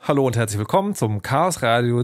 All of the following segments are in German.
Hallo und herzlich willkommen zum Chaos Radio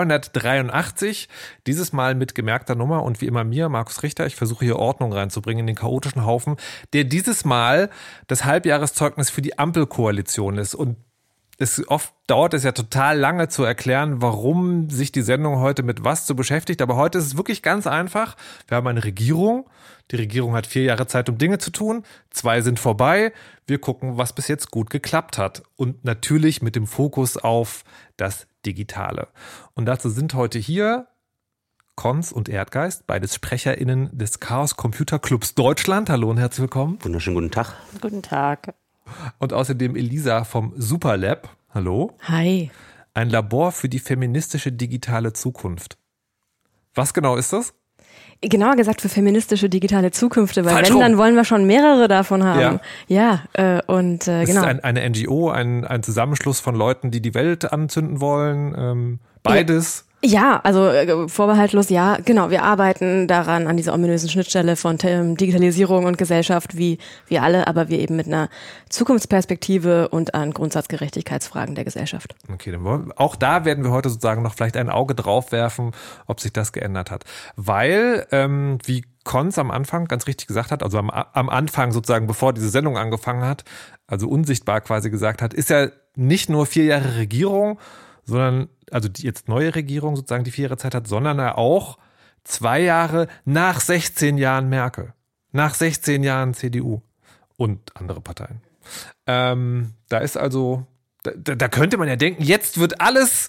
283. Dieses Mal mit gemerkter Nummer und wie immer mir, Markus Richter. Ich versuche hier Ordnung reinzubringen in den chaotischen Haufen, der dieses Mal das Halbjahreszeugnis für die Ampelkoalition ist. Und oft dauert es ja total lange zu erklären, warum sich die Sendung heute mit was so beschäftigt. Aber heute ist es wirklich ganz einfach. Wir haben eine Regierung. Die Regierung hat 4 Jahre Zeit, um Dinge zu tun. 2 sind vorbei. Wir gucken, was bis jetzt gut geklappt hat. Und natürlich mit dem Fokus auf das Digitale. Und dazu sind heute hier Cons und Erdgeist, beides SprecherInnen des Chaos Computer Clubs Deutschland. Hallo und herzlich willkommen. Wunderschönen guten Tag. Guten Tag. Und außerdem Elisa vom Superlab. Hallo. Hi. Ein Labor für die feministische digitale Zukunft. Was genau ist das? Genauer gesagt für feministische digitale Zukünfte, weil Falsch wenn, rum. dann wollen wir schon mehrere davon haben. Das Genau. ist eine NGO, ein Zusammenschluss von Leuten, die die Welt anzünden wollen. Beides. Ja, also vorbehaltlos ja, genau. Wir arbeiten daran, an dieser ominösen Schnittstelle von Digitalisierung und Gesellschaft, wie wir alle, aber wir eben mit einer Zukunftsperspektive und an Grundsatzgerechtigkeitsfragen der Gesellschaft. Okay, dann auch da werden wir heute sozusagen noch vielleicht ein Auge drauf werfen, ob sich das geändert hat. Weil, wie Cons am Anfang ganz richtig gesagt hat, also am Anfang sozusagen, bevor diese Sendung angefangen hat, also unsichtbar quasi gesagt hat, ist ja nicht nur 4 Jahre Regierung, sondern, also die jetzt neue Regierung sozusagen die 4 Jahre Zeit hat, sondern auch 2 Jahre nach 16 Jahren Merkel, nach 16 Jahren CDU und andere Parteien. Da ist also, da könnte man ja denken, jetzt wird alles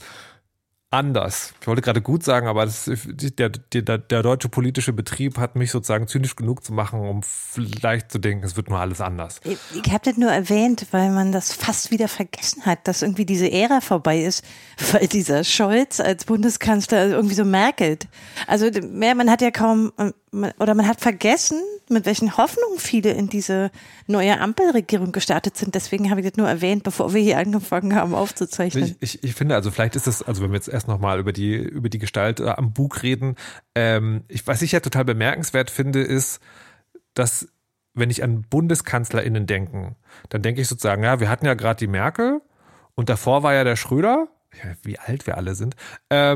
anders. Ich wollte gerade gut sagen, aber der deutsche politische Betrieb hat mich sozusagen zynisch genug zu machen, um vielleicht zu denken, es wird nur alles anders. Ich habe das nur erwähnt, weil man das fast wieder vergessen hat, dass irgendwie diese Ära vorbei ist, weil dieser Scholz als Bundeskanzler irgendwie so merkelt. Also man hat ja kaum, oder man hat vergessen, mit welchen Hoffnungen viele in diese neue Ampelregierung gestartet sind. Deswegen habe ich das nur erwähnt, bevor wir hier angefangen haben aufzuzeichnen. Ich finde, also vielleicht ist es, also wenn wir jetzt erst nochmal über die Gestalt am Bug reden, was ich ja total bemerkenswert finde, ist, dass, wenn ich an BundeskanzlerInnen denke, dann denke ich sozusagen, ja, wir hatten ja gerade die Merkel und davor war ja der Schröder, ja, wie alt wir alle sind,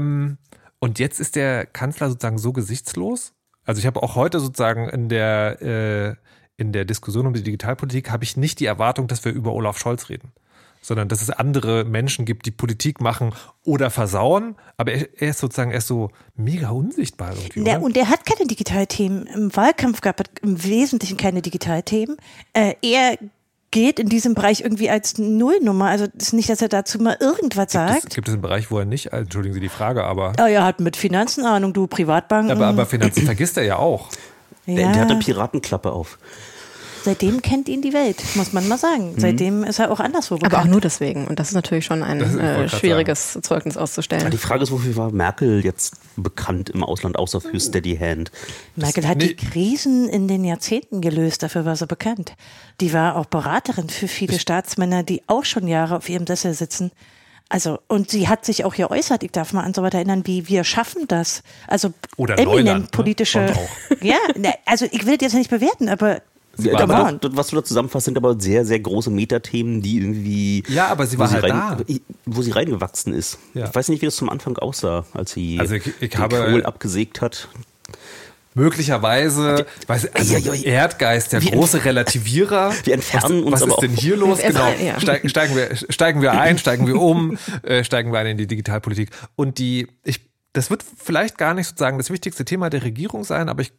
und jetzt ist der Kanzler sozusagen so gesichtslos. Also ich habe auch heute sozusagen in der Diskussion um die Digitalpolitik habe ich nicht die Erwartung, dass wir über Olaf Scholz reden, sondern dass es andere Menschen gibt, die Politik machen oder versauen, aber er ist so mega unsichtbar irgendwie. Und er hat keine Digitalthemen. Im Wahlkampf gab es im Wesentlichen keine Digitalthemen. Er geht in diesem Bereich irgendwie als Nullnummer. Also es ist nicht, dass er dazu mal irgendwas sagt. Gibt es einen Bereich, wo er nicht, entschuldigen Sie die Frage, aber... Er hat mit Finanzen Ahnung, du Privatbanken. Aber Finanzen vergisst er ja auch. Ja. Der hat eine Piratenklappe auf. Seitdem kennt ihn die Welt, muss man mal sagen. Seitdem ist er auch anderswo bekannt. Aber auch nur deswegen. Und das ist natürlich schon ein schwieriges Zeugnis auszustellen. Die Frage ist, wofür war Merkel jetzt bekannt im Ausland, außer für Steady Hand? Merkel hat die Krisen in den Jahrzehnten gelöst, dafür war sie bekannt. Die war auch Beraterin für viele Staatsmänner, die auch schon Jahre auf ihrem Sessel sitzen. Also, und sie hat sich auch geäußert, ich darf mal an so was erinnern, wie wir schaffen das. Also oder eminent Neuland, politische. Ne? Ja, also ich will das jetzt nicht bewerten, aber Aber was du da zusammenfasst, sind aber sehr, sehr große Metathemen, die irgendwie... Ja, aber sie war halt da. Wo sie reingewachsen ist. Ja. Ich weiß nicht, wie das zum Anfang aussah, als sie ich den habe Kohl abgesägt hat. Möglicherweise, Erdgeist, der große Relativierer. Wir entfernen uns was aber ist denn hier los? Genau. Ja. Steigen wir ein, steigen wir um, steigen wir ein in die Digitalpolitik. Und das wird vielleicht gar nicht sozusagen das wichtigste Thema der Regierung sein, aber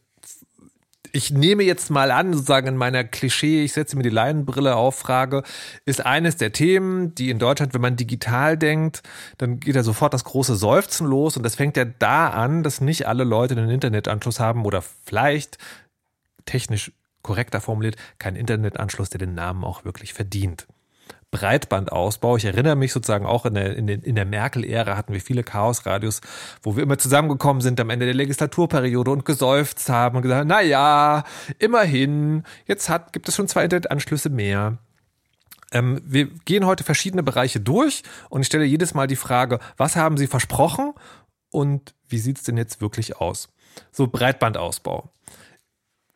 ich nehme jetzt mal an, sozusagen in meiner Klischee, ich setze mir die Laienbrille auf, Frage, ist eines der Themen, die in Deutschland, wenn man digital denkt, dann geht ja sofort das große Seufzen los und das fängt ja da an, dass nicht alle Leute einen Internetanschluss haben oder vielleicht, technisch korrekter formuliert, keinen Internetanschluss, der den Namen auch wirklich verdient. Breitbandausbau. Ich erinnere mich sozusagen auch in der Merkel-Ära hatten wir viele Chaos-Radios, wo wir immer zusammengekommen sind am Ende der Legislaturperiode und geseufzt haben und gesagt, naja, immerhin, jetzt gibt es schon 2 Internetanschlüsse mehr. Wir gehen heute verschiedene Bereiche durch und ich stelle jedes Mal die Frage, was haben Sie versprochen und wie sieht es denn jetzt wirklich aus? So Breitbandausbau.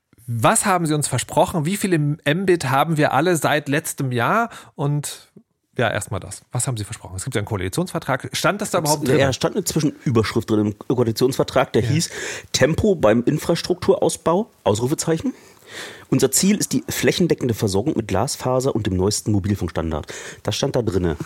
Was haben Sie uns versprochen? Wie viele Mbit haben wir alle seit letztem Jahr? Und ja, erstmal das. Was haben Sie versprochen? Es gibt ja einen Koalitionsvertrag. Stand das da überhaupt drin? Ja, stand eine Zwischenüberschrift drin im Koalitionsvertrag, der hieß Tempo beim Infrastrukturausbau, Ausrufezeichen. Unser Ziel ist die flächendeckende Versorgung mit Glasfaser und dem neuesten Mobilfunkstandard. Das stand da drinne.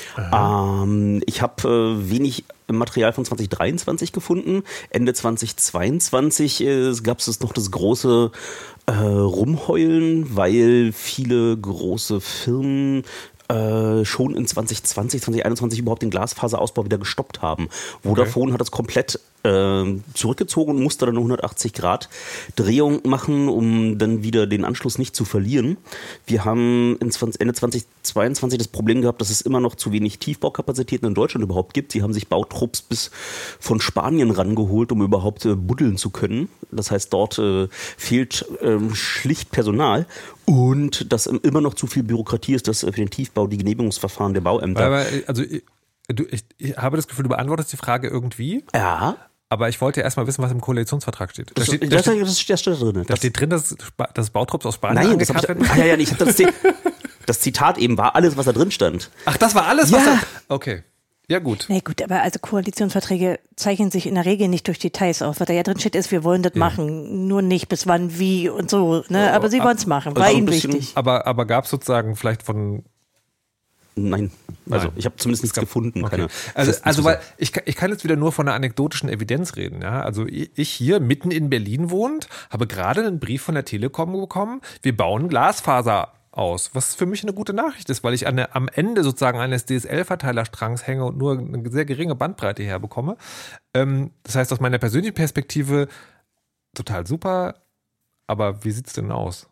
Ich habe wenig Material von 2023 gefunden. Ende 2022 gab es noch das große Rumheulen, weil viele große Firmen schon in 2020, 2021 überhaupt den Glasfaserausbau wieder gestoppt haben. Vodafone hat das komplett zurückgezogen und musste dann eine 180-Grad-Drehung machen, um dann wieder den Anschluss nicht zu verlieren. Wir haben Ende 2022 das Problem gehabt, dass es immer noch zu wenig Tiefbaukapazitäten in Deutschland überhaupt gibt. Sie haben sich Bautrupps bis von Spanien rangeholt, um überhaupt buddeln zu können. Das heißt, dort fehlt schlicht Personal. Und dass immer noch zu viel Bürokratie ist, dass für den Tiefbau die Genehmigungsverfahren der Bauämter. Aber also ich habe das Gefühl, du beantwortest die Frage irgendwie. Ja. Aber ich wollte erst mal wissen, was im Koalitionsvertrag steht. Das steht da drin. Da steht drin, dass Bautrupps aus Spanien angekarrt werden. Ich habe das Zitat eben war alles, was da drin stand. Ach, das war alles, was da... Okay. Ja, gut. Nee, gut, aber also Koalitionsverträge zeichnen sich in der Regel nicht durch Details auf. Was da ja drin steht, ist, wir wollen das machen, nur nicht bis wann, wie und so. Ne? Aber sie wollen es machen, war ihnen wichtig. Aber gab es sozusagen vielleicht von... Nein, also ich habe zumindest nichts gefunden. Okay. Also weil ich kann jetzt wieder nur von einer anekdotischen Evidenz reden. Ja? Also ich hier mitten in Berlin wohnt, habe gerade einen Brief von der Telekom bekommen, wir bauen Glasfaser aus, was für mich eine gute Nachricht ist, weil ich am Ende sozusagen eines DSL-Verteilerstrangs hänge und nur eine sehr geringe Bandbreite herbekomme. Das heißt, aus meiner persönlichen Perspektive total super, aber wie sieht's denn aus?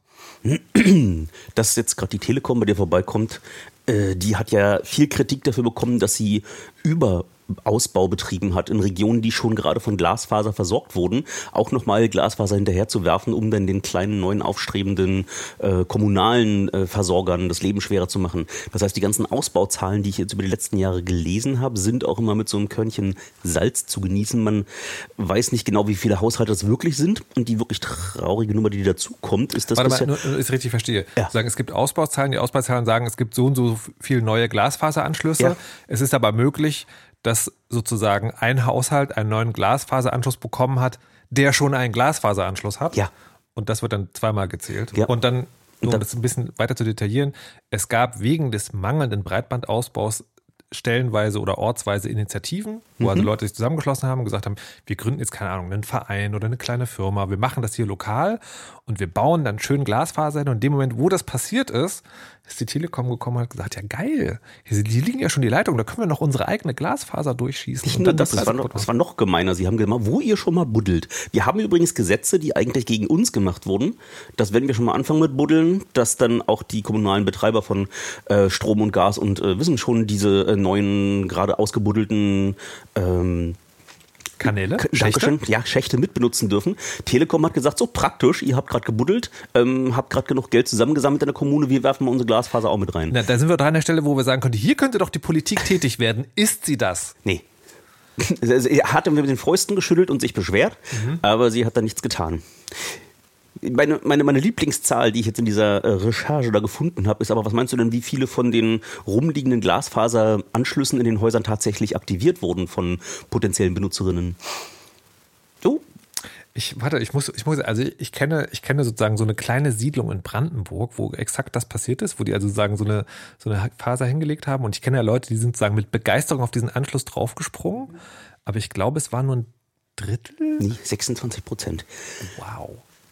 Dass jetzt gerade die Telekom bei dir vorbeikommt, die hat ja viel Kritik dafür bekommen, dass sie Überausbau betrieben hat in Regionen, die schon gerade von Glasfaser versorgt wurden, auch nochmal Glasfaser hinterher zu werfen, um dann den kleinen, neuen, aufstrebenden kommunalen Versorgern das Leben schwerer zu machen. Das heißt, die ganzen Ausbauzahlen, die ich jetzt über die letzten Jahre gelesen habe, sind auch immer mit so einem Körnchen Salz zu genießen. Man weiß nicht genau, wie viele Haushalte das wirklich sind. Und die wirklich traurige Nummer, die dazu kommt, ist, dass Warte mal, nur, ich richtig verstehe. Ja. Sagen, es gibt Ausbauzahlen, die Ausbauzahlen sagen, es gibt so und so viele neue Glasfaseranschlüsse. Ja. Es ist aber möglich, dass sozusagen ein Haushalt einen neuen Glasfaseranschluss bekommen hat, der schon einen Glasfaseranschluss hat. Ja. Und das wird dann zweimal gezählt. Ja. Und dann, um das ein bisschen weiter zu detaillieren, es gab wegen des mangelnden Breitbandausbaus stellenweise oder ortsweise Initiativen, wo also Leute sich zusammengeschlossen haben und gesagt haben, wir gründen jetzt, keine Ahnung, einen Verein oder eine kleine Firma, wir machen das hier lokal und wir bauen dann schön Glasfaser hin und in dem Moment, wo das passiert ist die Telekom gekommen und hat gesagt, ja geil, hier liegen ja schon die Leitungen, da können wir noch unsere eigene Glasfaser durchschießen. Nicht nur das war noch gemeiner. Sie haben gemacht, wo ihr schon mal buddelt. Wir haben übrigens Gesetze, die eigentlich gegen uns gemacht wurden, dass wenn wir schon mal anfangen mit buddeln, dass dann auch die kommunalen Betreiber von Strom und Gas und wissen schon diese neuen, gerade ausgebuddelten Kanäle? Schächte? Ja, Schächte mitbenutzen dürfen. Telekom hat gesagt, so praktisch, ihr habt gerade gebuddelt, habt gerade genug Geld zusammengesammelt in der Kommune, wir werfen mal unsere Glasfaser auch mit rein. Na, da sind wir dran an der Stelle, wo wir sagen können, hier könnte doch die Politik tätig werden. Ist sie das? Nee. Sie hat mit den Fäusten geschüttelt und sich beschwert, aber sie hat da nichts getan. Meine Lieblingszahl, die ich jetzt in dieser Recherche da gefunden habe, ist aber, was meinst du denn, wie viele von den rumliegenden Glasfaseranschlüssen in den Häusern tatsächlich aktiviert wurden von potenziellen Benutzerinnen? Du? Ich kenne sozusagen so eine kleine Siedlung in Brandenburg, wo exakt das passiert ist, wo die also sozusagen so eine Faser hingelegt haben. Und ich kenne ja Leute, die sind sozusagen mit Begeisterung auf diesen Anschluss draufgesprungen. Aber ich glaube, es war nur ein Drittel. Nee, 26%. Wow.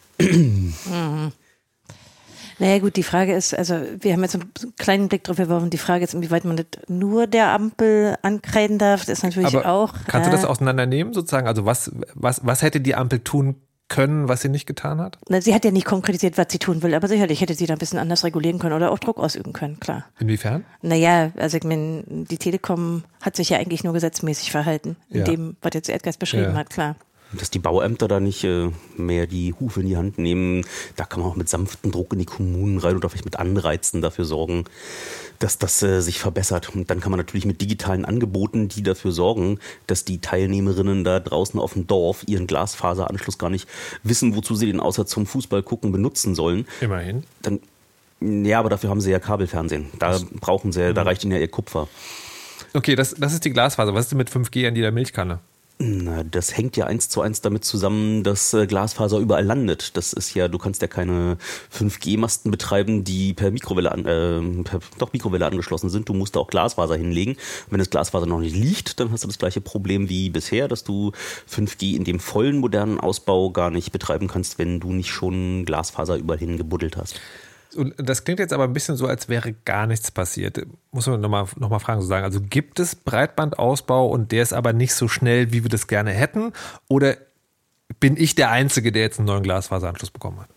Naja gut, die Frage ist, also wir haben jetzt einen kleinen Blick drauf geworfen, die Frage ist, inwieweit man das nur der Ampel ankreiden darf, das ist natürlich aber auch... Kannst du das auseinandernehmen sozusagen? Also was hätte die Ampel tun können, was sie nicht getan hat? Na, sie hat ja nicht konkretisiert, was sie tun will, aber sicherlich hätte sie da ein bisschen anders regulieren können oder auch Druck ausüben können, klar. Inwiefern? Naja, also ich meine, die Telekom hat sich ja eigentlich nur gesetzmäßig verhalten, in dem, was jetzt Erdgeist beschrieben hat, klar. Dass die Bauämter da nicht mehr die Hufe in die Hand nehmen, da kann man auch mit sanftem Druck in die Kommunen rein oder vielleicht mit Anreizen dafür sorgen, dass das sich verbessert. Und dann kann man natürlich mit digitalen Angeboten, die dafür sorgen, dass die Teilnehmerinnen da draußen auf dem Dorf ihren Glasfaseranschluss gar nicht wissen, wozu sie den außer zum Fußball gucken benutzen sollen. Immerhin. Dann Ja, aber dafür haben sie ja Kabelfernsehen. Da brauchen sie, da reicht ihnen ja ihr Kupfer. Okay, das ist die Glasfaser. Was ist denn mit 5G an jeder Milchkanne? Na, das hängt ja 1:1 damit zusammen, dass Glasfaser überall landet. Das ist ja, du kannst ja keine 5G-Masten betreiben, die per Mikrowelle angeschlossen sind. Du musst da auch Glasfaser hinlegen. Wenn das Glasfaser noch nicht liegt, dann hast du das gleiche Problem wie bisher, dass du 5G in dem vollen modernen Ausbau gar nicht betreiben kannst, wenn du nicht schon Glasfaser überall hingebuddelt hast. Und das klingt jetzt aber ein bisschen so, als wäre gar nichts passiert. Muss man noch mal fragen, sozusagen. Also gibt es Breitbandausbau und der ist aber nicht so schnell, wie wir das gerne hätten? Oder bin ich der Einzige, der jetzt einen neuen Glasfaseranschluss bekommen hat?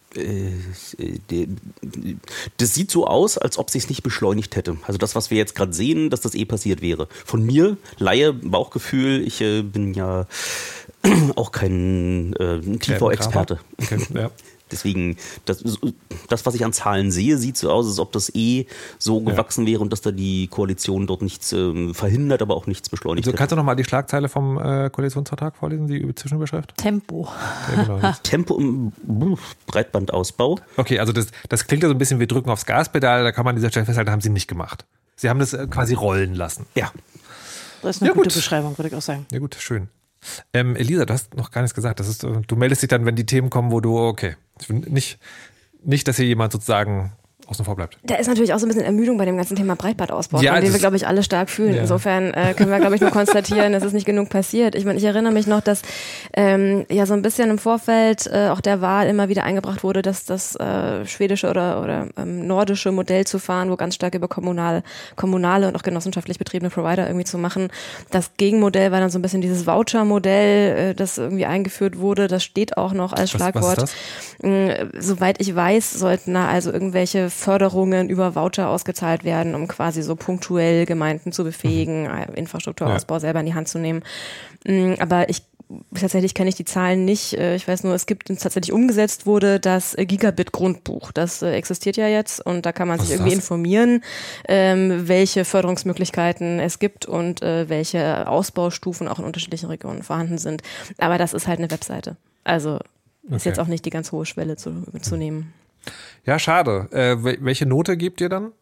Das sieht so aus, als ob es sich nicht beschleunigt hätte. Also das, was wir jetzt gerade sehen, dass das passiert wäre. Von mir, Laie, Bauchgefühl, ich bin ja auch kein TV-Experte. Okay, ja. Deswegen, das, was ich an Zahlen sehe, sieht so aus, als ob das so gewachsen wäre und dass da die Koalition dort nichts verhindert, aber auch nichts beschleunigt Also, hätte. kannst du nochmal die Schlagzeile vom Koalitionsvertrag vorlesen, die Zwischenüberschrift? Tempo. Ja, genau. Tempo im Breitbandausbau. Okay, also das klingt ja so ein bisschen, wir drücken aufs Gaspedal, da kann man an dieser Stelle festhalten, haben sie nicht gemacht. Sie haben das quasi rollen lassen. Ja. Das ist eine gute Beschreibung, würde ich auch sagen. Ja gut, schön. Elisa, du hast noch gar nichts gesagt. Das ist, du meldest dich dann, wenn die Themen kommen, wo du, okay, ich will nicht, dass hier jemand sozusagen außen vor bleibt. Da ist natürlich auch so ein bisschen Ermüdung bei dem ganzen Thema Breitbandausbau, ja, den wir, glaube ich, alle stark fühlen. Ja. Insofern können wir, glaube ich, nur konstatieren, es ist nicht genug passiert. Ich meine, ich erinnere mich noch, dass ja so ein bisschen im Vorfeld auch der Wahl immer wieder eingebracht wurde, dass das schwedische oder nordische Modell zu fahren, wo ganz stark über kommunale und auch genossenschaftlich betriebene Provider irgendwie zu machen. Das Gegenmodell war dann so ein bisschen dieses Voucher-Modell, das irgendwie eingeführt wurde. Das steht auch noch als Schlagwort. Was ist das? Soweit ich weiß, sollten da also irgendwelche Förderungen über Voucher ausgezahlt werden, um quasi so punktuell Gemeinden zu befähigen, Infrastrukturausbau selber in die Hand zu nehmen. Aber tatsächlich kenne ich die Zahlen nicht. Ich weiß nur, es gibt tatsächlich umgesetzt wurde das Gigabit-Grundbuch. Das existiert ja jetzt und da kann man sich irgendwie informieren, welche Förderungsmöglichkeiten es gibt und welche Ausbaustufen auch in unterschiedlichen Regionen vorhanden sind. Aber das ist halt eine Webseite. Also ist jetzt auch nicht die ganz hohe Schwelle zu nehmen. Ja, schade. Welche Note gebt ihr dann?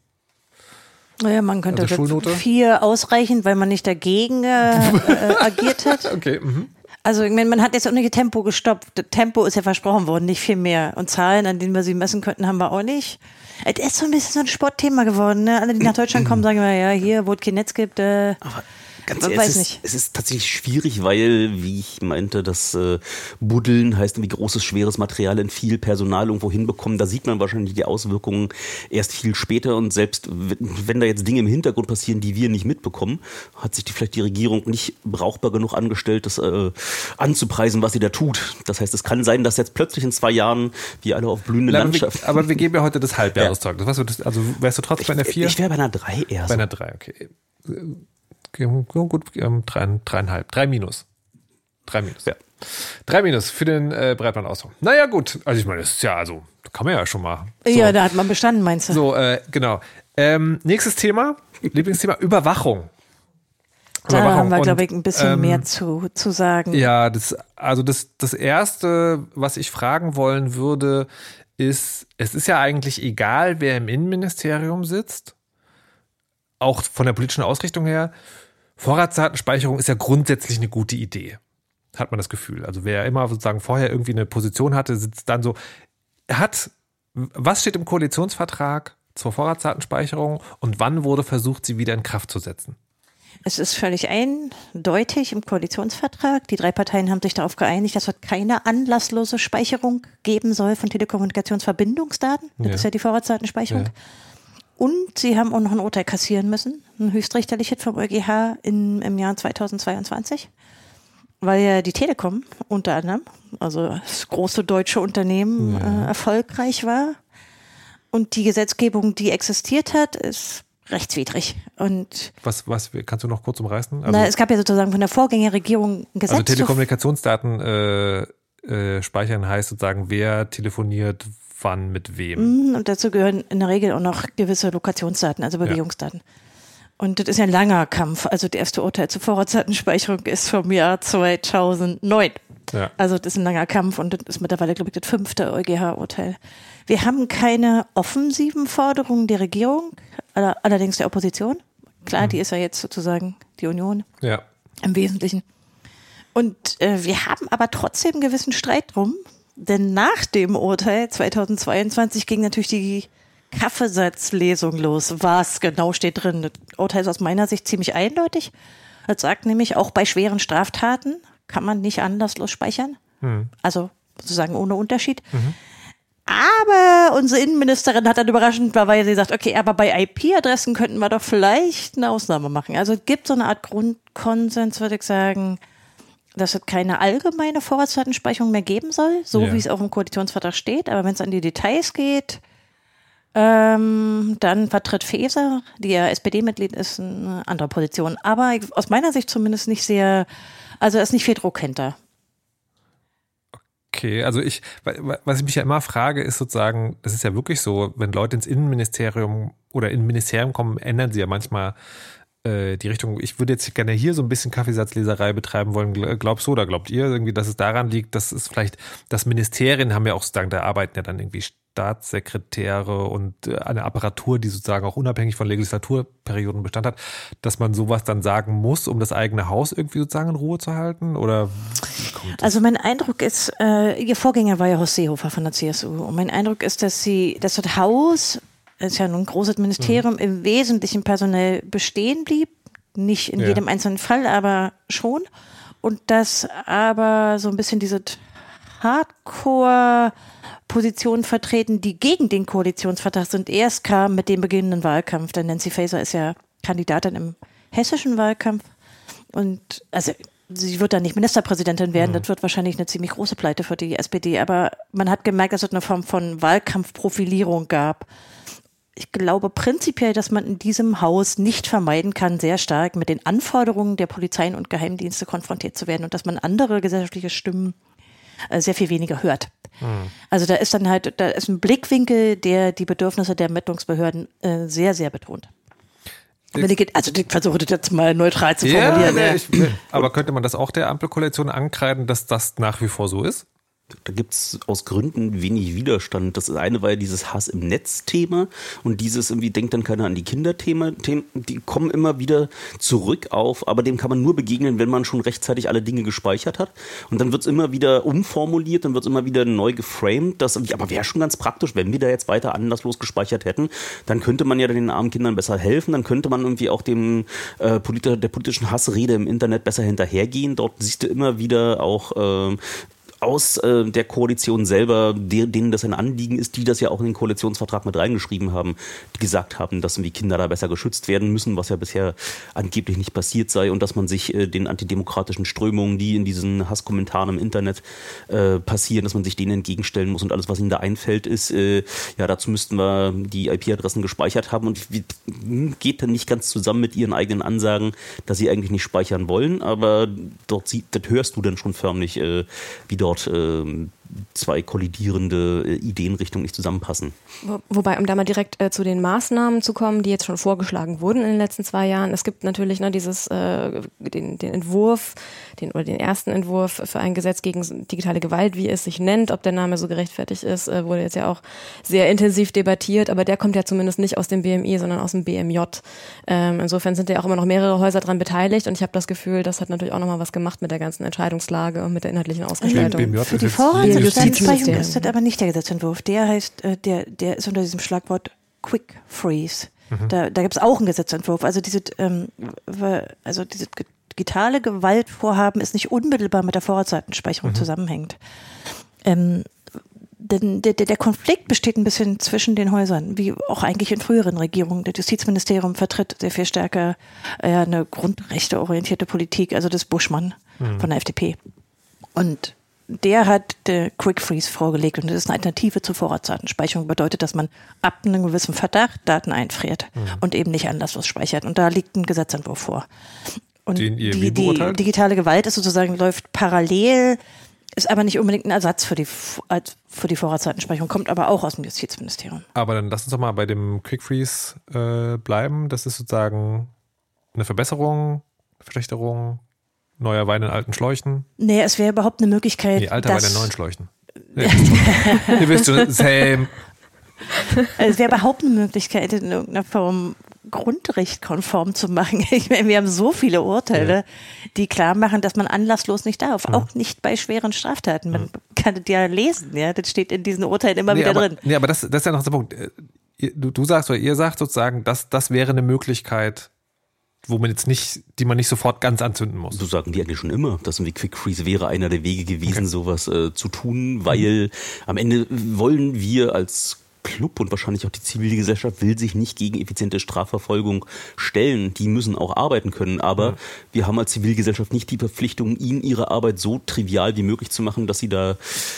Naja, man könnte also Schulnote? 4 ausreichen, weil man nicht dagegen agiert hat. Okay. Mhm. Also ich meine, man hat jetzt auch nicht Tempo gestoppt. Tempo ist ja versprochen worden, nicht viel mehr. Und Zahlen, an denen wir sie messen könnten, haben wir auch nicht. Es ist so ein bisschen so ein Sportthema geworden. Ne? Alle, die nach Deutschland kommen, sagen immer, ja, hier, wo es kein Netz gibt, Aber ganz ehrlich, es ist tatsächlich schwierig, weil, wie ich meinte, das Buddeln heißt irgendwie großes, schweres Material in viel Personal irgendwo hinbekommen. Da sieht man wahrscheinlich die Auswirkungen erst viel später und selbst wenn da jetzt Dinge im Hintergrund passieren, die wir nicht mitbekommen, hat sich vielleicht die Regierung nicht brauchbar genug angestellt, das anzupreisen, was sie da tut. Das heißt, es kann sein, dass jetzt plötzlich in 2 Jahren wir alle auf blühende Landschaft... Aber wir geben ja heute das Halbjahreszeugnis. Ja. Also wärst du trotzdem bei einer 4? Ich wäre bei einer 3 eher. Bei einer 3, okay. Gut, 3,5. 3 minus. 3 minus. Ja. 3 minus für den Breitbandausbau. Naja, gut. Also ich meine, das ist ja, also, da kann man ja schon mal. So. Ja, da hat man bestanden, meinst du? So, genau. Nächstes Thema, Lieblingsthema, Überwachung. Da haben wir, glaube ich, ein bisschen mehr zu sagen. Ja, das Erste, was ich fragen wollen würde, ist, es ist ja eigentlich egal, wer im Innenministerium sitzt, auch von der politischen Ausrichtung her. Vorratsdatenspeicherung ist ja grundsätzlich eine gute Idee, hat man das Gefühl. Also wer immer sozusagen vorher irgendwie eine Position hatte, sitzt dann so, was steht im Koalitionsvertrag zur Vorratsdatenspeicherung und wann wurde versucht, sie wieder in Kraft zu setzen? Es ist völlig eindeutig im Koalitionsvertrag. Die 3 Parteien haben sich darauf geeinigt, dass es keine anlasslose Speicherung geben soll von Telekommunikationsverbindungsdaten. Das ist ja die Vorratsdatenspeicherung. Ja. Und sie haben auch noch ein Urteil kassieren müssen, ein höchstrichterliches vom EuGH im Jahr 2022, weil ja die Telekom unter anderem, also das große deutsche Unternehmen, erfolgreich war. Und die Gesetzgebung, die existiert hat, ist rechtswidrig. Und was kannst du noch kurz umreißen? Also, es gab ja sozusagen von der Vorgängerregierung ein Gesetz. Also Telekommunikationsdaten speichern heißt sozusagen, wer telefoniert wann mit wem. Und dazu gehören in der Regel auch noch gewisse Lokationsdaten, also Bewegungsdaten. Ja. Und das ist ja ein langer Kampf. Also das erste Urteil zur Vorratsdatenspeicherung ist vom Jahr 2009. Ja. Also das ist ein langer Kampf und das ist mittlerweile, glaube ich, das 5. EuGH-Urteil. Wir haben keine offensiven Forderungen der Regierung, allerdings der Opposition. Klar, die ist ja jetzt sozusagen die Union im Wesentlichen. Und wir haben aber trotzdem einen gewissen Streit drum, denn nach dem Urteil 2022 ging natürlich die Kaffeesatzlesung los. Was genau steht drin? Das Urteil ist aus meiner Sicht ziemlich eindeutig. Das sagt nämlich, auch bei schweren Straftaten kann man nicht anlasslos speichern. Also sozusagen ohne Unterschied. Aber unsere Innenministerin hat dann überraschenderweise gesagt, okay, aber bei IP-Adressen könnten wir doch vielleicht eine Ausnahme machen. Also es gibt so eine Art Grundkonsens, würde ich sagen, dass es keine allgemeine Vorratsdatenspeicherung mehr geben soll, so wie es auch im Koalitionsvertrag steht. Aber wenn es an die Details geht, dann vertritt Faeser, die ja SPD-Mitglied ist, eine andere Position. Aber aus meiner Sicht zumindest nicht sehr, also ist nicht viel Druck hinter. Okay, also was ich mich ja immer frage, ist sozusagen, das ist ja wirklich so, wenn Leute ins Innenministerium oder in ein Ministerium kommen, ändern sie ja manchmal die Richtung. Ich würde jetzt gerne hier so ein bisschen Kaffeesatzleserei betreiben wollen. Glaubst du oder glaubt ihr irgendwie, dass es daran liegt, dass es vielleicht, das Ministerien haben ja auch sozusagen, da arbeiten ja dann irgendwie Staatssekretäre und eine Apparatur, die sozusagen auch unabhängig von Legislaturperioden Bestand hat, dass man sowas dann sagen muss, um das eigene Haus irgendwie sozusagen in Ruhe zu halten? Oder wie kommt das? Also mein Eindruck ist, ihr Vorgänger war ja Horst Seehofer von der CSU. Und mein Eindruck ist, dass das Haus, ist ja nun ein großes Ministerium, im Wesentlichen personell bestehen blieb. Nicht in jedem einzelnen Fall, aber schon. Und dass aber so ein bisschen diese Hardcore-Positionen vertreten, die gegen den Koalitionsvertrag sind, erst kam mit dem beginnenden Wahlkampf. Denn Nancy Faeser ist ja Kandidatin im hessischen Wahlkampf. Und also sie wird dann nicht Ministerpräsidentin werden, das wird wahrscheinlich eine ziemlich große Pleite für die SPD. Aber man hat gemerkt, dass es eine Form von Wahlkampfprofilierung gab. Ich glaube prinzipiell, dass man in diesem Haus nicht vermeiden kann, sehr stark mit den Anforderungen der Polizeien und Geheimdienste konfrontiert zu werden und dass man andere gesellschaftliche Stimmen sehr viel weniger hört. Also da ist ein Blickwinkel, der die Bedürfnisse der Ermittlungsbehörden sehr, sehr betont. Ich versuche das jetzt mal neutral zu formulieren. Aber könnte man das auch der Ampelkoalition ankreiden, dass das nach wie vor so ist? Da gibt es aus Gründen wenig Widerstand. Das eine war ja dieses Hass im Netz-Thema und dieses irgendwie denkt dann keiner an die Kinder-Thema. Die kommen immer wieder zurück auf, aber dem kann man nur begegnen, wenn man schon rechtzeitig alle Dinge gespeichert hat. Und dann wird es immer wieder umformuliert, dann wird es immer wieder neu geframed. Aber wäre schon ganz praktisch, wenn wir da jetzt weiter anlasslos gespeichert hätten, dann könnte man ja den armen Kindern besser helfen, dann könnte man irgendwie auch der politischen Hassrede im Internet besser hinterhergehen. Dort siehst du immer wieder auch aus der Koalition selber, denen das ein Anliegen ist, die das ja auch in den Koalitionsvertrag mit reingeschrieben haben, die gesagt haben, dass irgendwie Kinder da besser geschützt werden müssen, was ja bisher angeblich nicht passiert sei und dass man sich den antidemokratischen Strömungen, die in diesen Hasskommentaren im Internet passieren, dass man sich denen entgegenstellen muss und alles, was ihnen da einfällt, ist, dazu müssten wir die IP-Adressen gespeichert haben und geht dann nicht ganz zusammen mit ihren eigenen Ansagen, dass sie eigentlich nicht speichern wollen, aber das hörst du dann schon förmlich, wie dort zwei kollidierende Ideenrichtungen nicht zusammenpassen. Wobei, um da mal direkt zu den Maßnahmen zu kommen, die jetzt schon vorgeschlagen wurden in den letzten 2 Jahren. Es gibt natürlich den ersten Entwurf für ein Gesetz gegen digitale Gewalt, wie es sich nennt, ob der Name so gerechtfertigt ist, wurde jetzt ja auch sehr intensiv debattiert, aber der kommt ja zumindest nicht aus dem BMI, sondern aus dem BMJ. Insofern sind ja auch immer noch mehrere Häuser dran beteiligt und ich habe das Gefühl, das hat natürlich auch nochmal was gemacht mit der ganzen Entscheidungslage und mit der inhaltlichen Ausgestaltung. Für die Vorratsdatenspeicherung ist das aber nicht der Gesetzentwurf. Der heißt, der ist unter diesem Schlagwort Quick Freeze. Da gibt es auch einen Gesetzentwurf. Also dieses digitale Gewaltvorhaben ist nicht unmittelbar mit der Vorratsdatenspeicherung zusammenhängt. Denn der Konflikt besteht ein bisschen zwischen den Häusern, wie auch eigentlich in früheren Regierungen. Das Justizministerium vertritt sehr viel stärker eine grundrechteorientierte Politik, also das Buschmann von der FDP. Und der hat Quick Freeze vorgelegt und das ist eine Alternative zur Vorratsdatenspeicherung. Bedeutet, dass man ab einem gewissen Verdacht Daten einfriert und eben nicht anlasslos speichert. Und da liegt ein Gesetzentwurf vor. Und die digitale Gewalt ist sozusagen, läuft parallel, ist aber nicht unbedingt ein Ersatz für die Vorratsdatenspeicherung, kommt aber auch aus dem Justizministerium. Aber dann lass uns doch mal bei dem Quick Freeze bleiben. Das ist sozusagen eine Verbesserung, eine Verschlechterung. Neuer Wein in alten Schläuchen. Nee, es wäre überhaupt eine Möglichkeit, Nee, alter Wein in neuen Schläuchen. Nee, ihr wisst schon, same. Es wäre überhaupt eine Möglichkeit, in irgendeiner Form grundrechtkonform zu machen. Ich meine, wir haben so viele Urteile, die klar machen, dass man anlasslos nicht darf. Auch nicht bei schweren Straftaten. Man kann das ja lesen, ja. Das steht in diesen Urteilen immer wieder drin. Nee, aber das ist ja noch der Punkt. Du sagst oder ihr sagt sozusagen, das wäre eine Möglichkeit, wo man jetzt nicht, die man nicht sofort ganz anzünden muss. So sagen die eigentlich schon immer, dass irgendwie Quick Freeze wäre einer der Wege gewesen, sowas zu tun, weil am Ende wollen wir als Club und wahrscheinlich auch die Zivilgesellschaft will sich nicht gegen effiziente Strafverfolgung stellen. Die müssen auch arbeiten können, aber wir haben als Zivilgesellschaft nicht die Verpflichtung, ihnen ihre Arbeit so trivial wie möglich zu machen, dass sie da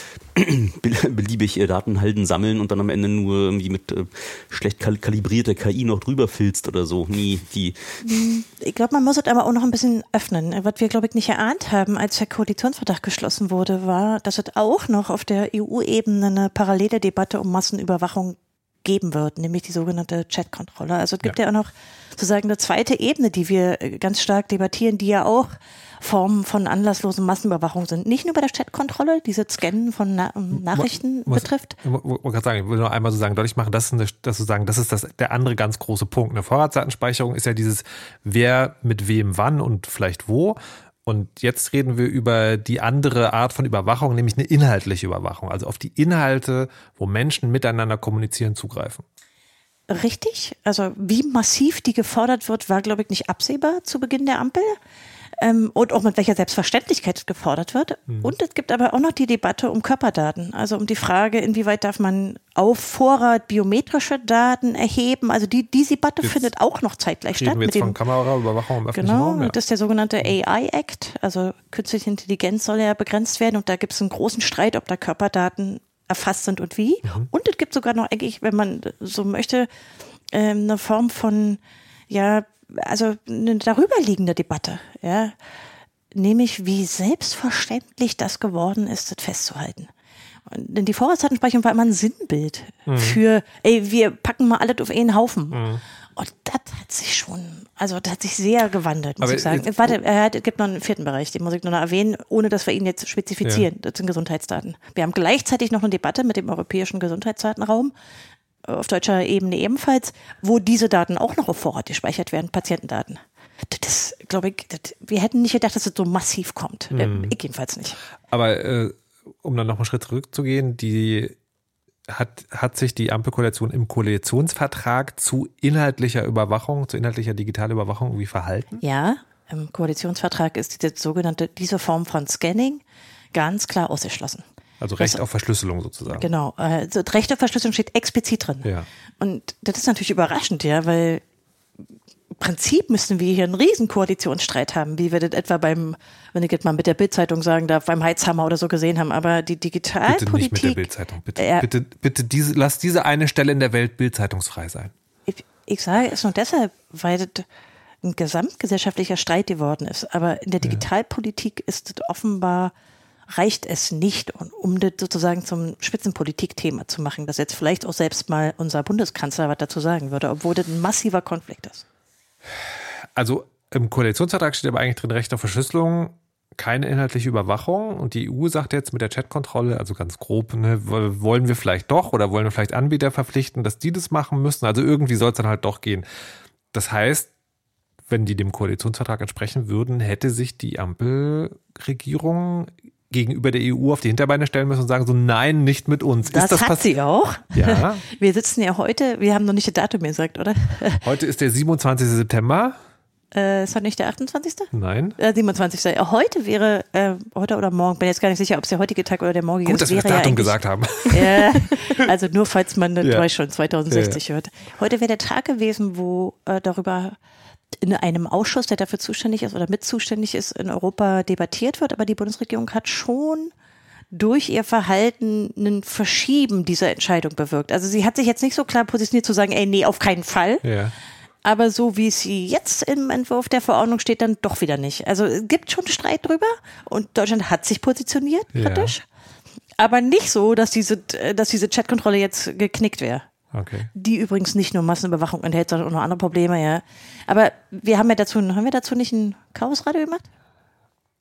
beliebig Datenhalden sammeln und dann am Ende nur irgendwie mit schlecht kalibrierter KI noch drüber filzt oder so. Nie die. Ich glaube, man muss es aber auch noch ein bisschen öffnen. Was wir, glaube ich, nicht erahnt haben, als der Koalitionsvertrag geschlossen wurde, war, dass es auch noch auf der EU-Ebene eine parallele Debatte um Massenüberwachung geben wird, nämlich die sogenannte Chatkontrolle. Also es gibt ja auch noch sozusagen eine zweite Ebene, die wir ganz stark debattieren, die ja auch Formen von anlasslosen Massenüberwachung sind. Nicht nur bei der Chatkontrolle, diese Scannen von Nachrichten betrifft. Ich will nur einmal so sagen, deutlich machen, das ist der andere ganz große Punkt. Eine Vorratsdatenspeicherung ist ja dieses, wer mit wem wann und vielleicht wo. Und jetzt reden wir über die andere Art von Überwachung, nämlich eine inhaltliche Überwachung. Also auf die Inhalte, wo Menschen miteinander kommunizieren, zugreifen. Richtig. Also wie massiv die gefordert wird, war, glaube ich, nicht absehbar zu Beginn der Ampel. Und auch mit welcher Selbstverständlichkeit gefordert wird. Und es gibt aber auch noch die Debatte um Körperdaten, also um die Frage, inwieweit darf man auf Vorrat biometrische Daten erheben. Also diese Debatte findet auch noch zeitgleich statt. Reden wir jetzt von Kameraüberwachung im öffentlichen Raum? Genau, das ist der sogenannte AI-Act, also künstliche Intelligenz soll ja begrenzt werden und da gibt es einen großen Streit, ob da Körperdaten erfasst sind und wie. Und es gibt sogar noch eigentlich, wenn man so möchte, eine Form von, also eine darüberliegende Debatte, nämlich wie selbstverständlich das geworden ist, das festzuhalten. Denn die Vorratsdatenspeicherung war immer ein Sinnbild für, wir packen mal alles auf einen Haufen. Und das hat sich das hat sich sehr gewandelt, muss ich sagen. Warte, es gibt noch einen vierten Bereich, den muss ich nur noch erwähnen, ohne dass wir ihn jetzt spezifizieren. Das sind Gesundheitsdaten. Wir haben gleichzeitig noch eine Debatte mit dem europäischen Gesundheitsdatenraum, auf deutscher Ebene ebenfalls, wo diese Daten auch noch auf Vorrat gespeichert werden, Patientendaten. Das glaube ich, wir hätten nicht gedacht, dass es so massiv kommt. Ich jedenfalls nicht. Aber um dann noch einen Schritt zurückzugehen, hat sich die Ampelkoalition im Koalitionsvertrag zu inhaltlicher Überwachung, zu inhaltlicher digitaler Überwachung irgendwie verhalten? Ja, im Koalitionsvertrag ist diese Form von Scanning ganz klar ausgeschlossen. Also Recht auf Verschlüsselung sozusagen. Genau, also Recht auf Verschlüsselung steht explizit drin. Ja. Und das ist natürlich überraschend, weil im Prinzip müssten wir hier einen riesen Koalitionsstreit haben, wie wir das etwa wenn ich jetzt mal mit der Bildzeitung sagen darf, beim Heizhammer oder so gesehen haben. Aber die Digitalpolitik... Bitte nicht mit der Bildzeitung, bitte lass diese eine Stelle in der Welt bildzeitungsfrei sein. Ich sage es nur deshalb, weil das ein gesamtgesellschaftlicher Streit geworden ist. Aber in der Digitalpolitik ist es offenbar... reicht es nicht, um das sozusagen zum Spitzenpolitikthema zu machen, dass jetzt vielleicht auch selbst mal unser Bundeskanzler was dazu sagen würde, obwohl das ein massiver Konflikt ist. Also im Koalitionsvertrag steht aber eigentlich drin Recht auf Verschlüsselung, keine inhaltliche Überwachung und die EU sagt jetzt mit der Chatkontrolle, also ganz grob, wollen wir vielleicht doch oder wollen wir vielleicht Anbieter verpflichten, dass die das machen müssen, also irgendwie soll es dann halt doch gehen. Das heißt, wenn die dem Koalitionsvertrag entsprechen würden, hätte sich die Ampelregierung gegenüber der EU auf die Hinterbeine stellen müssen und sagen so, nein, nicht mit uns. Das hat sie auch. Ja. Wir sitzen ja heute, wir haben noch nicht das Datum gesagt, oder? Heute ist der 27. September. Ist heute nicht der 28.? Nein. 27. Heute wäre, heute oder morgen, bin jetzt gar nicht sicher, ob es der heutige Tag oder der morgige ist. Gut, dass wir das Datum gesagt haben. Also nur, falls man das schon 2060 hört. Heute wäre der Tag gewesen, wo darüber in einem Ausschuss, der dafür zuständig ist oder mit zuständig ist, in Europa debattiert wird. Aber die Bundesregierung hat schon durch ihr Verhalten ein Verschieben dieser Entscheidung bewirkt. Also sie hat sich jetzt nicht so klar positioniert zu sagen, nee, auf keinen Fall. Ja. Aber so wie sie jetzt im Entwurf der Verordnung steht, dann doch wieder nicht. Also es gibt schon Streit drüber und Deutschland hat sich positioniert, kritisch. Aber nicht so, dass diese Chatkontrolle jetzt geknickt wäre. Okay. Die übrigens nicht nur Massenüberwachung enthält, sondern auch noch andere Probleme, Aber haben wir dazu nicht ein Chaosradio gemacht?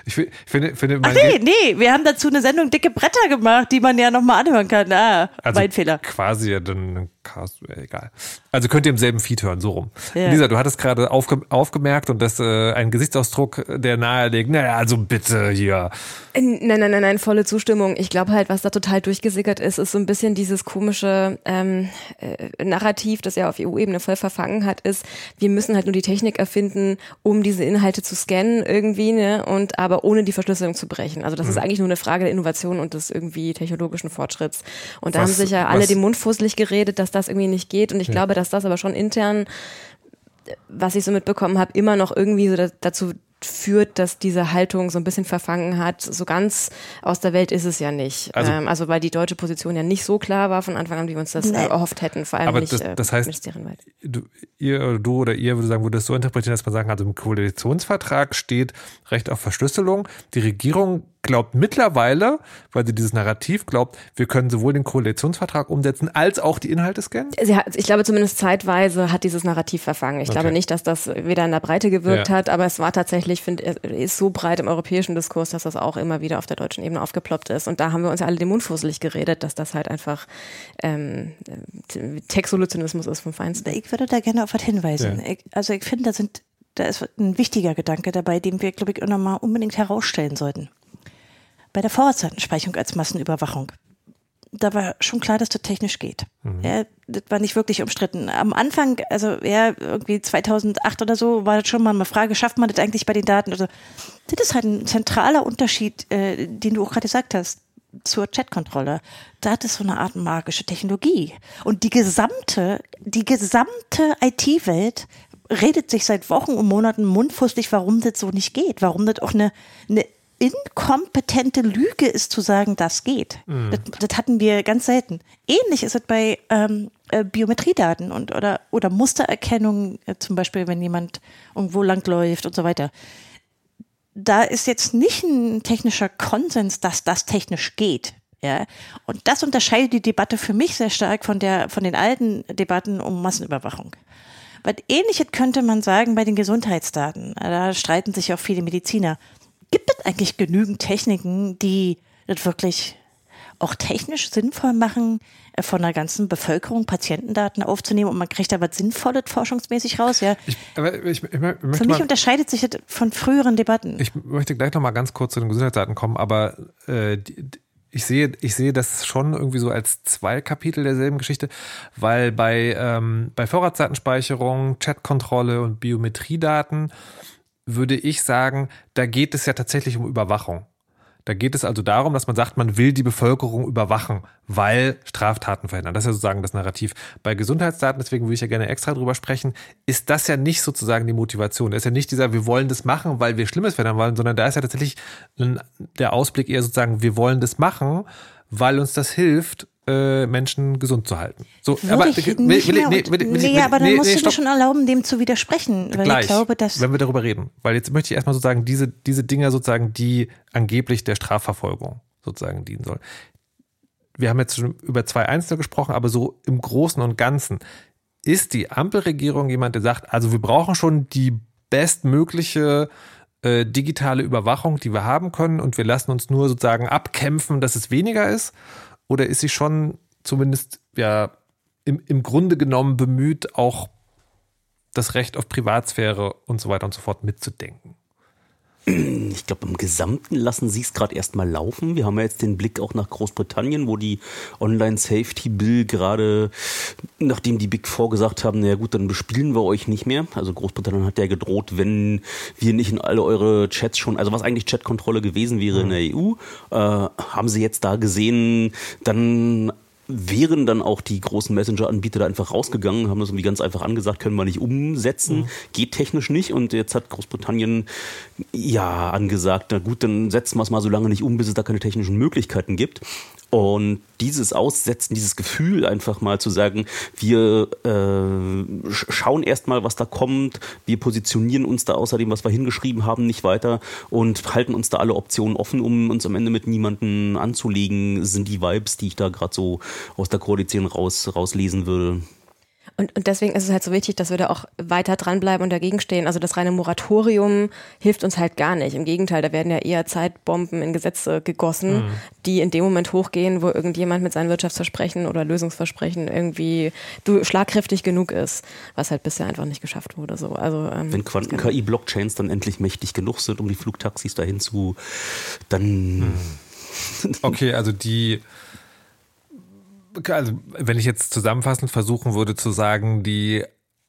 Ich finde Ach nee, wir haben dazu eine Sendung Dicke Bretter gemacht, die man ja nochmal anhören kann. Also mein Fehler. Quasi ja dann egal. Also könnt ihr im selben Feed hören, so rum. Ja. Lisa, du hattest gerade aufgemerkt und das ein Gesichtsausdruck, der nahelegt, naja, also bitte hier. Nein, volle Zustimmung. Ich glaube halt, was da total durchgesickert ist so ein bisschen dieses komische Narrativ, das ja auf EU-Ebene voll verfangen hat, ist, wir müssen halt nur die Technik erfinden, um diese Inhalte zu scannen irgendwie, ne, und aber ohne die Verschlüsselung zu brechen. Also das ist eigentlich nur eine Frage der Innovation und des irgendwie technologischen Fortschritts. Und da haben sich ja alle den Mund fusselig geredet, dass das irgendwie nicht geht. Und ich glaube, dass das aber schon intern, was ich so mitbekommen habe, immer noch irgendwie so dazu führt, dass diese Haltung so ein bisschen verfangen hat. So ganz aus der Welt ist es ja nicht. Also weil die deutsche Position ja nicht so klar war von Anfang an, wie wir uns das erhofft hätten, vor allem aber nicht das heißt, ministerienweit. Ihr würde sagen, würde es so interpretieren, dass man sagen, also im Koalitionsvertrag steht Recht auf Verschlüsselung. Die Regierung glaubt mittlerweile, weil sie dieses Narrativ glaubt, wir können sowohl den Koalitionsvertrag umsetzen, als auch die Inhalte scannen? Ich glaube zumindest zeitweise hat dieses Narrativ verfangen. Ich glaube nicht, dass das weder in der Breite gewirkt hat, aber es war tatsächlich, ist so breit im europäischen Diskurs, dass das auch immer wieder auf der deutschen Ebene aufgeploppt ist. Und da haben wir uns ja alle den Mund fusselig geredet, dass das halt einfach Tech-Solutionismus ist vom Feinsten. Ich würde da gerne auf was hinweisen. Ja. Ich finde, da ist ein wichtiger Gedanke dabei, den wir, glaube ich, auch nochmal unbedingt herausstellen sollten. Bei der Vorratsdatenspeicherung als Massenüberwachung, da war schon klar, dass das technisch geht. Ja, das war nicht wirklich umstritten. Am Anfang, irgendwie 2008 oder so, war das schon mal eine Frage, schafft man das eigentlich bei den Daten? Also, das ist halt ein zentraler Unterschied, den du auch gerade gesagt hast, zur Chatkontrolle. Da hat es so eine Art magische Technologie. Und die gesamte IT-Welt redet sich seit Wochen und Monaten mundfusselig, warum das so nicht geht, warum das auch eine inkompetente Lüge ist zu sagen, das geht. Das hatten wir ganz selten. Ähnlich ist es bei Biometriedaten oder Mustererkennung, zum Beispiel, wenn jemand irgendwo langläuft und so weiter. Da ist jetzt nicht ein technischer Konsens, dass das technisch geht. Ja? Und das unterscheidet die Debatte für mich sehr stark von den alten Debatten um Massenüberwachung. Was Ähnliches könnte man sagen bei den Gesundheitsdaten. Da streiten sich auch viele Mediziner. Gibt es eigentlich genügend Techniken, die das wirklich auch technisch sinnvoll machen, von der ganzen Bevölkerung Patientendaten aufzunehmen und man kriegt da was Sinnvolles forschungsmäßig raus? Ja. Für mich unterscheidet sich das von früheren Debatten. Ich möchte gleich noch mal ganz kurz zu den Gesundheitsdaten kommen, aber ich sehe das schon irgendwie so als zwei Kapitel derselben Geschichte, weil bei Vorratsdatenspeicherung, Chatkontrolle und Biometriedaten würde ich sagen, da geht es ja tatsächlich um Überwachung. Da geht es also darum, dass man sagt, man will die Bevölkerung überwachen, weil Straftaten verhindern. Das ist ja sozusagen das Narrativ. Bei Gesundheitsdaten, deswegen würde ich ja gerne extra drüber sprechen, ist das ja nicht sozusagen die Motivation. Da ist ja nicht dieser, wir wollen das machen, weil wir Schlimmes verhindern wollen, sondern da ist ja tatsächlich der Ausblick eher sozusagen, wir wollen das machen, weil uns das hilft, Menschen gesund zu halten. So, aber dann musst du dir schon erlauben, dem zu widersprechen. Weil gleich, ich glaube, dass wenn wir darüber reden. Weil jetzt möchte ich erstmal sozusagen diese Dinger sozusagen, die angeblich der Strafverfolgung sozusagen dienen sollen. Wir haben jetzt schon über zwei Einzelne gesprochen, aber so im Großen und Ganzen ist die Ampelregierung jemand, der sagt, also wir brauchen schon die bestmögliche digitale Überwachung, die wir haben können und wir lassen uns nur sozusagen abkämpfen, dass es weniger ist? Oder ist sie schon zumindest ja im Grunde genommen bemüht, auch das Recht auf Privatsphäre und so weiter und so fort mitzudenken? Ich glaube, im Gesamten lassen sie es gerade erstmal laufen. Wir haben ja jetzt den Blick auch nach Großbritannien, wo die Online-Safety-Bill gerade, nachdem die Big Four gesagt haben, naja gut, dann bespielen wir euch nicht mehr. Also Großbritannien hat ja gedroht, wenn wir nicht in alle eure Chats schon, also was eigentlich Chatkontrolle gewesen wäre in der EU, haben sie jetzt da gesehen, dann wären dann auch die großen Messenger-Anbieter da einfach rausgegangen, haben das irgendwie ganz einfach angesagt, können wir nicht umsetzen, geht technisch nicht. Und jetzt hat Großbritannien ja angesagt, na gut, dann setzen wir es mal so lange nicht um, bis es da keine technischen Möglichkeiten gibt. Und dieses Aussetzen, dieses Gefühl einfach mal zu sagen, wir schauen erst mal, was da kommt, wir positionieren uns da außerdem, was wir hingeschrieben haben, nicht weiter und halten uns da alle Optionen offen, um uns am Ende mit niemanden anzulegen, sind die Vibes, die ich da gerade so aus der Koalition rauslesen würde. Und deswegen ist es halt so wichtig, dass wir da auch weiter dranbleiben und dagegen stehen. Also das reine Moratorium hilft uns halt gar nicht. Im Gegenteil, da werden ja eher Zeitbomben in Gesetze gegossen, die in dem Moment hochgehen, wo irgendjemand mit seinen Wirtschaftsversprechen oder Lösungsversprechen irgendwie schlagkräftig genug ist, was halt bisher einfach nicht geschafft wurde. So. Also, wenn Quanten-KI-Blockchains dann endlich mächtig genug sind, um die Flugtaxis dahin zu, dann... Okay, also wenn ich jetzt zusammenfassend versuchen würde zu sagen, die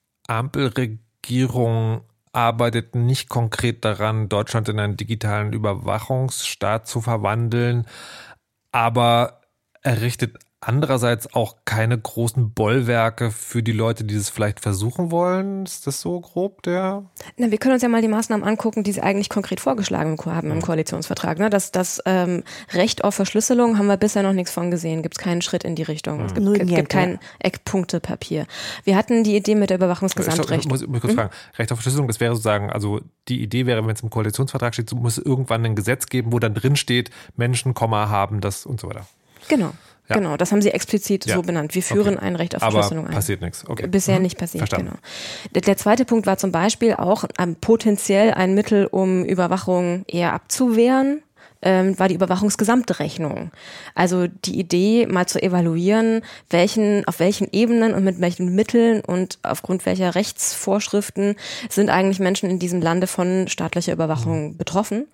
Ampelregierung arbeitet nicht konkret daran, Deutschland in einen digitalen Überwachungsstaat zu verwandeln, aber errichtet andererseits auch keine großen Bollwerke für die Leute, die das vielleicht versuchen wollen. Ist das so grob der? Na, wir können uns ja mal die Maßnahmen angucken, die sie eigentlich konkret vorgeschlagen haben im Koalitionsvertrag. Ne? Das Recht auf Verschlüsselung haben wir bisher noch nichts von gesehen. Gibt es keinen Schritt in die Richtung. Es gibt kein Eckpunktepapier. Wir hatten die Idee mit der Überwachungsgesamtrecht. Ich muss kurz fragen. Recht auf Verschlüsselung, das wäre sozusagen, also die Idee wäre, wenn es im Koalitionsvertrag steht, so muss es irgendwann ein Gesetz geben, wo dann drin steht, Menschen, haben das und so weiter. Genau. Ja. Genau, das haben sie explizit so benannt. Wir führen ein Recht auf Verschlüsselung ein. Aber passiert nichts. Okay. Bisher nicht passiert, Verstanden. Genau. Der zweite Punkt war zum Beispiel auch potenziell ein Mittel, um Überwachung eher abzuwehren, war die Überwachungsgesamtrechnung. Also die Idee, mal zu evaluieren, auf welchen Ebenen und mit welchen Mitteln und aufgrund welcher Rechtsvorschriften sind eigentlich Menschen in diesem Lande von staatlicher Überwachung betroffen.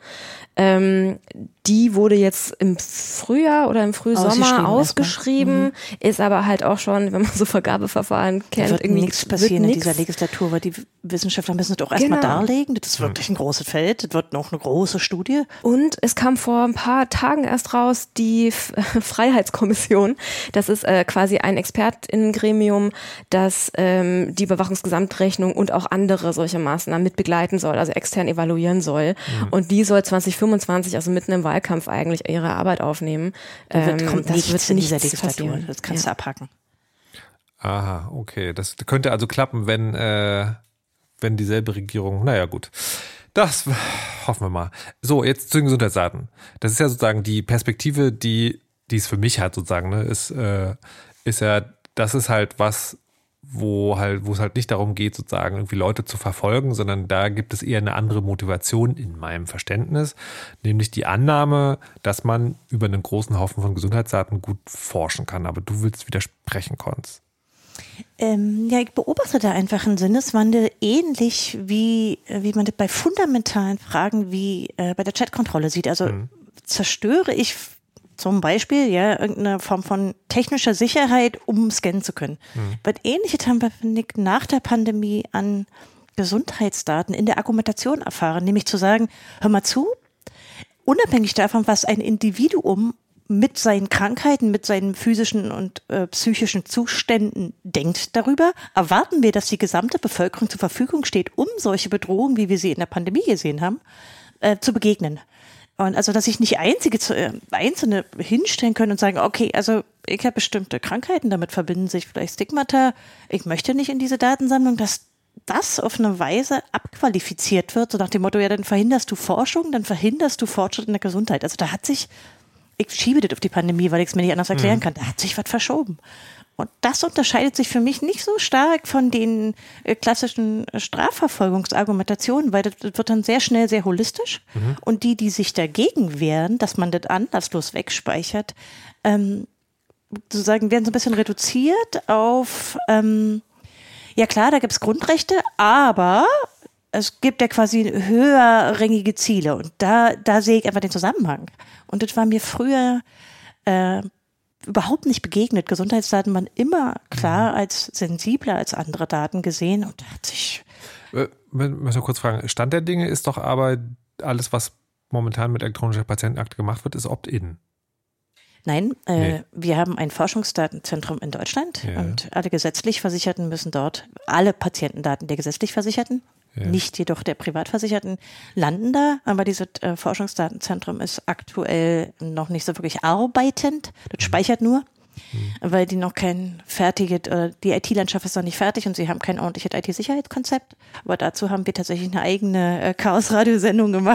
Die wurde jetzt im Frühjahr oder im Frühsommer ausgeschrieben, ist aber halt auch schon, wenn man so Vergabeverfahren kennt, da wird nichts passieren in dieser Legislatur, weil die Wissenschaftler müssen das auch erstmal darlegen. Das ist wirklich ein großes Feld, das wird noch eine große Studie. Und es kam vor ein paar Tagen erst raus die Freiheitskommission. Das ist quasi ein ExpertInnengremium, das die Überwachungsgesamtrechnung und auch andere solche Maßnahmen mit begleiten soll, also extern evaluieren soll. Und die soll 2025, also mitten im Wahlkampf, eigentlich ihre Arbeit aufnehmen. Kommt nichts in dieser Legislatur. Passieren. Das kannst du abhaken. Aha, okay. Das könnte also klappen, wenn dieselbe Regierung, naja gut. Das hoffen wir mal. So, jetzt zu den Gesundheitsdaten. Das ist ja sozusagen die Perspektive, die es für mich hat sozusagen, ne, ist ja, das ist halt was, wo es halt nicht darum geht, sozusagen irgendwie Leute zu verfolgen, sondern da gibt es eher eine andere Motivation in meinem Verständnis, nämlich die Annahme, dass man über einen großen Haufen von Gesundheitsdaten gut forschen kann. Aber du willst widersprechen, Konz. Ja, ich beobachte da einfach einen Sinneswandel, ähnlich wie man das bei fundamentalen Fragen wie bei der Chatkontrolle sieht. Also zerstöre ich zum Beispiel irgendeine Form von technischer Sicherheit, um scannen zu können. Was Ähnliches haben wir, finde ich, nach der Pandemie an Gesundheitsdaten in der Argumentation erfahren, nämlich zu sagen, hör mal zu, unabhängig davon, was ein Individuum mit seinen Krankheiten, mit seinen physischen und psychischen Zuständen denkt darüber, erwarten wir, dass die gesamte Bevölkerung zur Verfügung steht, um solche Bedrohungen, wie wir sie in der Pandemie gesehen haben, zu begegnen. Und also, dass sich nicht Einzelne hinstellen können und sagen, okay, also ich habe bestimmte Krankheiten, damit verbinden sich vielleicht Stigmata, ich möchte nicht in diese Datensammlung, dass das auf eine Weise abqualifiziert wird, so nach dem Motto, ja, dann verhinderst du Forschung, dann verhinderst du Fortschritt in der Gesundheit. Also da hat sich, ich schiebe das auf die Pandemie, weil ich es mir nicht anders erklären kann, da hat sich was verschoben. Und das unterscheidet sich für mich nicht so stark von den klassischen Strafverfolgungsargumentationen, weil das wird dann sehr schnell sehr holistisch. Und die sich dagegen wehren, dass man das anlasslos wegspeichert, sozusagen werden so ein bisschen reduziert auf, ja klar, da gibt es Grundrechte, aber es gibt ja quasi höherrangige Ziele. Und da sehe ich einfach den Zusammenhang. Und das war mir früher überhaupt nicht begegnet. Gesundheitsdaten waren immer klar als sensibler als andere Daten gesehen und da hat sich... Müssen wir kurz fragen, Stand der Dinge ist doch aber alles, was momentan mit elektronischer Patientenakte gemacht wird, ist Opt-in. Nein, wir haben ein Forschungsdatenzentrum in Deutschland und alle gesetzlich Versicherten müssen dort, alle Patientendaten der gesetzlich Versicherten, nicht jedoch der Privatversicherten, landen da, aber dieses Forschungsdatenzentrum ist aktuell noch nicht so wirklich arbeitend, das speichert nur, weil die noch kein die IT-Landschaft ist noch nicht fertig und sie haben kein ordentliches IT-Sicherheitskonzept, aber dazu haben wir tatsächlich eine eigene Chaos-Radio-Sendung gemacht,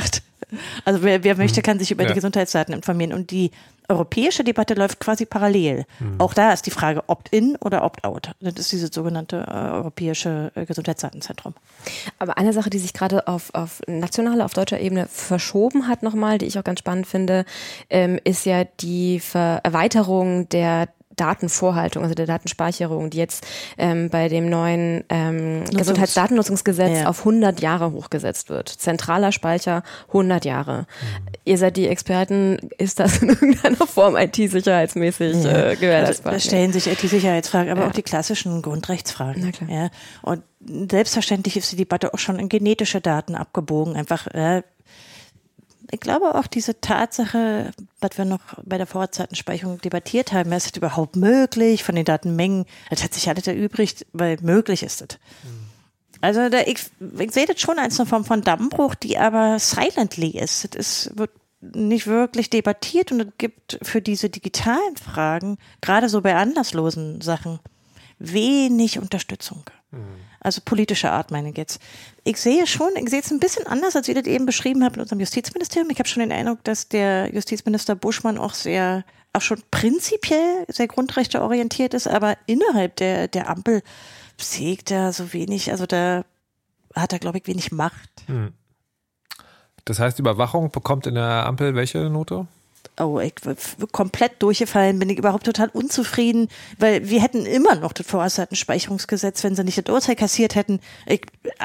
Also wer möchte, kann sich über die Gesundheitsdaten informieren. Und die europäische Debatte läuft quasi parallel. Auch da ist die Frage Opt-in oder Opt-out. Das ist dieses sogenannte europäische Gesundheitsdatenzentrum. Aber eine Sache, die sich gerade auf nationaler, auf deutscher Ebene verschoben hat nochmal, die ich auch ganz spannend finde, ist ja die Erweiterung der Datenvorhaltung, also der Datenspeicherung, die jetzt bei dem neuen Gesundheitsdatennutzungsgesetz auf 100 Jahre hochgesetzt wird. Zentraler Speicher 100 Jahre. Ihr seid die Experten, ist das in irgendeiner Form IT-sicherheitsmäßig gewährleistbar? Also, da stellen sich IT-Sicherheitsfragen, aber auch die klassischen Grundrechtsfragen. Na klar. Ja. Und selbstverständlich ist die Debatte auch schon in genetische Daten abgebogen. Einfach ich glaube auch diese Tatsache, was wir noch bei der Vorratsdatenspeicherung debattiert haben, ist es überhaupt möglich von den Datenmengen? Das hat sich alles erübrigt, weil möglich ist es. Also ich sehe das schon als eine Form von Dammbruch, die aber silently ist. Es wird nicht wirklich debattiert und es gibt für diese digitalen Fragen, gerade so bei anlasslosen Sachen, wenig Unterstützung. Also politischer Art, meine ich jetzt. Ich sehe es ein bisschen anders, als ihr das eben beschrieben habt in unserem Justizministerium. Ich habe schon den Eindruck, dass der Justizminister Buschmann auch schon prinzipiell sehr grundrechteorientiert ist, aber innerhalb der Ampel sehe ich da so wenig, also da hat er, glaube ich, wenig Macht. Das heißt, Überwachung bekommt in der Ampel welche Note? Oh, ich komplett durchgefallen, bin ich überhaupt total unzufrieden, weil wir hätten immer noch das Vorratsdatenspeicherungsgesetz, wenn sie nicht das Urteil kassiert hätten. Bin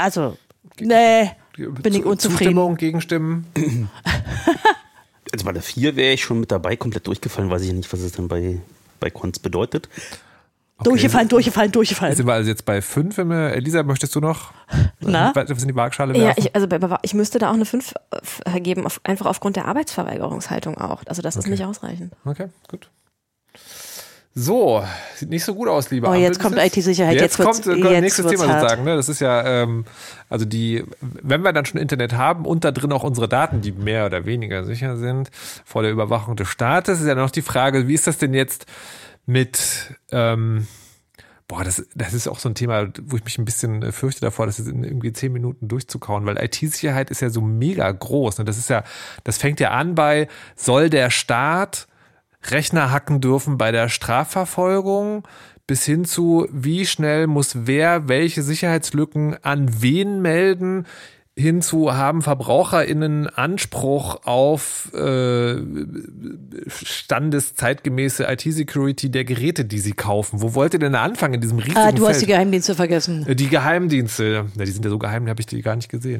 ich unzufrieden. Zustimmung, Gegenstimmen? Also bei der 4 wäre ich schon mit dabei, komplett durchgefallen, weiß ich ja nicht, was es dann bei Konz bedeutet. Okay. Durchgefallen. Sind wir also jetzt bei 5? Elisa, möchtest du noch was in die Waagschale werfen? Ja, ich müsste da auch eine 5 geben, einfach aufgrund der Arbeitsverweigerungshaltung auch. Also das ist nicht ausreichend. Okay, gut. So, sieht nicht so gut aus, lieber Ampel. Jetzt kommt IT-Sicherheit. Jetzt kommt nächstes Thema sozusagen. Ne? Das ist ja, also wenn wir dann schon Internet haben und da drin auch unsere Daten, die mehr oder weniger sicher sind, vor der Überwachung des Staates, ist ja noch die Frage, wie ist das denn jetzt mit, das ist auch so ein Thema, wo ich mich ein bisschen fürchte davor, das in irgendwie 10 Minuten durchzukauen, weil IT-Sicherheit ist ja so mega groß. Ne? Das fängt ja an bei, soll der Staat Rechner hacken dürfen bei der Strafverfolgung, bis hin zu, wie schnell muss wer welche Sicherheitslücken an wen melden, hinzu haben VerbraucherInnen Anspruch auf standeszeitgemäße IT-Security der Geräte, die sie kaufen. Wo wollt ihr denn anfangen in diesem riesigen Feld? Du hast die Geheimdienste vergessen. Die Geheimdienste, die sind ja so geheim, die habe ich die gar nicht gesehen.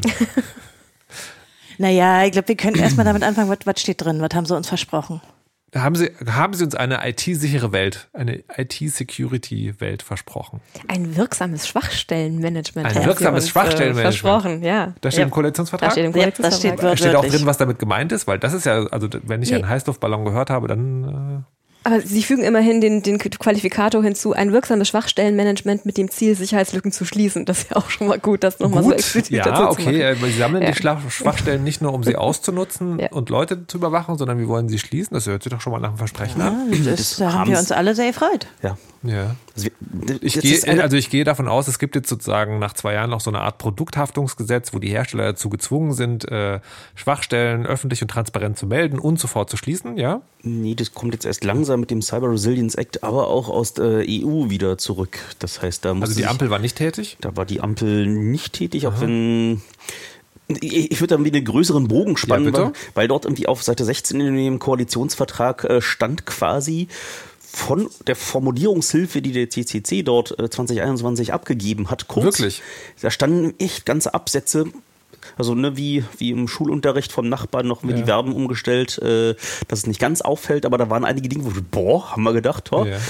Naja, ich glaube, wir können erstmal damit anfangen, was steht drin, was haben sie uns versprochen? Haben Sie uns eine IT-sichere Welt, eine IT-Security-Welt versprochen? Ein wirksames Schwachstellenmanagement. Ein wirksames Schwachstellenmanagement. Versprochen, ja. Das steht im Koalitionsvertrag? Das steht im Koalitionsvertrag. Steht auch drin, was damit gemeint ist, weil das ist ja, also wenn ich einen Heißluftballon gehört habe, dann... Aber Sie fügen immerhin den Qualifikator hinzu, ein wirksames Schwachstellenmanagement mit dem Ziel, Sicherheitslücken zu schließen. Das ist ja auch schon mal gut, das nochmal so explizit dazu zu machen. Ja, okay, Sie sammeln die Schwachstellen nicht nur, um sie auszunutzen und Leute zu überwachen, sondern wir wollen sie schließen. Das hört sich doch schon mal nach einem Versprechen an. Da haben wir uns alle sehr gefreut. Ja. Also ich gehe davon aus, es gibt jetzt sozusagen nach 2 Jahren noch so eine Art Produkthaftungsgesetz, wo die Hersteller dazu gezwungen sind, Schwachstellen öffentlich und transparent zu melden und sofort zu schließen, ja? Nee, das kommt jetzt erst langsam mit dem Cyber Resilience Act, aber auch aus der EU wieder zurück. Das heißt, da muss Also die Ampel war nicht tätig? Da war die Ampel nicht tätig, auch wenn... Ich würde da irgendwie einen größeren Bogen spannen, weil dort irgendwie auf Seite 16 in dem Koalitionsvertrag stand quasi von der Formulierungshilfe, die der CCC dort 2021 abgegeben hat, kurz. Wirklich? Da standen echt ganze Absätze, also wie im Schulunterricht vom Nachbarn noch die Verben umgestellt, dass es nicht ganz auffällt, aber da waren einige Dinge, wo haben wir gedacht,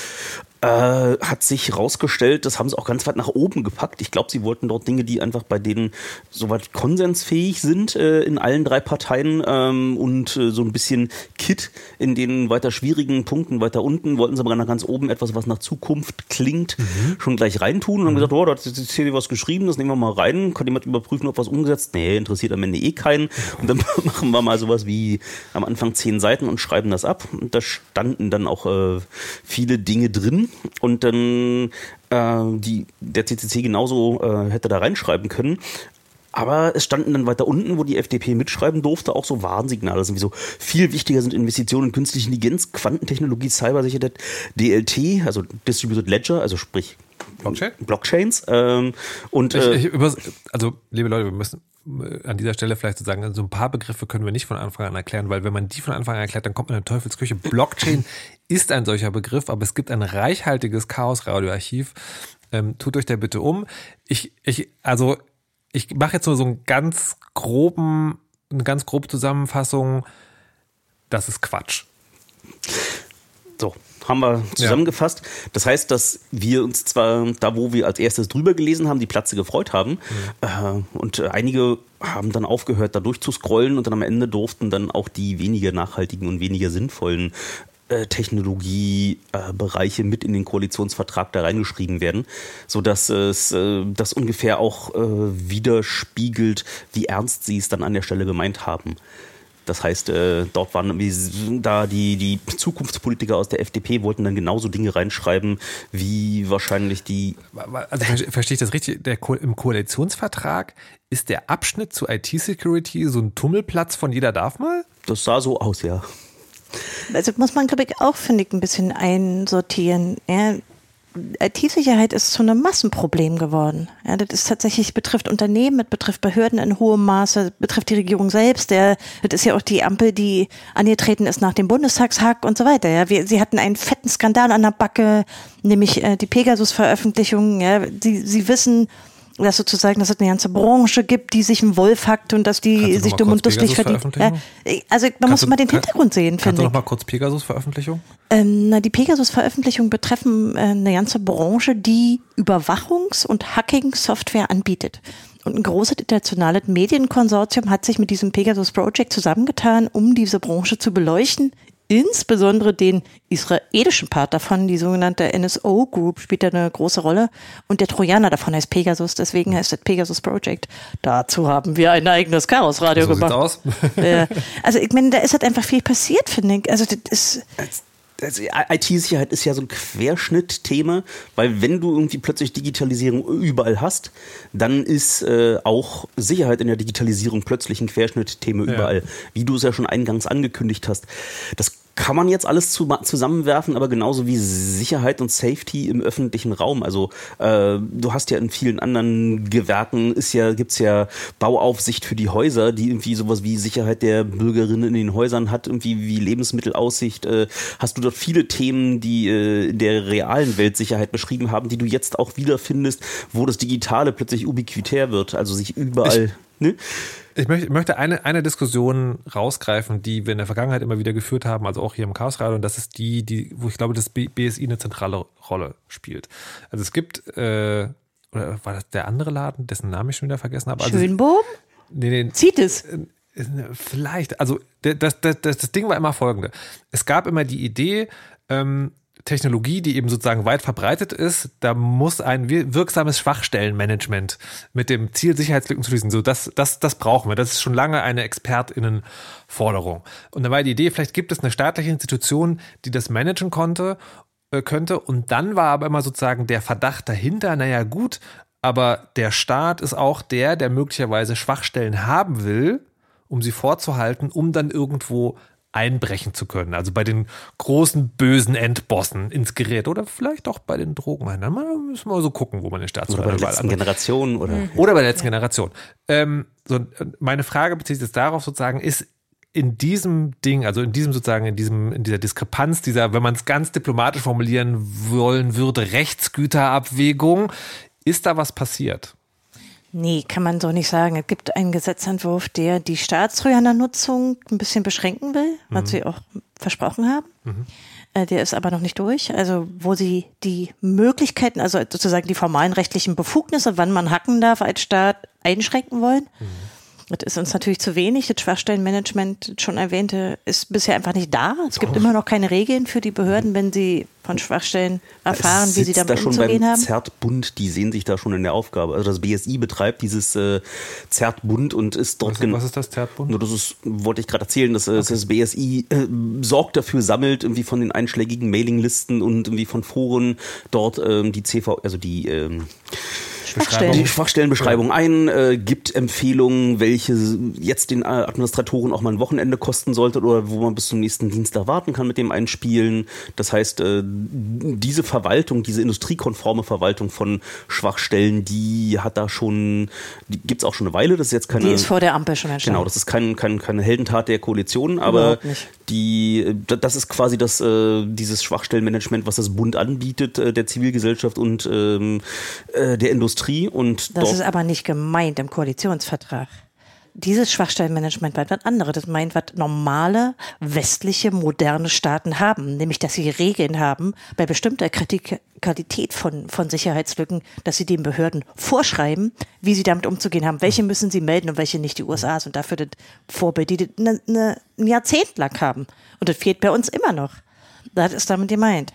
hat sich rausgestellt, das haben sie auch ganz weit nach oben gepackt. Ich glaube, sie wollten dort Dinge, die einfach bei denen soweit konsensfähig sind in allen 3 Parteien und so ein bisschen Kit in den weiter schwierigen Punkten weiter unten, wollten sie aber nach ganz oben etwas, was nach Zukunft klingt, schon gleich reintun und haben gesagt, da ist jetzt hier was geschrieben, das nehmen wir mal rein, kann jemand überprüfen, ob was umgesetzt? Nee, interessiert am Ende keinen. Und dann machen wir mal sowas wie am Anfang 10 Seiten und schreiben das ab. Und da standen dann auch viele Dinge drin. Und dann der CCC genauso hätte da reinschreiben können. Aber es standen dann weiter unten, wo die FDP mitschreiben durfte, auch so Warnsignale. Also so viel wichtiger sind Investitionen in künstliche Intelligenz, Quantentechnologie, Cybersicherheit, DLT, also Distributed Ledger, also sprich Blockchains. Also, liebe Leute, wir müssen an dieser Stelle vielleicht so sagen, so ein paar Begriffe können wir nicht von Anfang an erklären, weil wenn man die von Anfang an erklärt, dann kommt man in eine Teufelsküche. Blockchain ist ein solcher Begriff, aber es gibt ein reichhaltiges Chaos-Radioarchiv. Tut euch da bitte um. Ich mache jetzt nur so eine ganz grobe Zusammenfassung. Das ist Quatsch. So, haben wir zusammengefasst. Ja. Das heißt, dass wir uns zwar da, wo wir als erstes drüber gelesen haben, die Platze gefreut haben. Und einige haben dann aufgehört, da durchzuscrollen und dann am Ende durften dann auch die weniger nachhaltigen und weniger sinnvollen Technologiebereiche mit in den Koalitionsvertrag da reingeschrieben werden, sodass es das ungefähr auch widerspiegelt, wie ernst sie es dann an der Stelle gemeint haben. Das heißt, dort waren da die Zukunftspolitiker aus der FDP wollten dann genauso Dinge reinschreiben, wie wahrscheinlich die... Also verstehe ich das richtig? Im Koalitionsvertrag ist der Abschnitt zu IT-Security so ein Tummelplatz von jeder darf mal? Das sah so aus, ja. Also muss man, glaube ich, auch, finde ich, ein bisschen einsortieren. Ja, IT-Sicherheit ist zu einem Massenproblem geworden. Ja, das ist tatsächlich, betrifft Unternehmen, das betrifft Behörden in hohem Maße, betrifft die Regierung selbst. Das ist ja auch die Ampel, die angetreten ist nach dem Bundestagshack und so weiter. Ja, sie hatten einen fetten Skandal an der Backe, nämlich die Pegasus-Veröffentlichung. Ja, sie wissen, dass sozusagen, dass es eine ganze Branche gibt, die sich einen Wolf hackt und dass die sich dumm und dusselig verdient. Ja, also man muss mal den Hintergrund sehen, finde ich. Kannst du noch mal kurz Pegasus-Veröffentlichung? Die Pegasus-Veröffentlichungen betreffen eine ganze Branche, die Überwachungs- und Hacking-Software anbietet. Und ein großes internationales Medienkonsortium hat sich mit diesem Pegasus Project zusammengetan, um diese Branche zu beleuchten. Insbesondere den israelischen Part davon, die sogenannte NSO Group, spielt da eine große Rolle. Und der Trojaner davon heißt Pegasus, deswegen heißt das Pegasus Project. Dazu haben wir ein eigenes Chaosradio gemacht. So sieht's aus. Also ich meine, da ist halt einfach viel passiert, finde ich. Also das ist... IT-Sicherheit ist ja so ein Querschnittthema, weil wenn du irgendwie plötzlich Digitalisierung überall hast, dann ist auch Sicherheit in der Digitalisierung plötzlich ein Querschnittthema überall, wie du es ja schon eingangs angekündigt hast. Das kann man jetzt alles zusammenwerfen, aber genauso wie Sicherheit und Safety im öffentlichen Raum. Also du hast ja in vielen anderen Gewerken gibt's ja Bauaufsicht für die Häuser, die irgendwie sowas wie Sicherheit der Bürgerinnen in den Häusern hat, irgendwie wie Lebensmittelaussicht. Hast du dort viele Themen, die in der realen Welt Sicherheit beschrieben haben, die du jetzt auch wiederfindest, wo das Digitale plötzlich ubiquitär wird, also sich überall... Ich möchte eine Diskussion rausgreifen, die wir in der Vergangenheit immer wieder geführt haben, also auch hier im Chaosradio, und das ist die, wo ich glaube, das BSI eine zentrale Rolle spielt. Also es gibt, oder war das der andere Laden, dessen Namen ich schon wieder vergessen habe? Also Schönbohm? Nee. Zieht es? Vielleicht. Also das Ding war immer folgende. Es gab immer die Idee, Technologie, die eben sozusagen weit verbreitet ist, da muss ein wirksames Schwachstellenmanagement mit dem Ziel, Sicherheitslücken zu schließen. So, das brauchen wir. Das ist schon lange eine ExpertInnenforderung. Und dann war die Idee, vielleicht gibt es eine staatliche Institution, die das managen könnte. Und dann war aber immer sozusagen der Verdacht dahinter, naja gut, aber der Staat ist auch der möglicherweise Schwachstellen haben will, um sie vorzuhalten, um dann irgendwo einbrechen zu können. Also bei den großen, bösen Endbossen ins Gerät oder vielleicht auch bei den Drogenhändlern. Man müssen wir so gucken, wo man den Staat oder bei der letzten Generation oder bei der letzten Generation. Meine Frage bezieht sich darauf sozusagen, ist in diesem Ding, also in dieser Diskrepanz, wenn man es ganz diplomatisch formulieren wollen würde, Rechtsgüterabwägung, ist da was passiert? Nee, kann man so nicht sagen. Es gibt einen Gesetzentwurf, der die Staatstrojanernutzung ein bisschen beschränken will, was sie auch versprochen haben. Der ist aber noch nicht durch. Also wo sie die Möglichkeiten, also sozusagen die formalen rechtlichen Befugnisse, wann man hacken darf als Staat, einschränken wollen. Das ist uns natürlich zu wenig. Das Schwachstellenmanagement, schon erwähnte, ist bisher einfach nicht da. Es gibt immer noch keine Regeln für die Behörden, wenn sie von Schwachstellen erfahren, wie sie damit umzugehen haben. CERT-Bund, die sehen sich da schon in der Aufgabe. Also das BSI betreibt dieses CERT-Bund und ist dort... Was ist das CERT-Bund? Das ist, wollte ich gerade erzählen, das BSI sorgt dafür, sammelt irgendwie von den einschlägigen Mailinglisten und irgendwie von Foren dort die Die Schwachstellenbeschreibung ein, gibt Empfehlungen, welche jetzt den Administratoren auch mal ein Wochenende kosten sollte oder wo man bis zum nächsten Dienstag warten kann mit dem Einspielen. Das heißt, diese Verwaltung, diese industriekonforme Verwaltung von Schwachstellen, die gibt's auch schon eine Weile. Das ist jetzt keine. Die ist vor der Ampel schon entstanden. Genau, das ist keine Heldentat der Koalition, aber das ist quasi dieses Schwachstellenmanagement, was das Bund anbietet, der Zivilgesellschaft und der Industrie. Und das ist aber nicht gemeint im Koalitionsvertrag. Dieses Schwachstellenmanagement meint was anderes. Das meint, was normale, westliche, moderne Staaten haben. Nämlich, dass sie Regeln haben bei bestimmter Qualität von Sicherheitslücken, dass sie den Behörden vorschreiben, wie sie damit umzugehen haben. Welche müssen sie melden und welche nicht. Die USA sind dafür das Vorbild, die das ein Jahrzehnt lang haben. Und das fehlt bei uns immer noch. Das ist damit gemeint.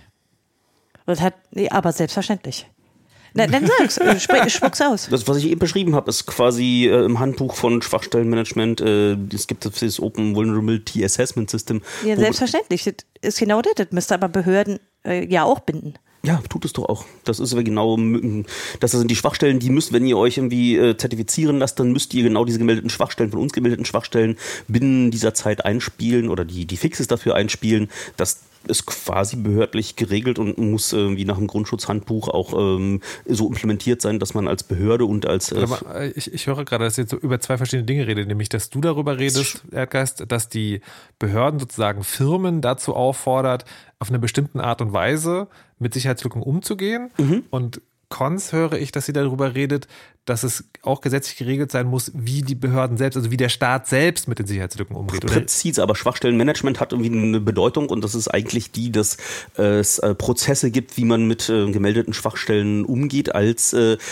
Aber selbstverständlich. Dann spuck's aus. Das, was ich eben beschrieben habe, ist quasi im Handbuch von Schwachstellenmanagement. Es gibt das Open Vulnerability Assessment System. Ja, selbstverständlich. Das ist genau das. Das müsste aber Behörden ja auch binden. Ja, tut es doch auch. Das ist genau, das sind die Schwachstellen, die müsst, wenn ihr euch irgendwie zertifizieren lasst, dann müsst ihr genau diese gemeldeten Schwachstellen, von uns gemeldeten Schwachstellen binnen dieser Zeit einspielen oder die Fixes dafür einspielen. Das ist quasi behördlich geregelt und muss wie nach dem Grundschutzhandbuch auch so implementiert sein, dass man als Behörde und als... Ich höre gerade, dass ihr jetzt so über zwei verschiedene Dinge redet, nämlich, dass du darüber redest, Erdgeist, dass die Behörden sozusagen Firmen dazu auffordert, auf eine bestimmte Art und Weise mit Sicherheitslücken umzugehen. Und Cons höre ich, dass sie darüber redet, dass es auch gesetzlich geregelt sein muss, wie die Behörden selbst, also wie der Staat selbst mit den Sicherheitslücken umgeht. Präzise, aber Schwachstellenmanagement hat irgendwie eine Bedeutung und das ist eigentlich die, dass es Prozesse gibt, wie man mit gemeldeten Schwachstellen umgeht als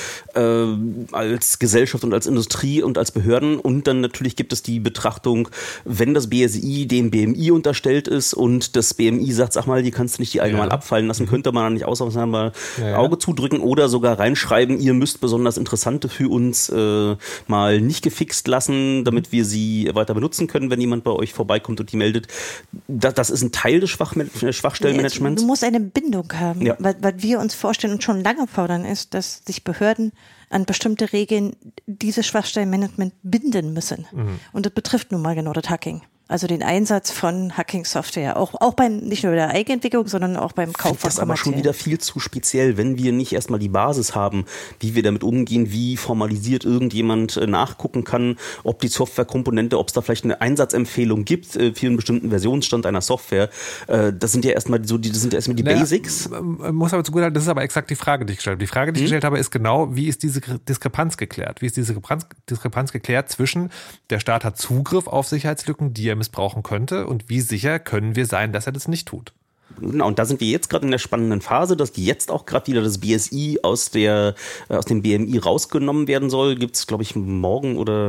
Gesellschaft und als Industrie und als Behörden. Und dann natürlich gibt es die Betrachtung, wenn das BSI dem BMI unterstellt ist und das BMI sagt, sag mal, die kannst du nicht die allgemein abfallen lassen, könnte man dann nicht ausnahmsweise mal Auge zudrücken oder sogar reinschreiben, ihr müsst besonders interessante für uns mal nicht gefixt lassen, damit wir sie weiter benutzen können, wenn jemand bei euch vorbeikommt und die meldet. Das ist ein Teil des Schwachstellenmanagements. Du musst eine Bindung haben. Ja. Was wir uns vorstellen und schon lange fordern, ist, dass sich Behörden an bestimmte Regeln dieses Schwachstellenmanagement binden müssen. Und das betrifft nun mal genau das Hacking. Also den Einsatz von Hacking-Software, auch beim, nicht nur bei der Eigenentwicklung, sondern auch beim Kauf von Das ist aber schon wieder viel zu speziell, wenn wir nicht erstmal die Basis haben, wie wir damit umgehen, wie formalisiert irgendjemand nachgucken kann, ob die Softwarekomponente, ob es da vielleicht eine Einsatzempfehlung gibt für einen bestimmten Versionsstand einer Software. Das sind ja erstmal die Basics. Muss aber zugutehalten, das ist aber exakt die Frage, die ich gestellt habe. Die Frage, die ich gestellt habe, ist genau, wie ist diese Diskrepanz geklärt? Wie ist diese Diskrepanz geklärt zwischen der Staat hat Zugriff auf Sicherheitslücken, die er missbrauchen könnte und wie sicher können wir sein, dass er das nicht tut? Genau, und da sind wir jetzt gerade in der spannenden Phase, dass jetzt auch gerade wieder das BSI aus dem BMI rausgenommen werden soll. Gibt es, glaube ich, morgen oder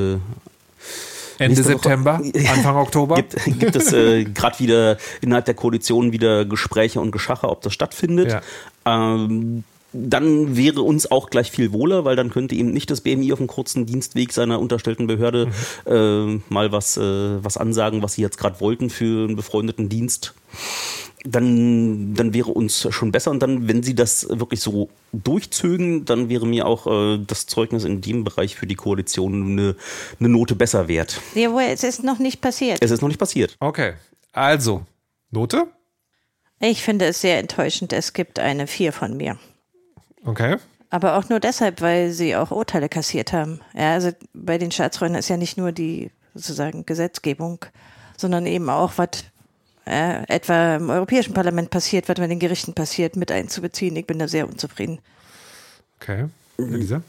Ende September, Anfang Oktober. Gibt es gerade wieder innerhalb der Koalition wieder Gespräche und Geschache, ob das stattfindet. Ja. Dann wäre uns auch gleich viel wohler, weil dann könnte eben nicht das BMI auf dem kurzen Dienstweg seiner unterstellten Behörde mal was ansagen, was sie jetzt gerade wollten für einen befreundeten Dienst. Dann wäre uns schon besser. Und dann, wenn sie das wirklich so durchzögen, dann wäre mir auch das Zeugnis in dem Bereich für die Koalition eine Note besser wert. Jawohl, es ist noch nicht passiert. Es ist noch nicht passiert. Okay, also, Note? Ich finde es sehr enttäuschend. Es gibt eine 4 von mir. Okay. Aber auch nur deshalb, weil sie auch Urteile kassiert haben. Ja, also bei den Staatsräumen ist ja nicht nur die sozusagen Gesetzgebung, sondern eben auch, was etwa im Europäischen Parlament passiert, was bei den Gerichten passiert, mit einzubeziehen. Ich bin da sehr unzufrieden. Okay. Elisa?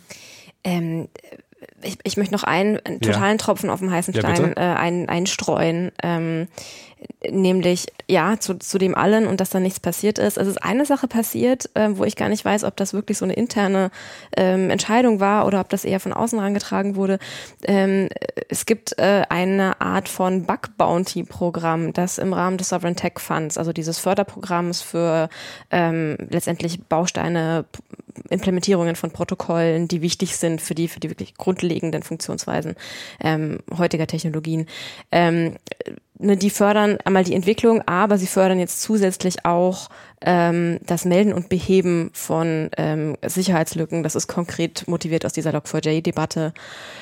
Ich möchte noch einen totalen Tropfen auf dem heißen Stein einstreuen. Nämlich, zu dem allen und dass da nichts passiert ist. Es ist eine Sache passiert, wo ich gar nicht weiß, ob das wirklich so eine interne Entscheidung war oder ob das eher von außen herangetragen wurde. Es gibt eine Art von Bug-Bounty-Programm, das im Rahmen des Sovereign Tech Funds, also dieses Förderprogramms für letztendlich Bausteine, Implementierungen von Protokollen, die wichtig sind für die wirklich grundlegenden Funktionsweisen heutiger Technologien. die fördern einmal die Entwicklung, aber sie fördern jetzt zusätzlich auch das Melden und Beheben von Sicherheitslücken. Das ist konkret motiviert aus dieser Log4j-Debatte.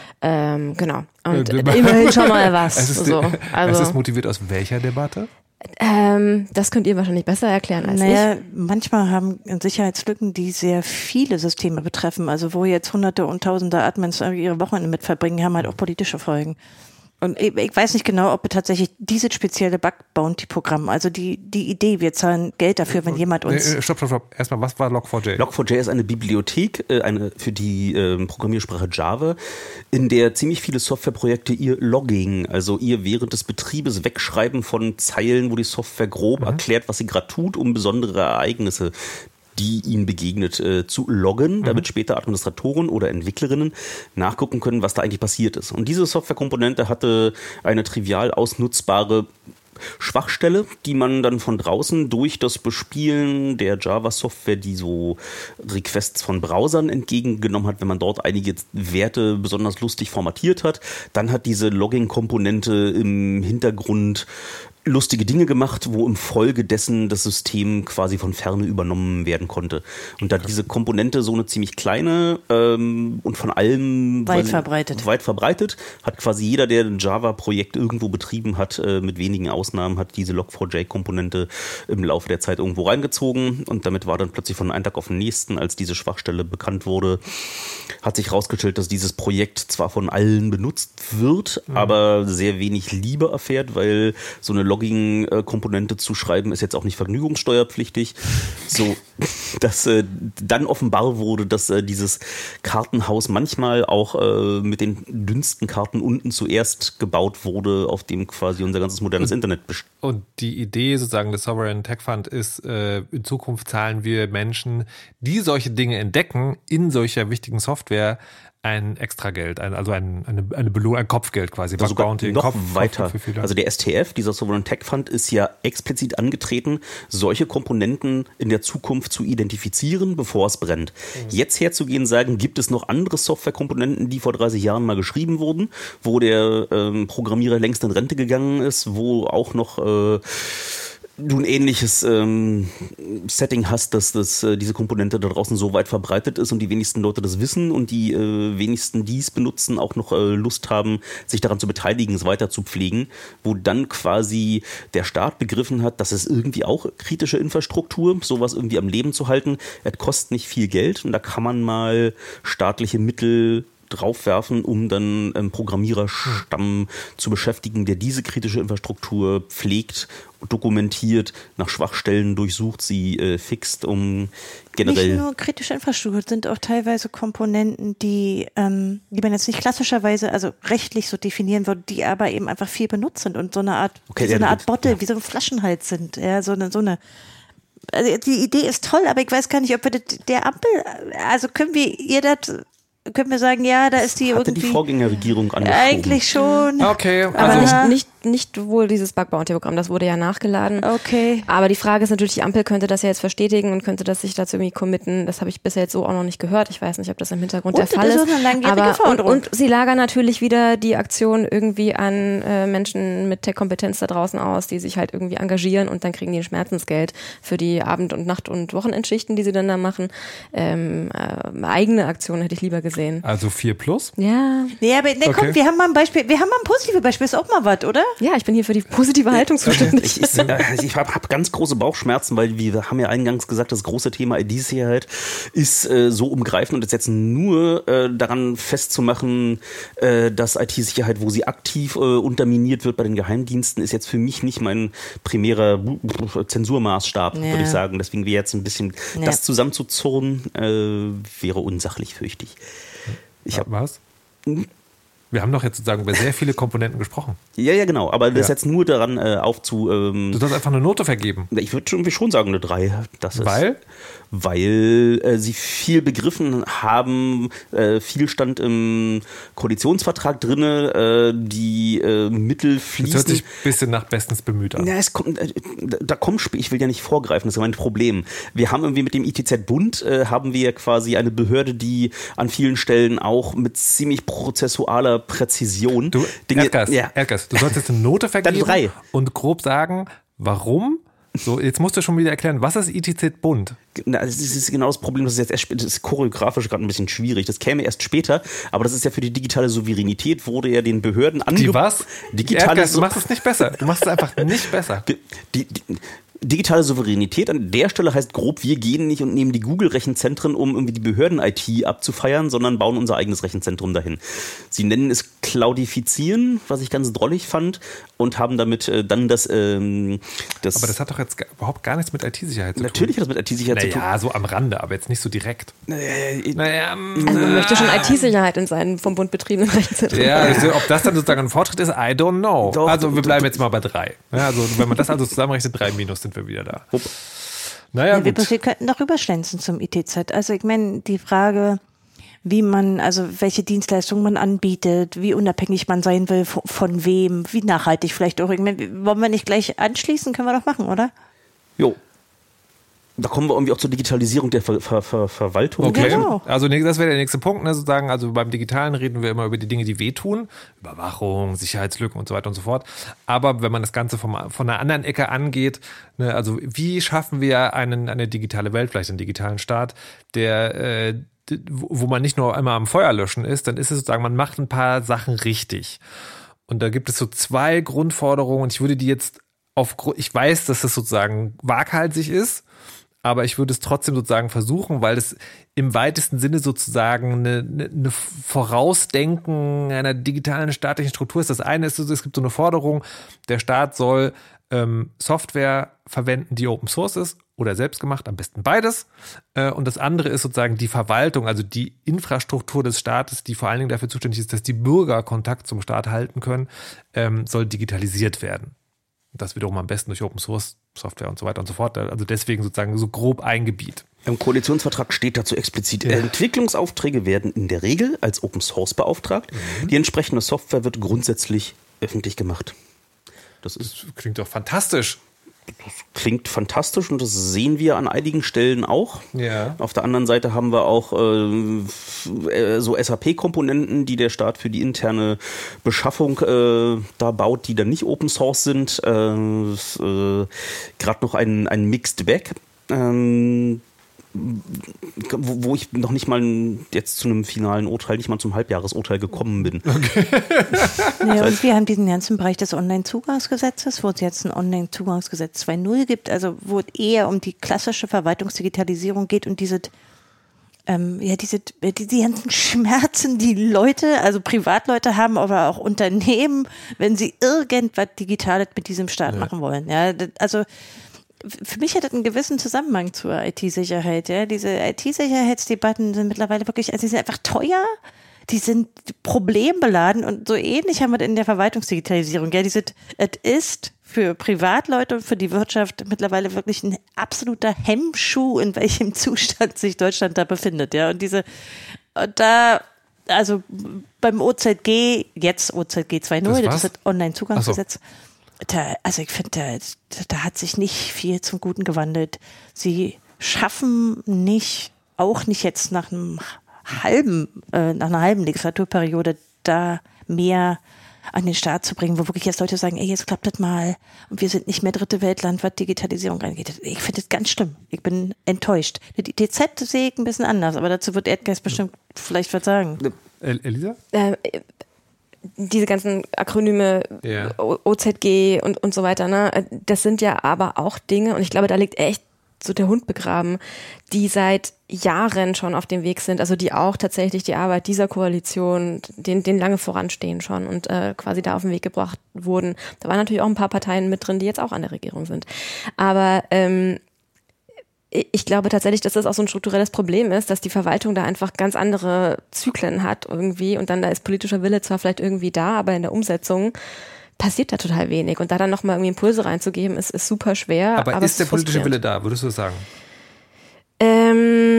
Genau. Und immerhin schon mal was. Es ist motiviert aus welcher Debatte? Das könnt ihr wahrscheinlich besser erklären als naja, ich. Manchmal haben Sicherheitslücken, die sehr viele Systeme betreffen, also wo jetzt Hunderte und Tausende Admins ihre Wochenende mit verbringen, haben halt auch politische Folgen. Und ich weiß nicht genau, ob tatsächlich dieses spezielle Bug-Bounty-Programm, also die Idee, wir zahlen Geld dafür, wenn jemand uns... Stopp. Erstmal, was war Log4j? Log4j ist eine Bibliothek für die Programmiersprache Java, in der ziemlich viele Softwareprojekte ihr Logging, also ihr während des Betriebes Wegschreiben von Zeilen, wo die Software grob erklärt, was sie gerade tut, um besondere Ereignisse, die ihnen begegnet, zu loggen, damit später Administratoren oder Entwicklerinnen nachgucken können, was da eigentlich passiert ist. Und diese Softwarekomponente hatte eine trivial ausnutzbare Schwachstelle, die man dann von draußen durch das Bespielen der Java-Software, die so Requests von Browsern entgegengenommen hat, wenn man dort einige Werte besonders lustig formatiert hat, dann hat diese Logging-Komponente im Hintergrund lustige Dinge gemacht, wo im Folge dessen das System quasi von Ferne übernommen werden konnte. Und da diese Komponente so eine ziemlich kleine und von allem weit verbreitet, hat quasi jeder, der ein Java-Projekt irgendwo betrieben hat, mit wenigen Ausnahmen, hat diese Log4j-Komponente im Laufe der Zeit irgendwo reingezogen. Und damit war dann plötzlich von einem Tag auf den nächsten, als diese Schwachstelle bekannt wurde, hat sich herausgestellt, dass dieses Projekt zwar von allen benutzt wird, aber sehr wenig Liebe erfährt, weil so eine Logging-Komponente zu schreiben ist jetzt auch nicht vergnügungssteuerpflichtig. So, dass dann offenbar wurde, dass dieses Kartenhaus manchmal auch mit den dünnsten Karten unten zuerst gebaut wurde, auf dem quasi unser ganzes modernes Internet besteht. Und die Idee sozusagen des Sovereign Tech Fund ist, in Zukunft zahlen wir Menschen, die solche Dinge entdecken, in solcher wichtigen Software, ein Extrageld, also eine Belohnung, ein Kopfgeld quasi. Also sogar noch weiter. Also der STF, dieser Sovereign Tech Fund, ist ja explizit angetreten, solche Komponenten in der Zukunft zu identifizieren, bevor es brennt. Jetzt herzugehen, sagen, gibt es noch andere Softwarekomponenten, die vor 30 Jahren mal geschrieben wurden, wo der Programmierer längst in Rente gegangen ist, wo auch noch du ein ähnliches Setting hast, dass diese Komponente da draußen so weit verbreitet ist und die wenigsten Leute das wissen und die wenigsten, die es benutzen, auch noch Lust haben, sich daran zu beteiligen, es weiter zu pflegen, wo dann quasi der Staat begriffen hat, dass es irgendwie auch kritische Infrastruktur, sowas irgendwie am Leben zu halten, es kostet nicht viel Geld und da kann man mal staatliche Mittel draufwerfen, um dann einen Programmiererstamm zu beschäftigen, der diese kritische Infrastruktur pflegt, dokumentiert, nach Schwachstellen durchsucht, sie fixt, um generell... Nicht nur kritische Infrastruktur, sind auch teilweise Komponenten, die man jetzt nicht klassischerweise, also rechtlich so definieren würde, die aber eben einfach viel benutzt sind und so eine Art, Bottle, wie so ein Flaschenhals sind. Ja, so eine also die Idee ist toll, aber ich weiß gar nicht, ob wir der Ampel, also können wir sagen, ja, da ist die Hatte irgendwie... die Vorgängerregierung angeschoben. Eigentlich schon. Okay, Aber also nicht wohl dieses Bug-Bounty-Programm, das wurde ja nachgeladen. Okay. Aber die Frage ist natürlich, die Ampel könnte das ja jetzt verstetigen und könnte das sich dazu irgendwie committen. Das habe ich bisher jetzt so auch noch nicht gehört. Ich weiß nicht, ob das im Hintergrund der Fall ist. Das ist eine langjährige Forderung. Und sie lagern natürlich wieder die Aktion irgendwie an Menschen mit Tech-Kompetenz da draußen aus, die sich halt irgendwie engagieren und dann kriegen die ein Schmerzensgeld für die Abend- und Nacht- und Wochenendschichten, die sie dann da machen. Eigene Aktionen hätte ich lieber gesehen. Also 4+? Ja. Nee, aber komm, wir haben mal ein Beispiel, wir haben mal ein positives Beispiel, ist auch mal was, oder? Ja, ich bin hier für die positive Haltung zuständig. Ich hab ganz große Bauchschmerzen, weil wir haben ja eingangs gesagt, das große Thema ID-Sicherheit ist so umgreifend und jetzt nur daran festzumachen, dass IT-Sicherheit, wo sie aktiv unterminiert wird bei den Geheimdiensten, ist jetzt für mich nicht mein primärer Zensurmaßstab, würde ich sagen. Deswegen wäre jetzt ein bisschen das zusammenzuzurren, wäre unsachlich, fürchte ich. Was? Wir haben doch jetzt sozusagen über sehr viele Komponenten gesprochen. Ja, genau. Aber das jetzt nur daran du sollst einfach eine Note vergeben. Ich würde schon sagen eine 3. Weil? Weil sie viel begriffen haben, viel stand im Koalitionsvertrag drin, die Mittel fließen. Das hört sich ein bisschen nach bestens bemüht an. Ja, ich will ja nicht vorgreifen, das ist mein Problem. Wir haben irgendwie mit dem ITZ-Bund, haben wir quasi eine Behörde, die an vielen Stellen auch mit ziemlich prozessualer Präzision Erdgas, du sollst jetzt eine Note vergeben Dann 3. und grob sagen, warum. So, jetzt musst du schon wieder erklären, was ist ITZ Bund? Das ist genau das Problem, das ist choreografisch gerade ein bisschen schwierig. Das käme erst später, aber das ist ja für die digitale Souveränität, wurde ja den Behörden Die was? Digitale Erdgas, du machst es nicht besser. Du machst es einfach nicht besser. Digitale Souveränität an der Stelle heißt grob, wir gehen nicht und nehmen die Google-Rechenzentren, um irgendwie die Behörden-IT abzufeiern, sondern bauen unser eigenes Rechenzentrum dahin. Sie nennen es Cloudifizieren, was ich ganz drollig fand, und haben damit dann das... Aber das hat doch jetzt überhaupt gar nichts mit IT-Sicherheit zu tun. Natürlich hat das mit IT-Sicherheit zu tun. Ja, so am Rande, aber jetzt nicht so direkt. Also man möchte schon IT-Sicherheit in seinen vom Bund betriebenen Rechenzentren. Ja, ob das dann sozusagen ein Fortschritt ist, I don't know. Doch, also wir bleiben jetzt mal bei 3. Ja, also wenn man das also zusammenrechnet, 3 minus sind wir wieder da. Naja, wir könnten doch rüberschlänzen zum ITZ. Also ich meine, die Frage, wie man, also welche Dienstleistungen man anbietet, wie unabhängig man sein will, von wem, wie nachhaltig vielleicht auch. Ich meine, wollen wir nicht gleich anschließen? Können wir doch machen, oder? Jo. Da kommen wir irgendwie auch zur Digitalisierung der Verwaltung. Okay, Genau. also das wäre der nächste Punkt, ne, sozusagen, also beim Digitalen reden wir immer über die Dinge, die wehtun, Überwachung, Sicherheitslücken und so weiter und so fort, aber wenn man das Ganze von einer anderen Ecke angeht, ne, also wie schaffen wir eine digitale Welt, vielleicht einen digitalen Staat, der wo man nicht nur einmal am Feuer löschen ist, dann ist es sozusagen, man macht ein paar Sachen richtig. Und da gibt es so 2 Grundforderungen und ich würde die jetzt ich weiß, dass das sozusagen waghalsig ist, aber ich würde es trotzdem sozusagen versuchen, weil das im weitesten Sinne sozusagen eine Vorausdenken einer digitalen staatlichen Struktur ist. Das eine ist, es gibt so eine Forderung, der Staat soll Software verwenden, die Open Source ist oder selbst gemacht, am besten beides. Und das andere ist sozusagen die Verwaltung, also die Infrastruktur des Staates, die vor allen Dingen dafür zuständig ist, dass die Bürger Kontakt zum Staat halten können, soll digitalisiert werden. Das wiederum am besten durch Open Source Software und so weiter und so fort. Also deswegen sozusagen so grob ein Gebiet. Im Koalitionsvertrag steht dazu explizit, Entwicklungsaufträge werden in der Regel als Open Source beauftragt. Die entsprechende Software wird grundsätzlich öffentlich gemacht. Das klingt doch fantastisch. Das klingt fantastisch und das sehen wir an einigen Stellen auch. Ja. Auf der anderen Seite haben wir auch so SAP-Komponenten, die der Staat für die interne Beschaffung da baut, die dann nicht Open Source sind. Gerade noch ein Mixed Bag. Wo ich noch nicht mal jetzt zu einem finalen Urteil, nicht mal zum Halbjahresurteil gekommen bin. Okay. Ja, und wir haben diesen ganzen Bereich des Online-Zugangsgesetzes, wo es jetzt ein Online-Zugangsgesetz 2.0 gibt, also wo es eher um die klassische Verwaltungsdigitalisierung geht und die ganzen Schmerzen, die Leute, also Privatleute haben, aber auch Unternehmen, wenn sie irgendwas Digitales mit diesem Staat machen wollen. Ja, also für mich hat das einen gewissen Zusammenhang zur IT-Sicherheit. Ja? Diese IT-Sicherheitsdebatten sind mittlerweile wirklich, also die sind einfach teuer, die sind problembeladen und so ähnlich haben wir das in der Verwaltungsdigitalisierung. Ja? Es ist für Privatleute und für die Wirtschaft mittlerweile wirklich ein absoluter Hemmschuh, in welchem Zustand sich Deutschland da befindet. Ja? Und also beim OZG, jetzt OZG 2.0, das ist das Online-Zugangsgesetz. Also ich finde, da hat sich nicht viel zum Guten gewandelt. Sie schaffen auch nicht jetzt nach einer halben Legislaturperiode da mehr an den Start zu bringen, wo wirklich jetzt Leute sagen, ey, jetzt klappt das mal und wir sind nicht mehr dritte Weltland, was Digitalisierung angeht. Ich finde das ganz schlimm. Ich bin enttäuscht. Die DZ sehe ich ein bisschen anders, aber dazu wird Erdgas bestimmt vielleicht was sagen. Elisa? Diese ganzen Akronyme, OZG und so weiter, ne? Das sind ja aber auch Dinge, und ich glaube, da liegt echt so der Hund begraben, die seit Jahren schon auf dem Weg sind, also die auch tatsächlich die Arbeit dieser Koalition, den lange voranstehen schon und quasi da auf den Weg gebracht wurden. Da waren natürlich auch ein paar Parteien mit drin, die jetzt auch an der Regierung sind. Aber ich glaube tatsächlich, dass das auch so ein strukturelles Problem ist, dass die Verwaltung da einfach ganz andere Zyklen hat irgendwie und dann da ist politischer Wille zwar vielleicht irgendwie da, aber in der Umsetzung passiert da total wenig und da dann nochmal irgendwie Impulse reinzugeben, ist super schwer. Aber ist der politische Wille da, würdest du das sagen?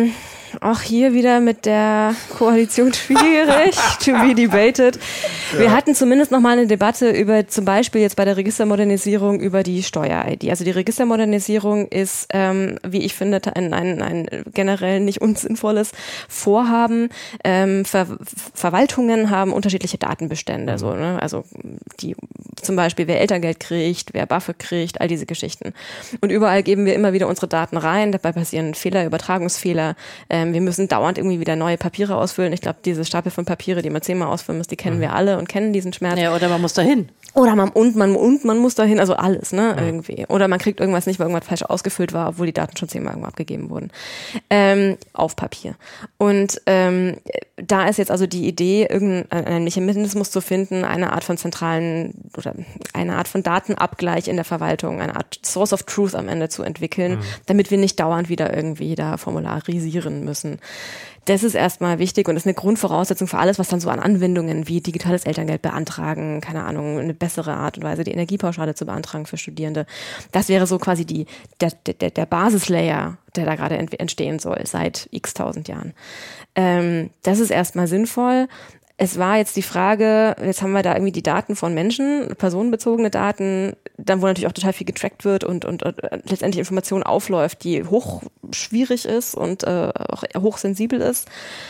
Auch hier wieder mit der Koalition schwierig, to be debated. Wir hatten zumindest noch mal eine Debatte über zum Beispiel jetzt bei der Registermodernisierung über die Steuer-ID. Also die Registermodernisierung ist, wie ich finde, ein generell nicht unsinnvolles Vorhaben. Verwaltungen haben unterschiedliche Datenbestände, so, ne? Also die zum Beispiel, wer Elterngeld kriegt, wer BAföG kriegt, all diese Geschichten. Und überall geben wir immer wieder unsere Daten rein, dabei passieren Fehler, Übertragungsfehler. Wir müssen dauernd irgendwie wieder neue Papiere ausfüllen. Ich glaube, diese Stapel von Papiere, die man 10-mal ausfüllen muss, die kennen wir alle und kennen diesen Schmerz. Ja, oder man muss dahin. Oder man muss dahin, also alles, ne, irgendwie. Oder man kriegt irgendwas nicht, weil irgendwas falsch ausgefüllt war, obwohl die Daten schon 10-mal irgendwo abgegeben wurden. Auf Papier. Und da ist jetzt also die Idee, irgendeinen Mechanismus zu finden, eine Art von zentralen oder eine Art von Datenabgleich in der Verwaltung, eine Art Source of Truth am Ende zu entwickeln, damit wir nicht dauernd wieder irgendwie da formularisieren müssen. Das ist erstmal wichtig und ist eine Grundvoraussetzung für alles, was dann so an Anwendungen wie digitales Elterngeld beantragen, keine Ahnung, eine bessere Art und Weise, die Energiepauschale zu beantragen für Studierende. Das wäre so quasi der Basislayer, der da gerade entstehen soll, seit x-tausend Jahren. Das ist erstmal sinnvoll. Es war jetzt die Frage, jetzt haben wir da irgendwie die Daten von Menschen, personenbezogene Daten, dann wo natürlich auch total viel getrackt wird und letztendlich Information aufläuft, die hoch schwierig ist und auch hochsensibel ist.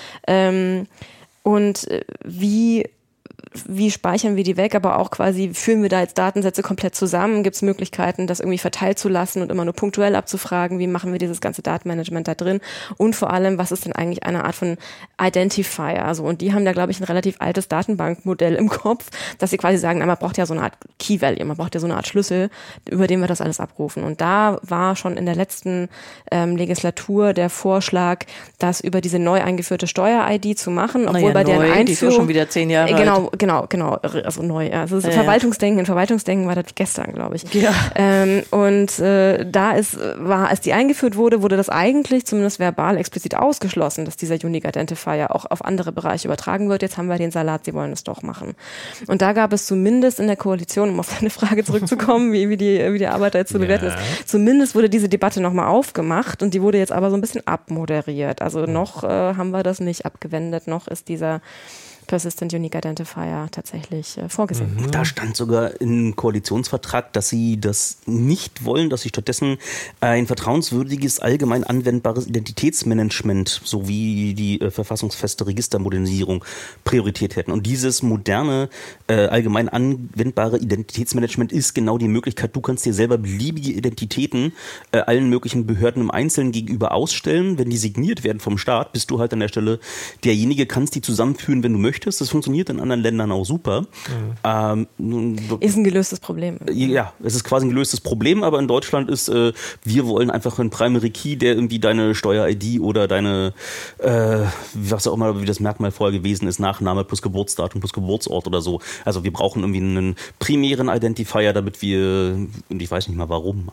Und wie speichern wir die weg, aber auch quasi führen wir da jetzt Datensätze komplett zusammen? Gibt es Möglichkeiten, das irgendwie verteilt zu lassen und immer nur punktuell abzufragen? Wie machen wir dieses ganze Datenmanagement da drin? Und vor allem, was ist denn eigentlich eine Art von Identifier? Also, und die haben da, glaube ich, ein relativ altes Datenbankmodell im Kopf, dass sie quasi sagen, man braucht ja so eine Art Key-Value, man braucht ja so eine Art Schlüssel, über den wir das alles abrufen. Und da war schon in der letzten Legislatur der Vorschlag, das über diese neu eingeführte Steuer-ID zu machen, obwohl bei deren Einführung... Die ist schon wieder 10 Jahre alt. Genau, also neu. Ja. Also Verwaltungsdenken war das gestern, glaube ich. Ja. Als die eingeführt wurde das eigentlich zumindest verbal explizit ausgeschlossen, dass dieser Unique Identifier auch auf andere Bereiche übertragen wird. Jetzt haben wir den Salat, sie wollen es doch machen. Und da gab es zumindest in der Koalition, um auf deine Frage zurückzukommen, wie die Arbeit da jetzt zu bewerten ist, zumindest wurde diese Debatte nochmal aufgemacht und die wurde jetzt aber so ein bisschen abmoderiert. Also noch haben wir das nicht abgewendet, noch ist dieser Persistent Unique Identifier tatsächlich vorgesehen. Da stand sogar im Koalitionsvertrag, dass sie das nicht wollen, dass sie stattdessen ein vertrauenswürdiges, allgemein anwendbares Identitätsmanagement sowie die verfassungsfeste Registermodernisierung Priorität hätten. Und dieses moderne, allgemein anwendbare Identitätsmanagement ist genau die Möglichkeit, du kannst dir selber beliebige Identitäten allen möglichen Behörden im Einzelnen gegenüber ausstellen. Wenn die signiert werden vom Staat, bist du halt an der Stelle derjenige, kannst die zusammenführen, wenn du möchtest. Das funktioniert in anderen Ländern auch super. Ist ein gelöstes Problem. Ja, es ist quasi ein gelöstes Problem, aber in Deutschland ist, wir wollen einfach einen Primary Key, der irgendwie deine Steuer-ID oder deine, was auch immer, wie das Merkmal vorher gewesen ist, Nachname plus Geburtsdatum plus Geburtsort oder so. Also wir brauchen irgendwie einen primären Identifier, damit wir, und ich weiß nicht mal warum,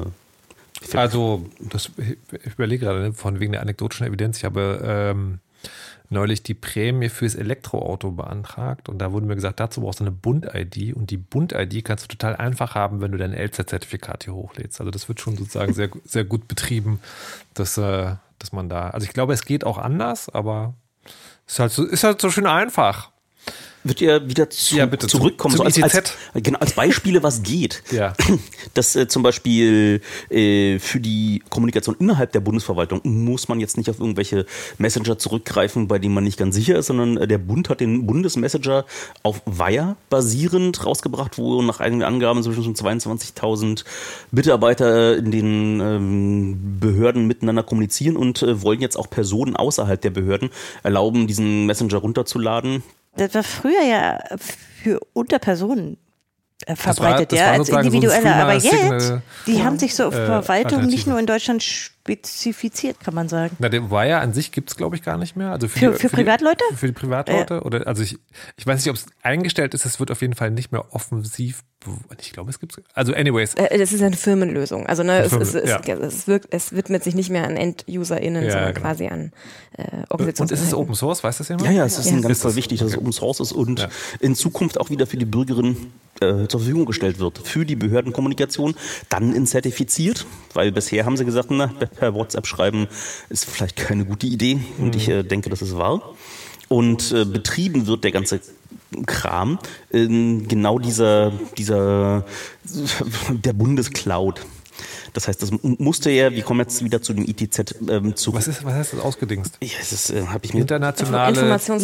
also, ich überlege gerade, von wegen der anekdotischen Evidenz, ich habe neulich die Prämie fürs Elektroauto beantragt und da wurde mir gesagt, dazu brauchst du eine Bund-ID und die Bund-ID kannst du total einfach haben, wenn du dein LZ-Zertifikat hier hochlädst. Also das wird schon sozusagen sehr, sehr gut betrieben, dass man da, also ich glaube, es geht auch anders, aber ist halt so schön einfach. Wird ihr wieder zurückkommen, zum so als Beispiele, was geht. Ja. Dass zum Beispiel für die Kommunikation innerhalb der Bundesverwaltung muss man jetzt nicht auf irgendwelche Messenger zurückgreifen, bei denen man nicht ganz sicher ist, sondern der Bund hat den Bundesmessenger auf Wire basierend rausgebracht, wo nach eigenen Angaben zwischen 22.000 Mitarbeiter in den Behörden miteinander kommunizieren und wollen jetzt auch Personen außerhalb der Behörden erlauben, diesen Messenger runterzuladen. Das war früher ja für Unterpersonen verbreitet, als individuelle. So aber jetzt, die haben sich so auf Verwaltung nicht nur in Deutschland spezifiziert, kann man sagen. Na, den Wire an sich gibt es, glaube ich, gar nicht mehr. Also für Privatleute? Für die Privatleute. Oder, also ich weiß nicht, ob es eingestellt ist, es wird auf jeden Fall nicht mehr offensiv. Ich glaube, es gibt es. Also anyways. Das ist eine Firmenlösung. Also es widmet sich nicht mehr an End-UserInnen, sondern quasi an Organisationen. Und ist es Open Source? Weiß das jemand? Ja, es ist ganz voll wichtig, dass es Open Source ist und in Zukunft auch wieder für die Bürgerinnen zur Verfügung gestellt wird. Für die Behördenkommunikation, dann zertifiziert, weil bisher haben sie gesagt, per WhatsApp schreiben, ist vielleicht keine gute Idee. Und ich denke, das ist wahr. Und betrieben wird der ganze Kram in genau dieser der Bundescloud. Das heißt, das musste ja, wir kommen jetzt wieder zu dem ITZ zurück. Was heißt das ausgedingst? Ja, das habe ich mir... Internationale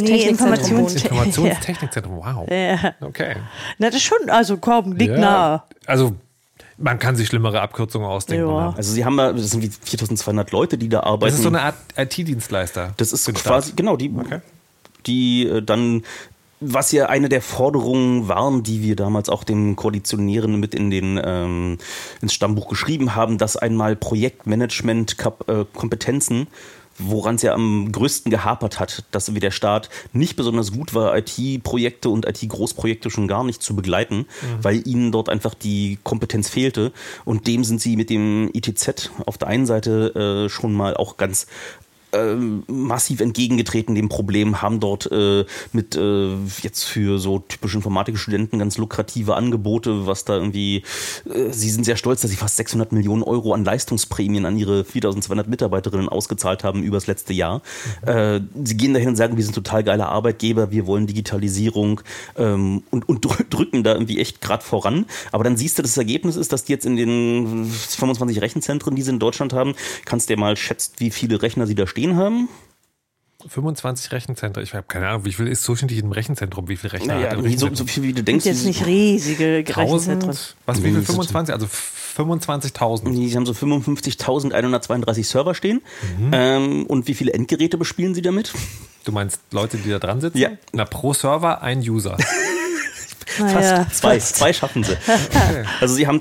Informationstechnikzentrum, wow. Ja. Okay. Na, das ist schon, also komm, liegt nah. Also man kann sich schlimmere Abkürzungen ausdenken. Ja. Ne? Also sie haben da, das sind wie 4200 Leute, die da arbeiten. Das ist so eine Art IT-Dienstleister. Das ist quasi, genau, die dann, was ja eine der Forderungen waren, die wir damals auch den Koalitionären mit ins Stammbuch geschrieben haben, dass einmal Projektmanagement-Kompetenzen, woran es ja am größten gehapert hat, dass wie der Staat nicht besonders gut war, IT-Projekte und IT-Großprojekte schon gar nicht zu begleiten, weil ihnen dort einfach die Kompetenz fehlte. Und dem sind sie mit dem ITZ auf der einen Seite schon mal auch ganz massiv entgegengetreten dem Problem, haben dort jetzt für so typische Informatikstudenten ganz lukrative Angebote, was da irgendwie, sie sind sehr stolz, dass sie fast 600 Millionen Euro an Leistungsprämien an ihre 4200 Mitarbeiterinnen ausgezahlt haben übers letzte Jahr. Sie gehen dahin und sagen, wir sind total geile Arbeitgeber, wir wollen Digitalisierung und drücken da irgendwie echt gerade voran. Aber dann siehst du, das Ergebnis ist, dass die jetzt in den 25 Rechenzentren, die sie in Deutschland haben, kannst du dir mal schätzen, wie viele Rechner sie da stehen haben. 25 Rechenzentren. Ich habe keine Ahnung, wie viel ist durchschnittlich in einem Rechenzentrum? Wie viele Rechner hat ein so Rechenzentrum? viel wie du denkst. Sind jetzt nicht riesige Rechenzentren. Was, wie viel? 25? Also 25.000. Die haben so 55.132 Server stehen. Und wie viele Endgeräte bespielen sie damit? Du meinst Leute, die da dran sitzen? Ja. Na, pro Server ein User. Naja, Zwei schaffen sie. Okay. Also sie haben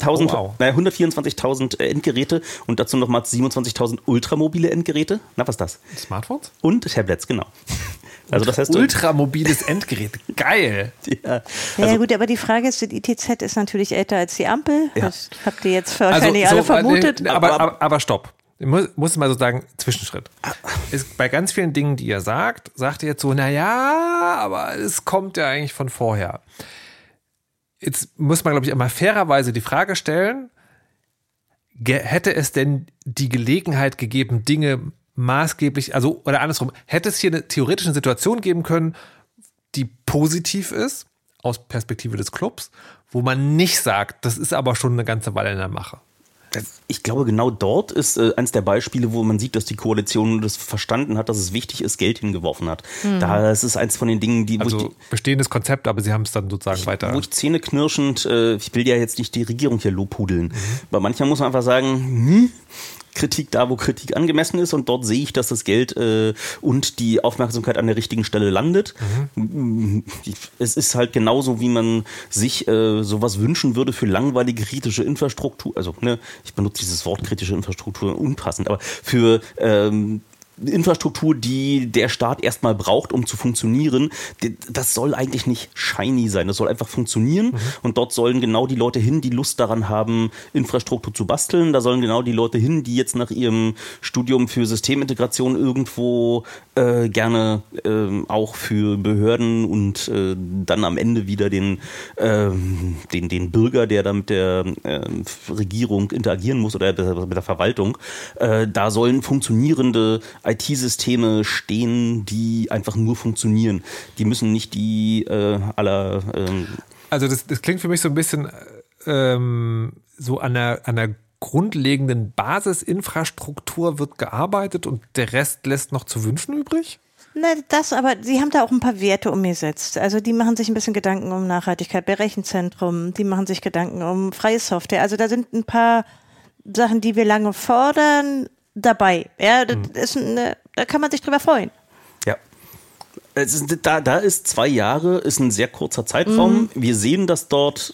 124.000 Endgeräte und dazu nochmal 27.000 ultramobile Endgeräte. Na, was ist das? Smartphones? Und Tablets, genau. Also das heißt, ultramobiles Endgerät. Geil. Ja, gut, aber die Frage ist, die ITZ ist natürlich älter als die Ampel. Ja. Das habt ihr jetzt wahrscheinlich alle vermutet. Aber stopp. Ich muss mal so sagen, Zwischenschritt. Ist bei ganz vielen Dingen, die ihr sagt ihr jetzt so, naja, aber es kommt ja eigentlich von vorher. Jetzt muss man, glaube ich, immer fairerweise die Frage stellen, hätte es denn die Gelegenheit gegeben, Dinge maßgeblich, also oder andersrum, hätte es hier eine theoretische Situation geben können, die positiv ist, aus Perspektive des Clubs, wo man nicht sagt, das ist aber schon eine ganze Weile in der Mache? Ich glaube, genau dort ist eines der Beispiele, wo man sieht, dass die Koalition das verstanden hat, dass es wichtig ist, Geld hingeworfen hat. Da ist es eins von den Dingen, die... Also bestehendes Konzept, aber sie haben es dann sozusagen weiter... Wo ich zähneknirschend, ich will ja jetzt nicht die Regierung hier lobhudeln, aber manchmal muss man einfach sagen, Kritik da, wo Kritik angemessen ist und dort sehe ich, dass das Geld und die Aufmerksamkeit an der richtigen Stelle landet. Es ist halt genauso, wie man sich sowas wünschen würde für langweilige kritische Infrastruktur. Also, ich benutze dieses Wort kritische Infrastruktur unpassend, aber für Infrastruktur, die der Staat erstmal braucht, um zu funktionieren, das soll eigentlich nicht shiny sein. Das soll einfach funktionieren und dort sollen genau die Leute hin, die Lust daran haben, Infrastruktur zu basteln. Da sollen genau die Leute hin, die jetzt nach ihrem Studium für Systemintegration irgendwo gerne auch für Behörden und dann am Ende wieder den Bürger, der da mit der Regierung interagieren muss oder mit der Verwaltung, da sollen funktionierende IT-Systeme stehen, die einfach nur funktionieren. Die müssen nicht die aller... Also das klingt für mich so ein bisschen so an der grundlegenden Basisinfrastruktur wird gearbeitet und der Rest lässt noch zu wünschen übrig? Aber sie haben da auch ein paar Werte umgesetzt. Also die machen sich ein bisschen Gedanken um Nachhaltigkeit bei Rechenzentrum, die machen sich Gedanken um freie Software. Also da sind ein paar Sachen, die wir lange fordern, dabei. Ja, das da kann man sich drüber freuen. Ja. Da ist 2 Jahre, ist ein sehr kurzer Zeitraum. Wir sehen, dass dort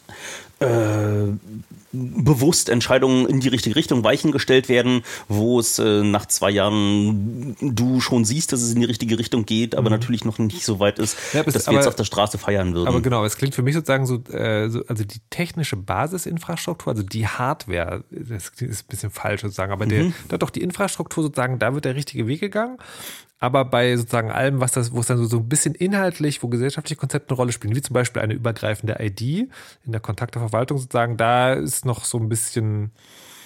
bewusst Entscheidungen in die richtige Richtung, Weichen gestellt werden, wo es nach 2 Jahren du schon siehst, dass es in die richtige Richtung geht, aber natürlich noch nicht so weit ist, dass wir jetzt auf der Straße feiern würden. Aber genau, es klingt für mich sozusagen so, also die technische Basisinfrastruktur, also die Hardware, das ist ein bisschen falsch sozusagen, aber doch die Infrastruktur sozusagen, da wird der richtige Weg gegangen. Aber bei sozusagen allem, wo es dann so ein bisschen inhaltlich, wo gesellschaftliche Konzepte eine Rolle spielen, wie zum Beispiel eine übergreifende ID in der Kontakteverwaltung sozusagen, da ist noch so ein bisschen,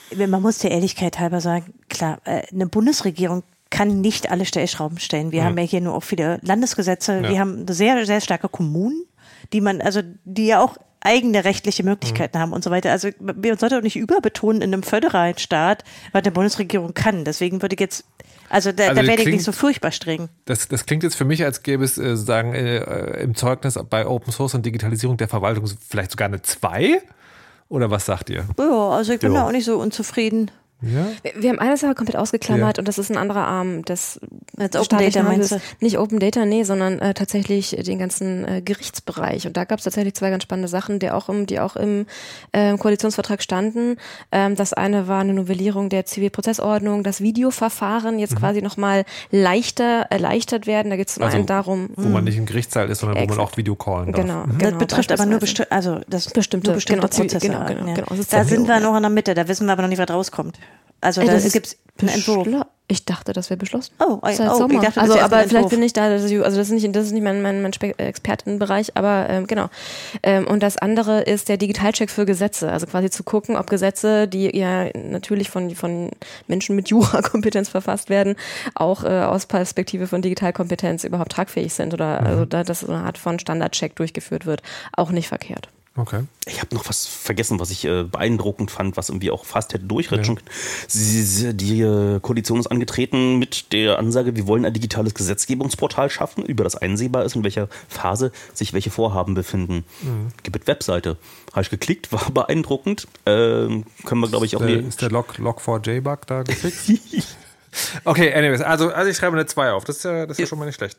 man muss der Ehrlichkeit halber sagen, klar, eine Bundesregierung kann nicht alle Stellschrauben stellen. Wir haben ja hier nur auch viele Landesgesetze. Wir haben sehr, sehr starke Kommunen, die ja auch eigene rechtliche Möglichkeiten haben und so weiter. Also wir sollten auch nicht überbetonen in einem föderalen Staat, was der Bundesregierung kann. Deswegen würde ich jetzt, da werde ich nicht so furchtbar streng. Das klingt jetzt für mich, als gäbe es sozusagen im Zeugnis bei Open Source und Digitalisierung der Verwaltung vielleicht sogar eine 2? Oder was sagt ihr? Ja, also ich bin da auch nicht so unzufrieden. Ja? Wir haben eine Sache komplett ausgeklammert und das ist ein anderer Arm des Open Data meinst du? Nicht Open Data, nee, sondern tatsächlich den ganzen Gerichtsbereich. Und da gab es tatsächlich 2 ganz spannende Sachen, die auch im Koalitionsvertrag standen. Das eine war eine Novellierung der Zivilprozessordnung, das Videoverfahren jetzt quasi nochmal erleichtert werden. Da geht es zum einen darum, wo man nicht im Gerichtssaal ist, sondern wo man auch Video callen darf. Genau, das betrifft aber nur bestimmte Prozesse. Genau. Da sind wir noch in der Mitte, da wissen wir aber noch nicht, was rauskommt. Also da gibt es einen Entwurf. Ich dachte, das wäre beschlossen. Ich dachte, aber vielleicht bin ich da, das ist nicht mein Expertenbereich, aber genau. Und das andere ist der Digitalcheck für Gesetze, also quasi zu gucken, ob Gesetze, die ja natürlich von Menschen mit Jurakompetenz verfasst werden, auch aus Perspektive von Digitalkompetenz überhaupt tragfähig sind oder also dass so eine Art von Standardcheck durchgeführt wird, auch nicht verkehrt. Okay. Ich habe noch was vergessen, was ich beeindruckend fand, was irgendwie auch fast hätte durchrutschen können. Die Koalition ist angetreten mit der Ansage, wir wollen ein digitales Gesetzgebungsportal schaffen, über das einsehbar ist, in welcher Phase sich welche Vorhaben befinden. Gibt es Webseite. Habe ich geklickt, war beeindruckend. Können wir, glaube ich, auch... Ist der Log4j-Bug da gefixt? Okay, anyways, also ich schreibe eine 2 auf. Das ist ja schon mal nicht schlecht.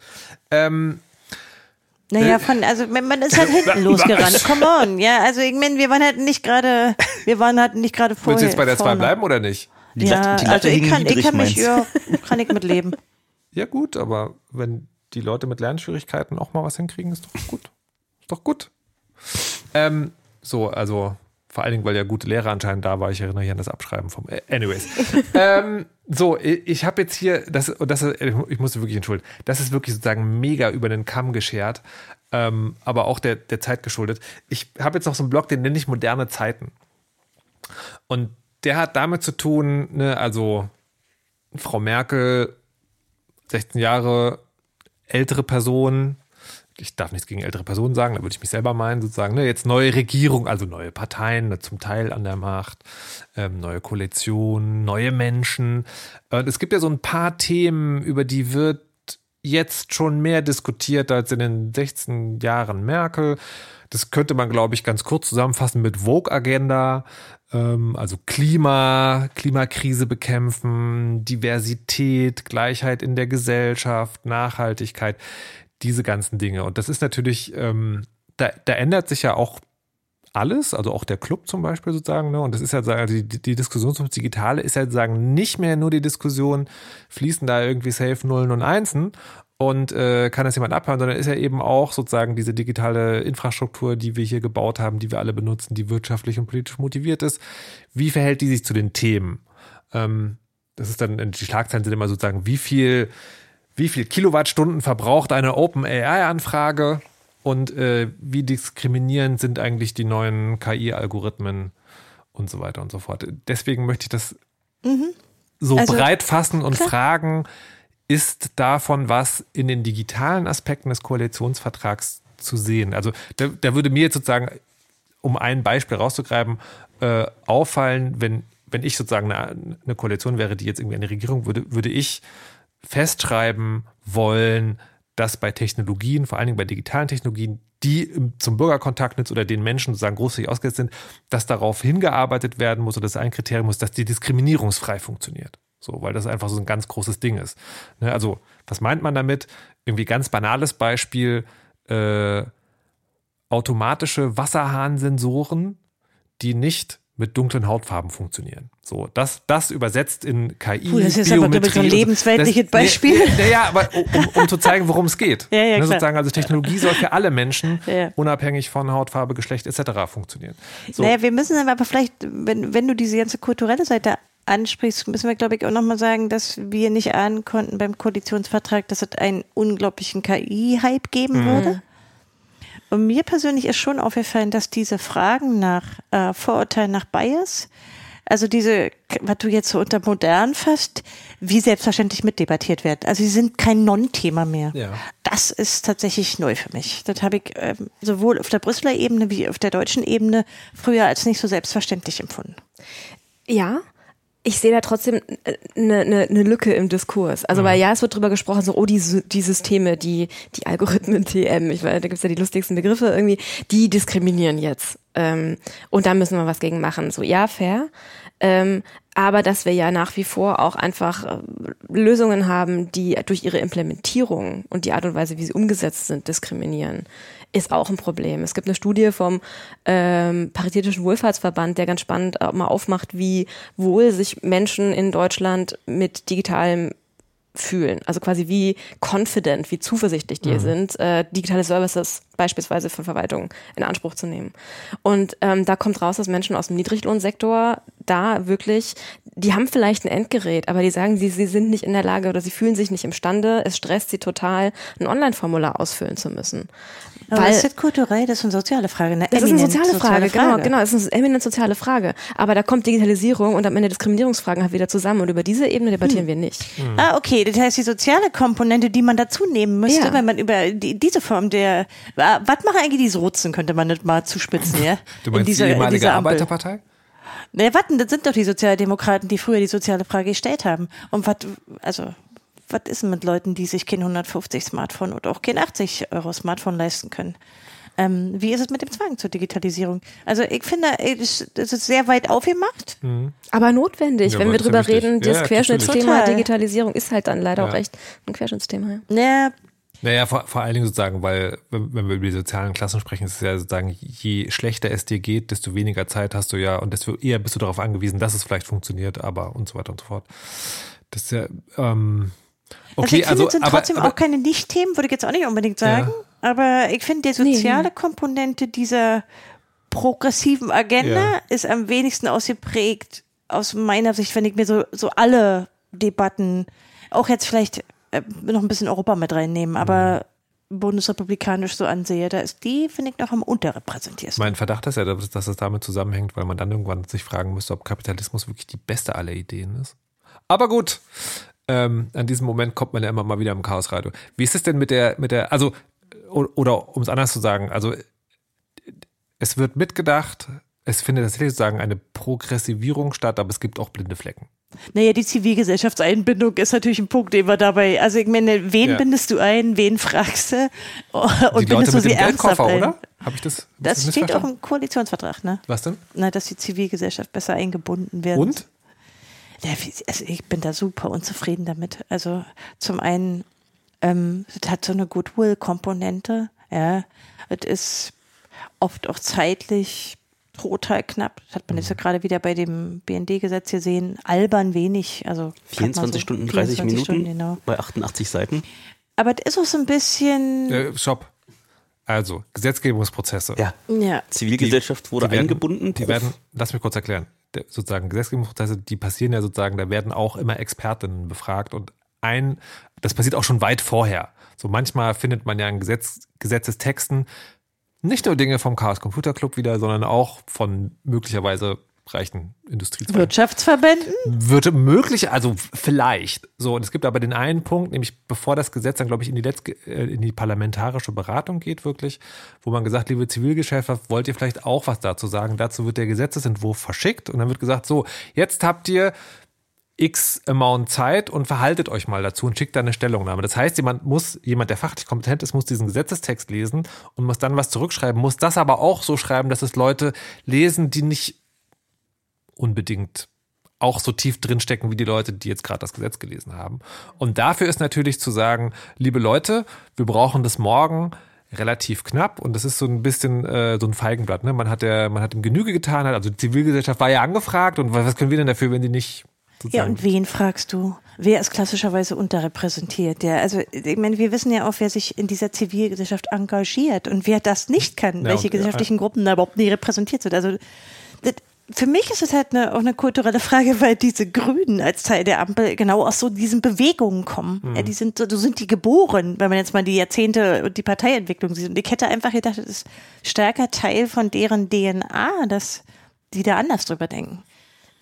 Naja, man ist halt hinten losgerannt. Come on, ja, also ich meine, wir waren halt nicht gerade vorher. Willst du jetzt bei der 2 bleiben oder nicht? Die Latte ich kann ich mit leben. Ja gut, aber wenn die Leute mit Lernschwierigkeiten auch mal was hinkriegen, ist doch gut. Ist doch gut. Also vor allen Dingen, weil ja gute Lehrer anscheinend da war. Ich erinnere hier an das Abschreiben vom... Anyways. Ich habe jetzt hier... ich musste wirklich entschuldigen. Das ist wirklich sozusagen mega über den Kamm geschert. Aber auch der Zeit geschuldet. Ich habe jetzt noch so einen Blog, den nenne ich Moderne Zeiten. Und der hat damit zu tun, also Frau Merkel, 16 Jahre, ältere Person... Ich darf nichts gegen ältere Personen sagen, da würde ich mich selber meinen, sozusagen, jetzt neue Regierung, also neue Parteien, zum Teil an der Macht, neue Koalitionen, neue Menschen. Und es gibt ja so ein paar Themen, über die wird jetzt schon mehr diskutiert als in den 16 Jahren Merkel. Das könnte man, glaube ich, ganz kurz zusammenfassen mit Vogue-Agenda, also Klimakrise bekämpfen, Diversität, Gleichheit in der Gesellschaft, Nachhaltigkeit. Diese ganzen Dinge. Und das ist natürlich, da ändert sich ja auch alles, also auch der Club zum Beispiel sozusagen. Ne? Und das ist ja also die Diskussion zum Digitale ist ja sozusagen nicht mehr nur die Diskussion, fließen da irgendwie safe Nullen und Einsen und kann das jemand abhören, sondern ist ja eben auch sozusagen diese digitale Infrastruktur, die wir hier gebaut haben, die wir alle benutzen, die wirtschaftlich und politisch motiviert ist. Wie verhält die sich zu den Themen? Das ist dann, die Schlagzeilen sind immer sozusagen, wie viel Kilowattstunden verbraucht eine OpenAI-Anfrage und wie diskriminierend sind eigentlich die neuen KI-Algorithmen und so weiter und so fort. Deswegen möchte ich das breit fassen und fragen, ist davon was in den digitalen Aspekten des Koalitionsvertrags zu sehen? Also da würde mir jetzt sozusagen, um ein Beispiel rauszugreifen, auffallen, wenn ich sozusagen eine Koalition wäre, die jetzt irgendwie eine Regierung würde ich festschreiben wollen, dass bei Technologien, vor allen Dingen bei digitalen Technologien, die zum Bürgerkontakt nützen oder den Menschen sozusagen großzügig ausgesetzt sind, dass darauf hingearbeitet werden muss oder das ein Kriterium muss, dass die diskriminierungsfrei funktioniert. So, weil das einfach so ein ganz großes Ding ist. Ne, also, was meint man damit? Irgendwie ganz banales Beispiel, automatische Wasserhahnsensoren, die nicht mit dunklen Hautfarben funktionieren. So, das übersetzt in KI. Das ist aber so ein lebensweltliches Beispiel. Ja, aber um zu zeigen, worum es geht. Ja, ne, sozusagen, also Technologie soll für alle Menschen, unabhängig von Hautfarbe, Geschlecht etc. funktionieren. So. Naja, wir müssen aber vielleicht, wenn du diese ganze kulturelle Seite ansprichst, müssen wir, glaube ich, auch nochmal sagen, dass wir nicht ahnen konnten beim Koalitionsvertrag, dass es einen unglaublichen KI-Hype geben würde. Und mir persönlich ist schon aufgefallen, dass diese Fragen nach Vorurteilen, nach Bias, also was du jetzt so unter modern fasst, wie selbstverständlich mitdebattiert werden. Also sie sind kein Non-Thema mehr. Ja. Das ist tatsächlich neu für mich. Das habe ich sowohl auf der Brüsseler Ebene wie auf der deutschen Ebene früher als nicht so selbstverständlich empfunden. Ja, ich sehe da trotzdem eine Lücke im Diskurs. Also weil es wird drüber gesprochen, so die Systeme, die Algorithmen TM, ich weiß, da gibt's ja die lustigsten Begriffe irgendwie, die diskriminieren jetzt. Und da müssen wir was gegen machen. So, ja, fair. Aber dass wir ja nach wie vor auch einfach Lösungen haben, die durch ihre Implementierung und die Art und Weise, wie sie umgesetzt sind, diskriminieren, ist auch ein Problem. Es gibt eine Studie vom Paritätischen Wohlfahrtsverband, der ganz spannend mal aufmacht, wie wohl sich Menschen in Deutschland mit digitalem fühlen. Also quasi wie confident, wie zuversichtlich die sind, digitale Services beispielsweise für Verwaltung in Anspruch zu nehmen. Und da kommt raus, dass Menschen aus dem Niedriglohnsektor da wirklich, die haben vielleicht ein Endgerät, aber die sagen, sie sind nicht in der Lage oder sie fühlen sich nicht imstande, es stresst sie total, ein Online-Formular ausfüllen zu müssen. Aber das ist jetzt kulturell, das ist eine soziale Frage. Das ist eine soziale Frage, genau, das ist eine eminent soziale Frage. Aber da kommt Digitalisierung und am Ende Diskriminierungsfragen halt wieder zusammen und über diese Ebene debattieren wir nicht. Ah, okay, das heißt die soziale Komponente, die man dazu nehmen müsste, wenn man über diese Form der, was machen eigentlich die Sozen, könnte man das mal zuspitzen, ja? Du meinst die ehemalige Arbeiterpartei? Ne, warten, das sind doch die Sozialdemokraten, die früher die soziale Frage gestellt haben. Und was ist denn mit Leuten, die sich kein 150 Smartphone oder auch kein 80 Euro Smartphone leisten können? Wie ist es mit dem Zwang zur Digitalisierung? Also ich finde, es ist sehr weit aufgemacht. Aber notwendig, wenn wir drüber reden, das Querschnittsthema total. Digitalisierung ist halt dann leider auch echt ein Querschnittsthema. Ja. Naja, vor allen Dingen sozusagen, weil, wenn wir über die sozialen Klassen sprechen, ist es ja sozusagen, je schlechter es dir geht, desto weniger Zeit hast du ja und desto eher bist du darauf angewiesen, dass es vielleicht funktioniert, aber und so weiter und so fort. Das ist ja, okay, also ich finde, es sind trotzdem auch keine Nicht-Themen, würde ich jetzt auch nicht unbedingt sagen, aber ich finde, die soziale Komponente dieser progressiven Agenda ist am wenigsten ausgeprägt, aus meiner Sicht, wenn ich mir so alle Debatten, auch jetzt vielleicht noch ein bisschen Europa mit reinnehmen, aber bundesrepublikanisch so ansehe, da ist die, finde ich, noch am unterrepräsentiersten. Mein Verdacht ist ja, dass es damit zusammenhängt, weil man dann irgendwann sich fragen müsste, ob Kapitalismus wirklich die beste aller Ideen ist. Aber gut, an diesem Moment kommt man ja immer mal wieder im Chaosradio. Wie ist es denn mit der, also, oder um es anders zu sagen, also es wird mitgedacht, es findet tatsächlich sozusagen eine Progressivierung statt, aber es gibt auch blinde Flecken. Naja, die Zivilgesellschaftseinbindung ist natürlich ein Punkt, den wir dabei, also ich meine, wen bindest du ein, wen fragst du und die Leute bindest du mit sie dem ernsthaft Geldkoffer, ein? oder? Habe ich das? Das steht auch im Koalitionsvertrag, ne? Was denn? Na, dass die Zivilgesellschaft besser eingebunden wird. Und? Ja, also ich bin da super unzufrieden damit. Also zum einen, es hat so eine Goodwill-Komponente, ja, es ist oft auch zeitlich total knapp. Das hat man jetzt ja gerade wieder bei dem BND-Gesetz gesehen. Albern wenig. Also 24 Stunden, 30 Minuten Stunden, genau. bei 88 Seiten. Aber es ist auch so ein bisschen... Stopp. Also, Gesetzgebungsprozesse. Ja. Zivilgesellschaft wurde eingebunden. Die werden, lass mich kurz erklären, sozusagen Gesetzgebungsprozesse, die passieren ja sozusagen, da werden auch immer Expertinnen befragt und das passiert auch schon weit vorher. So manchmal findet man ja in Gesetzestexten nicht nur Dinge vom Chaos Computer Club wieder, sondern auch von möglicherweise reichen Industriezweigen. Wirtschaftsverbänden? Wird möglich, also vielleicht. So, und es gibt aber den einen Punkt, nämlich bevor das Gesetz dann, glaube ich, in die parlamentarische Beratung geht, wirklich, wo man gesagt, liebe Zivilgesellschaft, wollt ihr vielleicht auch was dazu sagen? Dazu wird der Gesetzesentwurf verschickt und dann wird gesagt, so, jetzt habt ihr X Amount Zeit und verhaltet euch mal dazu und schickt da eine Stellungnahme. Das heißt, jemand, der fachlich kompetent ist, muss diesen Gesetzestext lesen und muss dann was zurückschreiben, muss das aber auch so schreiben, dass es Leute lesen, die nicht unbedingt auch so tief drinstecken wie die Leute, die jetzt gerade das Gesetz gelesen haben. Und dafür ist natürlich zu sagen, liebe Leute, wir brauchen das morgen relativ knapp und das ist so ein bisschen so ein Feigenblatt. Ne? Man hat ihm Genüge getan, also die Zivilgesellschaft war ja angefragt und was können wir denn dafür, wenn die nicht sozusagen... Ja, und wen fragst du? Wer ist klassischerweise unterrepräsentiert? Also ich meine, wir wissen ja auch, wer sich in dieser Zivilgesellschaft engagiert und wer das nicht kann, welche gesellschaftlichen Gruppen da überhaupt nie repräsentiert sind. Also für mich ist es halt auch eine kulturelle Frage, weil diese Grünen als Teil der Ampel genau aus so diesen Bewegungen kommen. Ja, so sind die geboren, wenn man jetzt mal die Jahrzehnte und die Parteientwicklung sieht. Und ich hätte einfach gedacht, das ist stärker Teil von deren DNA, dass die da anders drüber denken.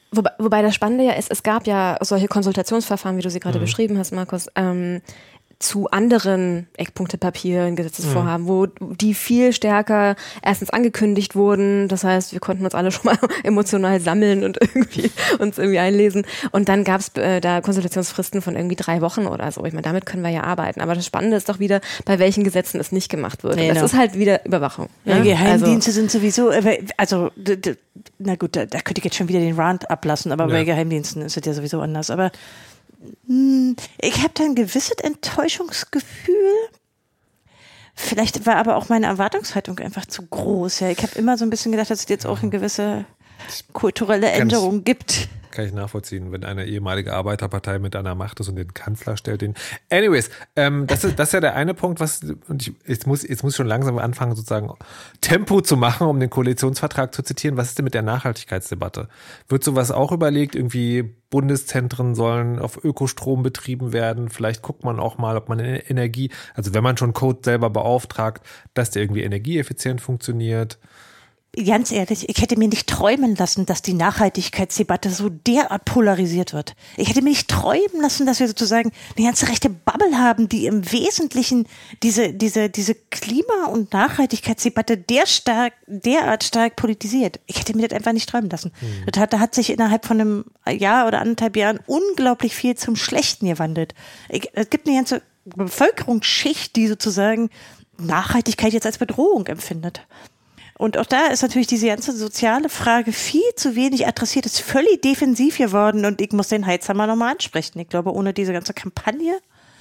Wobei das Spannende ja ist, es gab ja solche Konsultationsverfahren, wie du sie gerade beschrieben hast, Markus, zu anderen Eckpunktepapieren, Gesetzesvorhaben, wo die viel stärker erstens angekündigt wurden. Das heißt, wir konnten uns alle schon mal emotional sammeln und uns irgendwie einlesen. Und dann gab es da Konsultationsfristen von irgendwie 3 Wochen oder so. Ich meine, damit können wir ja arbeiten. Aber das Spannende ist doch wieder, bei welchen Gesetzen es nicht gemacht wird. Genau. Das ist halt wieder Überwachung. Ja, Geheimdienste sind sowieso, also na gut, da könnte ich jetzt schon wieder den Rant ablassen, aber bei Geheimdiensten ist es ja sowieso anders. Aber ich habe da ein gewisses Enttäuschungsgefühl. Vielleicht war aber auch meine Erwartungshaltung einfach zu groß. Ja. Ich habe immer so ein bisschen gedacht, dass es jetzt auch eine gewisse kulturelle Änderung gibt. Kann ich nachvollziehen, wenn eine ehemalige Arbeiterpartei mit an der Macht ist und den Kanzler stellt. Anyways, das ist ja der eine Punkt, und jetzt muss ich schon langsam anfangen, sozusagen Tempo zu machen, um den Koalitionsvertrag zu zitieren. Was ist denn mit der Nachhaltigkeitsdebatte? Wird sowas auch überlegt? Irgendwie Bundeszentren sollen auf Ökostrom betrieben werden. Vielleicht guckt man auch mal, ob man Energie, also wenn man schon Code selber beauftragt, dass der irgendwie energieeffizient funktioniert. Ganz ehrlich, ich hätte mir nicht träumen lassen, dass die Nachhaltigkeitsdebatte so derart polarisiert wird. Ich hätte mir nicht träumen lassen, dass wir sozusagen eine ganze rechte Bubble haben, die im Wesentlichen diese Klima- und Nachhaltigkeitsdebatte derart stark politisiert. Ich hätte mir das einfach nicht träumen lassen. Da hat sich innerhalb von einem Jahr oder 1,5 Jahren unglaublich viel zum Schlechten gewandelt. Es gibt eine ganze Bevölkerungsschicht, die sozusagen Nachhaltigkeit jetzt als Bedrohung empfindet. Und auch da ist natürlich diese ganze soziale Frage viel zu wenig adressiert, ist völlig defensiv geworden und ich muss den Heizhammer nochmal ansprechen. Ich glaube, ohne diese ganze Kampagne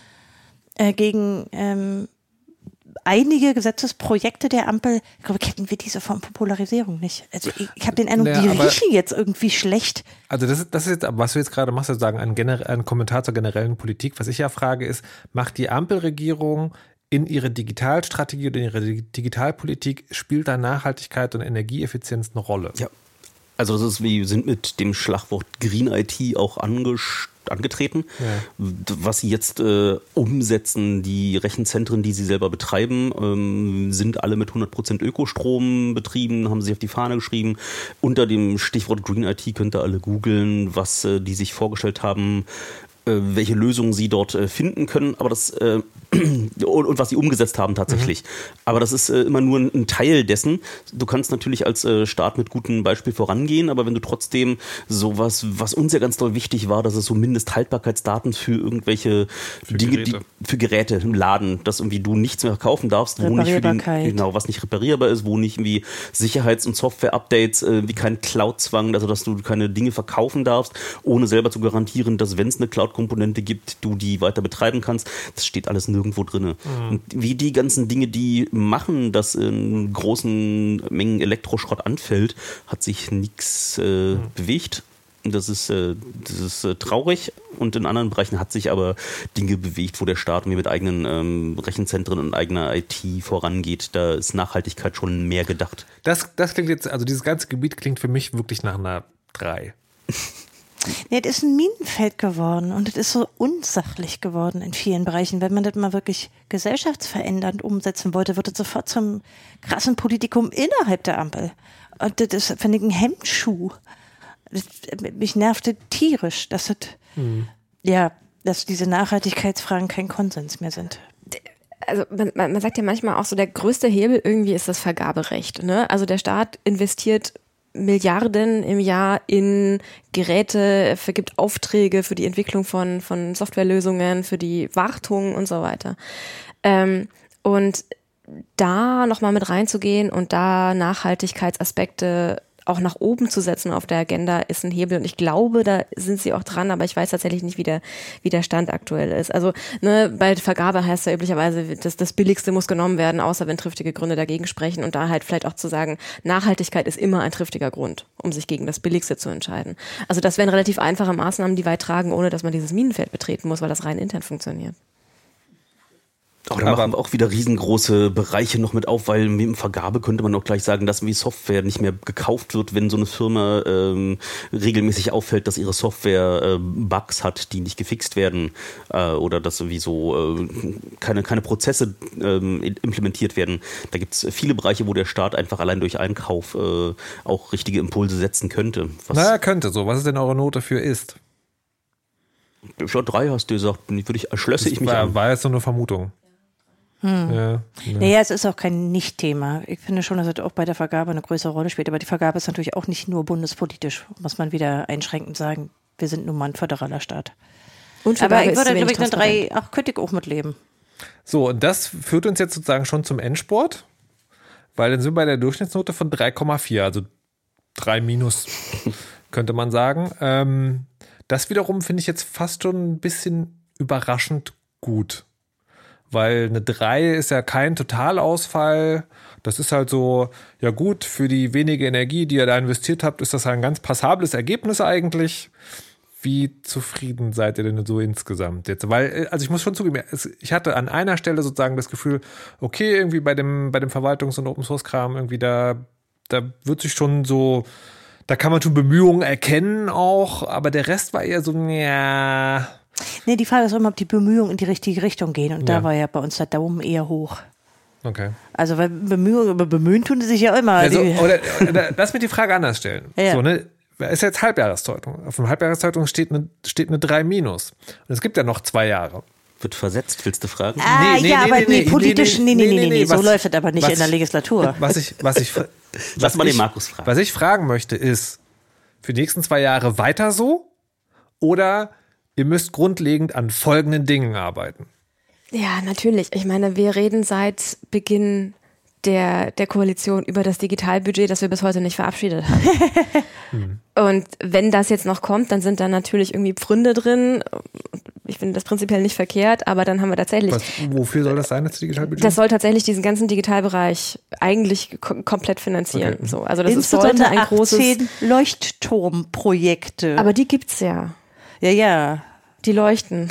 gegen einige Gesetzesprojekte der Ampel, ich glaube, hätten wir diese Form von Polarisierung nicht. Also ich habe den Eindruck, die riechen jetzt irgendwie schlecht. Also das ist jetzt, was du jetzt gerade machst, sozusagen ein Kommentar zur generellen Politik. Was ich ja frage ist, macht die Ampelregierung in ihre Digitalstrategie oder in ihre Digitalpolitik, spielt da Nachhaltigkeit und Energieeffizienz eine Rolle? Ja, also wir sind mit dem Schlagwort Green IT auch angetreten. Ja. Was sie jetzt umsetzen, die Rechenzentren, die sie selber betreiben, sind alle mit 100% Ökostrom betrieben, haben sie auf die Fahne geschrieben. Unter dem Stichwort Green IT könnt ihr alle googeln, was die sich vorgestellt haben, welche Lösungen sie dort finden können, aber das und was sie umgesetzt haben tatsächlich. Aber das ist immer nur ein Teil dessen. Du kannst natürlich als Staat mit gutem Beispiel vorangehen, aber wenn du trotzdem sowas, was uns ja ganz doll wichtig war, dass es so Mindesthaltbarkeitsdaten für irgendwelche Dinge, für Geräte im Laden, dass irgendwie du nichts mehr kaufen darfst, wo nicht was nicht reparierbar ist, wo nicht irgendwie Sicherheits- und Software-Updates, wie kein Cloud-Zwang, also dass du keine Dinge verkaufen darfst, ohne selber zu garantieren, dass wenn es eine Cloud-Komponente gibt, du die weiter betreiben kannst. Das steht alles nirgendwo drin. Und wie die ganzen Dinge, die machen, dass in großen Mengen Elektroschrott anfällt, hat sich nichts bewegt. Das ist traurig und in anderen Bereichen hat sich aber Dinge bewegt, wo der Staat mir mit eigenen Rechenzentren und eigener IT vorangeht. Da ist Nachhaltigkeit schon mehr gedacht. Das klingt jetzt, also dieses ganze Gebiet klingt für mich wirklich nach einer 3. Nee, das ist ein Minenfeld geworden und es ist so unsachlich geworden in vielen Bereichen. Wenn man das mal wirklich gesellschaftsverändernd umsetzen wollte, wird es sofort zum krassen Politikum innerhalb der Ampel. Und das ist, finde ich, ein Hemmschuh. Mich nervte tierisch, dass dass diese Nachhaltigkeitsfragen kein Konsens mehr sind. Also man sagt ja manchmal auch so, der größte Hebel irgendwie ist das Vergaberecht. Ne? Also der Staat investiert Milliarden im Jahr in Geräte, vergibt Aufträge für die Entwicklung von Softwarelösungen, für die Wartung und so weiter. Und da nochmal mit reinzugehen und da Nachhaltigkeitsaspekte auch nach oben zu setzen auf der Agenda, ist ein Hebel. Und ich glaube, da sind sie auch dran, aber ich weiß tatsächlich nicht, wie der Stand aktuell ist. Also bei Vergabe heißt ja üblicherweise, das Billigste muss genommen werden, außer wenn triftige Gründe dagegen sprechen. Und da halt vielleicht auch zu sagen, Nachhaltigkeit ist immer ein triftiger Grund, um sich gegen das Billigste zu entscheiden. Also das wären relativ einfache Maßnahmen, die weit tragen, ohne dass man dieses Minenfeld betreten muss, weil das rein intern funktioniert. Aber da machen wir auch wieder riesengroße Bereiche noch mit auf, weil im Vergabe könnte man auch gleich sagen, dass wie Software nicht mehr gekauft wird, wenn so eine Firma regelmäßig auffällt, dass ihre Software Bugs hat, die nicht gefixt werden oder dass sowieso keine Prozesse implementiert werden. Da gibt es viele Bereiche, wo der Staat einfach allein durch Einkauf auch richtige Impulse setzen könnte. Könnte so. Was ist denn eure Note für ist? Ja, 3 hast du gesagt, schlösse ich mich an. War jetzt so eine Vermutung. Ja. Naja, es ist auch kein Nicht-Thema. Ich finde schon, dass es auch bei der Vergabe eine größere Rolle spielt. Aber die Vergabe ist natürlich auch nicht nur bundespolitisch, muss man wieder einschränkend sagen. Wir sind nun mal ein föderaler Staat. Aber ich würde übrigens eine 3, könnte ich auch mitleben. So, und das führt uns jetzt sozusagen schon zum Endsport, weil dann sind wir bei der Durchschnittsnote von 3,4, also 3 minus, könnte man sagen. Das wiederum finde ich jetzt fast schon ein bisschen überraschend gut. Weil eine 3 ist ja kein Totalausfall. Das ist halt so, ja gut, für die wenige Energie, die ihr da investiert habt, ist das ein ganz passables Ergebnis eigentlich. Wie zufrieden seid ihr denn so insgesamt jetzt? Weil, also ich muss schon zugeben, ich hatte an einer Stelle sozusagen das Gefühl, okay, irgendwie bei dem Verwaltungs- und Open-Source-Kram irgendwie da wird sich schon so, da kann man schon Bemühungen erkennen auch, aber der Rest war eher so, ja. Nee, die Frage ist immer, ob die Bemühungen in die richtige Richtung gehen. Und da war ja bei uns der Daumen eher hoch. Okay. Also, weil bemühen tun sie sich ja immer. Also, oder lass mich die Frage anders stellen. Ja. So, ne, ist jetzt Halbjahreszeitung. Auf dem Halbjahreszeitung steht eine 3 minus. Und es gibt ja noch 2 Jahre. Wird versetzt, willst du fragen? Politisch, nee, so läuft es aber nicht in der Legislatur. Lass mal den Markus fragen. Was ich fragen möchte ist, für die nächsten 2 Jahre weiter so oder ihr müsst grundlegend an folgenden Dingen arbeiten? Ja, natürlich. Ich meine, wir reden seit Beginn der Koalition über das Digitalbudget, das wir bis heute nicht verabschiedet haben. Und wenn das jetzt noch kommt, dann sind da natürlich irgendwie Pfründe drin. Ich finde das prinzipiell nicht verkehrt, aber dann haben wir tatsächlich... Wofür soll das sein, das Digitalbudget? Das soll tatsächlich diesen ganzen Digitalbereich eigentlich komplett finanzieren. Okay. So, also das sollte ein großes... 18 Leuchtturmprojekte. Aber die gibt's ja. Ja. Die leuchten.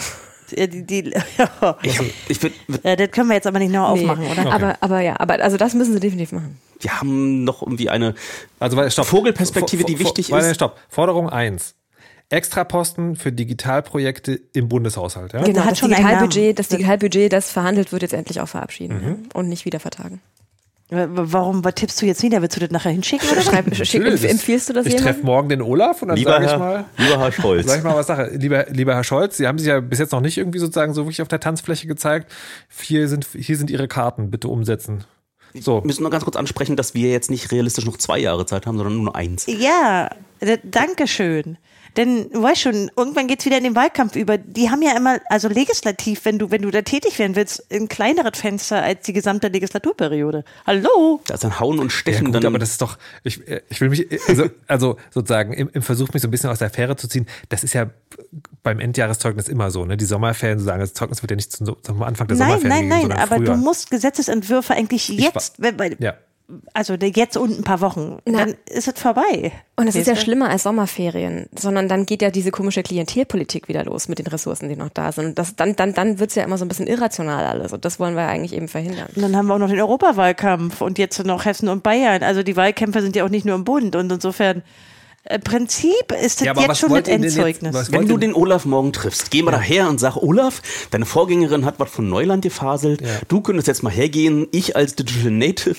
Ja. Das können wir jetzt aber nicht noch aufmachen, oder? Okay. Aber also das müssen sie definitiv machen. Wir haben noch irgendwie eine Vogelperspektive, die wichtig ist. Stopp. Forderung 1. Extraposten für Digitalprojekte im Bundeshaushalt. Ja? Genau, das Digitalbudget, das verhandelt wird, jetzt endlich auch verabschieden und nicht wieder vertagen. Warum, was tippst du jetzt wieder? Willst du das nachher hinschicken? Oder? Empfiehlst du das Ich treffe morgen den Olaf und dann sage ich mal. Lieber Herr Scholz. Sag ich mal was Sache. Lieber Herr Scholz, Sie haben sich ja bis jetzt noch nicht irgendwie sozusagen so wirklich auf der Tanzfläche gezeigt. Hier sind Ihre Karten, bitte umsetzen. So. Wir müssen noch ganz kurz ansprechen, dass wir jetzt nicht realistisch noch 2 Jahre Zeit haben, sondern nur 1. Ja, danke schön. Denn, du weißt schon, irgendwann geht's wieder in den Wahlkampf über. Die haben ja immer, also legislativ, wenn du da tätig werden willst, ein kleineres Fenster als die gesamte Legislaturperiode. Hallo? Da ist ein Hauen und Stechen. Ja, gut, aber das ist doch, ich will mich, also sozusagen im Versuch, mich so ein bisschen aus der Affäre zu ziehen, das ist ja beim Endjahreszeugnis immer so, ne? Die Sommerferien, sozusagen, das Zeugnis wird ja nicht zum Anfang der Sommerferien geben, sondern aber früher. Du musst Gesetzesentwürfe eigentlich jetzt, also jetzt und ein paar Wochen, dann ist es vorbei. Und es ist ja schlimmer als Sommerferien, sondern dann geht ja diese komische Klientelpolitik wieder los mit den Ressourcen, die noch da sind. Und dann wird es ja immer so ein bisschen irrational alles. Und das wollen wir ja eigentlich eben verhindern. Und dann haben wir auch noch den Europawahlkampf und jetzt noch Hessen und Bayern. Also die Wahlkämpfer sind ja auch nicht nur im Bund. Und insofern Prinzip ist das jetzt schon mit Endzeugnis. Wenn du den Olaf morgen triffst, geh mal daher und sag, Olaf, deine Vorgängerin hat was von Neuland gefaselt, du könntest jetzt mal hergehen, ich als Digital Native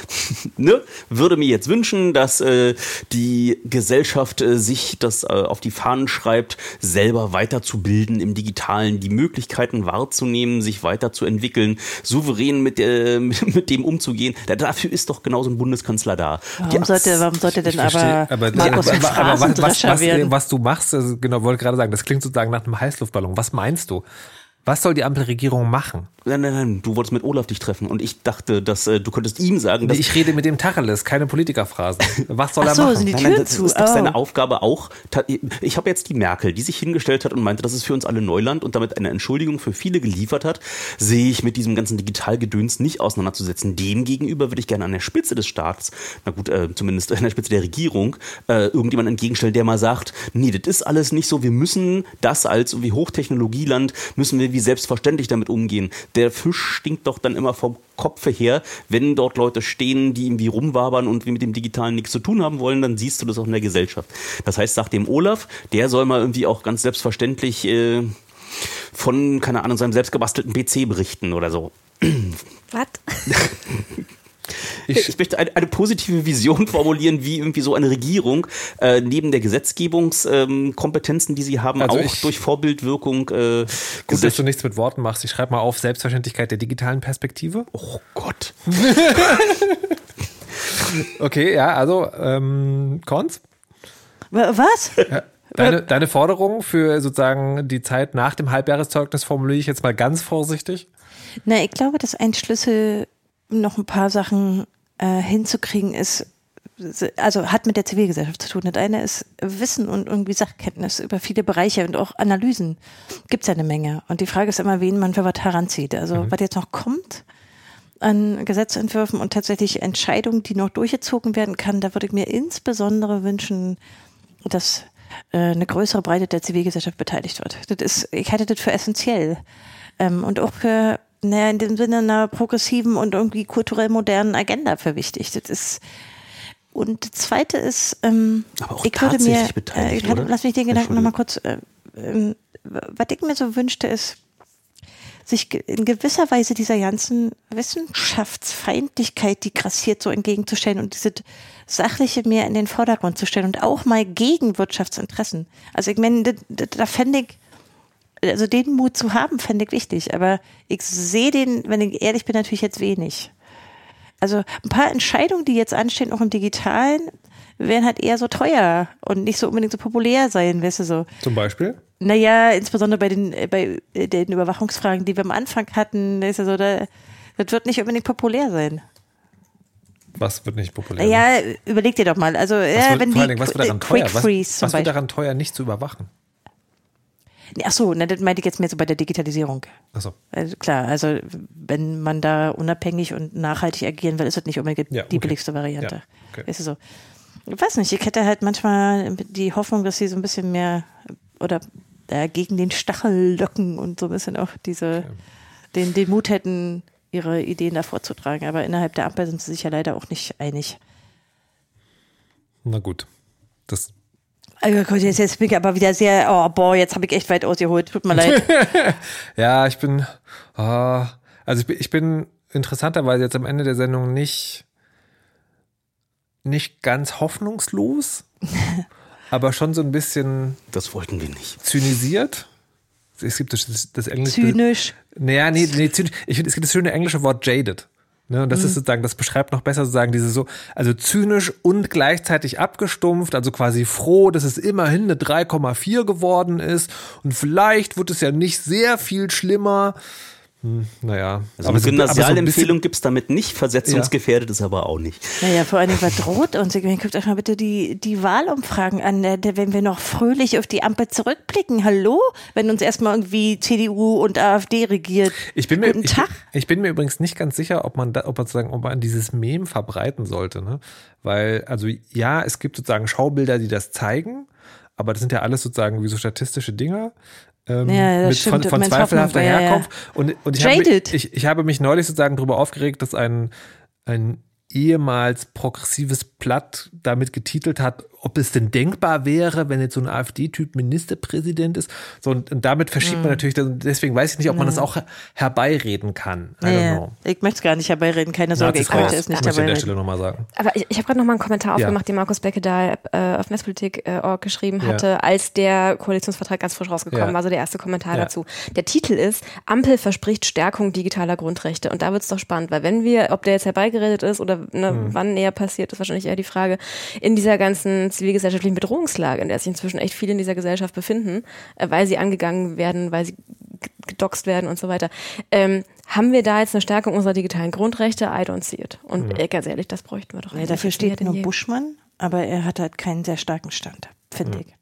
würde mir jetzt wünschen, dass die Gesellschaft sich das auf die Fahnen schreibt, selber weiterzubilden im Digitalen, die Möglichkeiten wahrzunehmen, sich weiterzuentwickeln, souverän mit dem umzugehen. Dafür ist doch genau so ein Bundeskanzler da. Warum sollte denn Markus aber was du machst, also genau, wollte gerade sagen, das klingt sozusagen nach einem Heißluftballon. Was meinst du? Was soll die Ampelregierung machen? Nein, du wolltest mit Olaf dich treffen und ich dachte, dass du könntest ihm sagen, dass... Ich rede mit dem Tacheles, keine Politikerphrasen. Was soll er machen? Sind die Türen zu? Das ist doch seine Aufgabe auch. Ich habe jetzt die Merkel, die sich hingestellt hat und meinte, das ist für uns alle Neuland und damit eine Entschuldigung für viele geliefert hat, sehe ich mit diesem ganzen Digitalgedöns nicht auseinanderzusetzen. Demgegenüber würde ich gerne an der Spitze des Staates, zumindest an der Spitze der Regierung, irgendjemand entgegenstellen, der mal sagt, nee, das ist alles nicht so, wir müssen das als wie Hochtechnologieland, müssen wir irgendwie selbstverständlich damit umgehen. Der Fisch stinkt doch dann immer vom Kopfe her. Wenn dort Leute stehen, die irgendwie rumwabern und mit dem Digitalen nichts zu tun haben wollen, dann siehst du das auch in der Gesellschaft. Das heißt, sagt dem Olaf, der soll mal irgendwie auch ganz selbstverständlich von, keine Ahnung, seinem selbstgebastelten PC berichten oder so. Was? Ich möchte eine positive Vision formulieren, wie irgendwie so eine Regierung neben der Gesetzgebungskompetenzen, die sie haben, Also auch durch Vorbildwirkung. Gut, dass du nichts mit Worten machst. Ich schreibe mal auf Selbstverständlichkeit der digitalen Perspektive. Oh Gott. Okay, ja, also Konz? Was? Deine Forderung für sozusagen die Zeit nach dem Halbjahreszeugnis formuliere ich jetzt mal ganz vorsichtig. Na, ich glaube, dass ein Schlüssel, noch ein paar Sachen hinzukriegen ist, also hat mit der Zivilgesellschaft zu tun. Das eine ist Wissen und irgendwie Sachkenntnis über viele Bereiche und auch Analysen. Gibt's ja eine Menge. Und die Frage ist immer, wen man für was heranzieht. Also was jetzt noch kommt an Gesetzentwürfen und tatsächlich Entscheidungen, die noch durchgezogen werden kann, da würde ich mir insbesondere wünschen, dass eine größere Breite der Zivilgesellschaft beteiligt wird. Ich halte das für essentiell. Und auch für, in dem Sinne einer progressiven und irgendwie kulturell modernen Agenda für wichtig. Und das Zweite ist, aber auch tatsächlich beteiligt, oder? Lass mich den Gedanken nochmal kurz, was ich mir so wünschte, ist, sich in gewisser Weise dieser ganzen Wissenschaftsfeindlichkeit, die grassiert, so entgegenzustellen und diese Sachliche mehr in den Vordergrund zu stellen und auch mal gegen Wirtschaftsinteressen. Also ich meine, da fände ich, also den Mut zu haben, fände ich wichtig, aber ich sehe den, wenn ich ehrlich bin, natürlich jetzt wenig. Also ein paar Entscheidungen, die jetzt anstehen, auch im Digitalen, werden halt eher so teuer und nicht so unbedingt so populär sein, weißt du so. Zum Beispiel? Naja, insbesondere bei den Überwachungsfragen, die wir am Anfang hatten, ist ja so, das wird nicht unbedingt populär sein. Was wird nicht populär? Ja, überleg dir doch mal. Also, was wenn wird daran teuer? Quick Freeze Was wird daran teuer, nicht zu überwachen? Ach so, das meinte ich jetzt mehr so bei der Digitalisierung. Ach so. Also klar, also wenn man da unabhängig und nachhaltig agieren will, ist das nicht unbedingt die billigste Variante. Ja, okay. Weißt du so. Ich weiß nicht, ich hätte halt manchmal die Hoffnung, dass sie so ein bisschen mehr oder gegen den Stachel locken und so ein bisschen auch den Mut hätten, ihre Ideen da vorzutragen. Aber innerhalb der Ampel sind sie sich ja leider auch nicht einig. Na gut. Jetzt bin ich aber wieder sehr, jetzt habe ich echt weit ausgeholt. Tut mir leid. Ja, ich bin interessanterweise jetzt am Ende der Sendung nicht ganz hoffnungslos, aber schon so ein bisschen. Das wollten wir nicht. Zynisiert. Es gibt das englische. Zynisch. Nee, zynisch. Ich finde, es gibt das schöne englische Wort jaded. Ne, und das ist sozusagen, das beschreibt noch besser sozusagen also zynisch und gleichzeitig abgestumpft, also quasi froh, dass es immerhin eine 3,4 geworden ist und vielleicht wird es ja nicht sehr viel schlimmer. Naja. Also eine Gymnasialempfehlung gibt es damit nicht, versetzungsgefährdet ist aber auch nicht. Naja, vor allem, was droht uns? Guckt euch mal bitte die Wahlumfragen an, wenn wir noch fröhlich auf die Ampel zurückblicken. Hallo? Wenn uns erstmal irgendwie CDU und AfD regiert. Guten Tag. Ich bin mir übrigens nicht ganz sicher, ob man dieses Mem verbreiten sollte, ne? Weil, also ja, es gibt sozusagen Schaubilder, die das zeigen, aber das sind ja alles sozusagen wie so statistische Dinger. Von zweifelhafter Herkunft. Ja. Und ich habe mich neulich sozusagen darüber aufgeregt, dass ein ehemals progressives Blatt damit getitelt hat, ob es denn denkbar wäre, wenn jetzt so ein AfD-Typ Ministerpräsident ist. So, und damit verschiebt man natürlich, deswegen weiß ich nicht, ob man das auch herbeireden kann. I don't know. Ich möchte es gar nicht herbeireden, keine Sorge, ich möchte es nicht herbeireden. An der Stelle nochmal sagen. Aber ich habe gerade nochmal einen Kommentar aufgemacht, den Markus Becke da auf Netzpolitik.org geschrieben hatte, als der Koalitionsvertrag ganz frisch rausgekommen war, also der erste Kommentar dazu. Der Titel ist, Ampel verspricht Stärkung digitaler Grundrechte. Und da wird es doch spannend, weil wenn wir, ob der jetzt herbeigeredet ist oder wann näher passiert, ist wahrscheinlich eher die Frage, in dieser ganzen zivilgesellschaftlichen Bedrohungslage, in der sich inzwischen echt viele in dieser Gesellschaft befinden, weil sie angegangen werden, weil sie gedoxt werden und so weiter. Haben wir da jetzt eine Stärkung unserer digitalen Grundrechte? I don't see it. Und ganz ehrlich, das bräuchten wir doch. Ja, dafür steht nur Buschmann, aber er hat halt keinen sehr starken Stand, finde ich.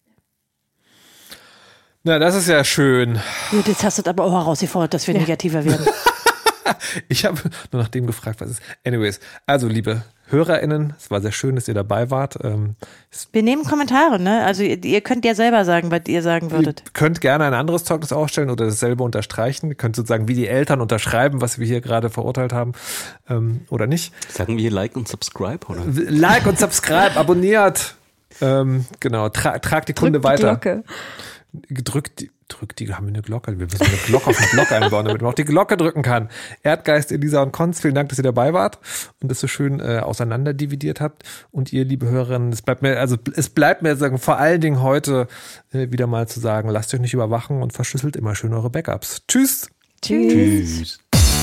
Na, das ist ja schön. Gut, jetzt hast du aber auch herausgefordert, dass wir negativer werden. Ich habe nur nach dem gefragt, was ist. Anyways, also liebe HörerInnen. Es war sehr schön, dass ihr dabei wart. Wir nehmen Kommentare, ne? Also ihr könnt ja selber sagen, was ihr sagen würdet. Ihr könnt gerne ein anderes Zeugnis aufstellen oder dasselbe unterstreichen. Ihr könnt sozusagen wie die Eltern unterschreiben, was wir hier gerade verurteilt haben oder nicht. Sagen wir Like und Subscribe, oder? Like und Subscribe, abonniert. Genau, tragt die Kunde weiter. Glocke. Drückt die, haben wir eine Glocke? Wir müssen eine Glocke auf den Blog einbauen, damit man auch die Glocke drücken kann. Erdgeist, Elisa und Konz, vielen Dank, dass ihr dabei wart und das so schön auseinanderdividiert habt. Und ihr, liebe Hörerinnen, es bleibt mir sagen, vor allen Dingen heute wieder mal zu sagen, lasst euch nicht überwachen und verschlüsselt immer schön eure Backups. Tschüss. Tschüss.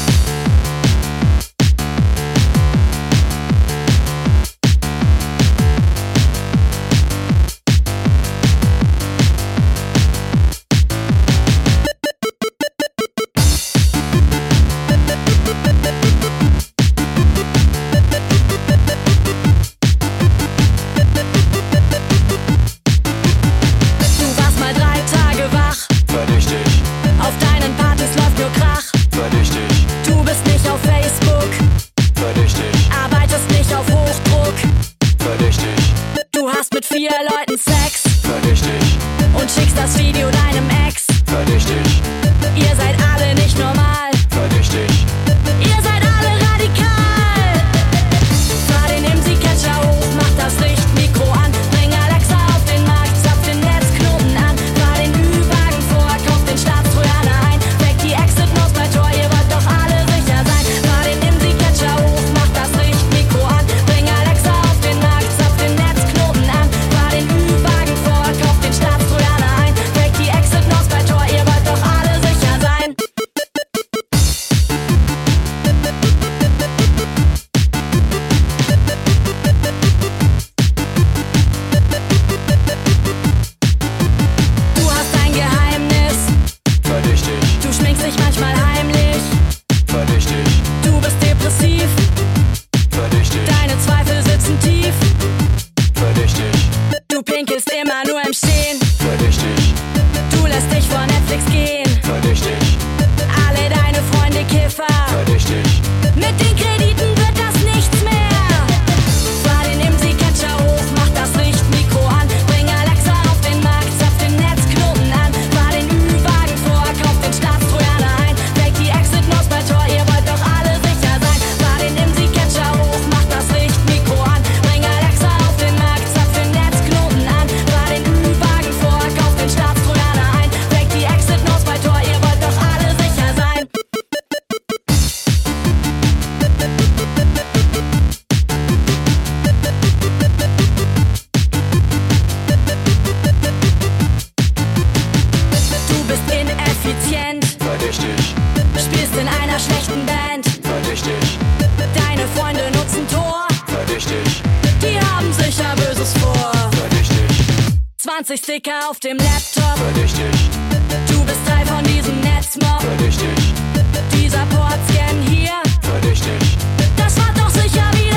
schlechten Band. Verdächtig. Deine Freunde nutzen Tor. Verdächtig. Die haben sicher Böses vor. Verdächtig. 20 Sticker auf dem Laptop. Verdächtig. Du bist Teil von diesem Netzmob. Verdächtig. Dieser Portscan hier. Verdächtig. Das war doch sicher wie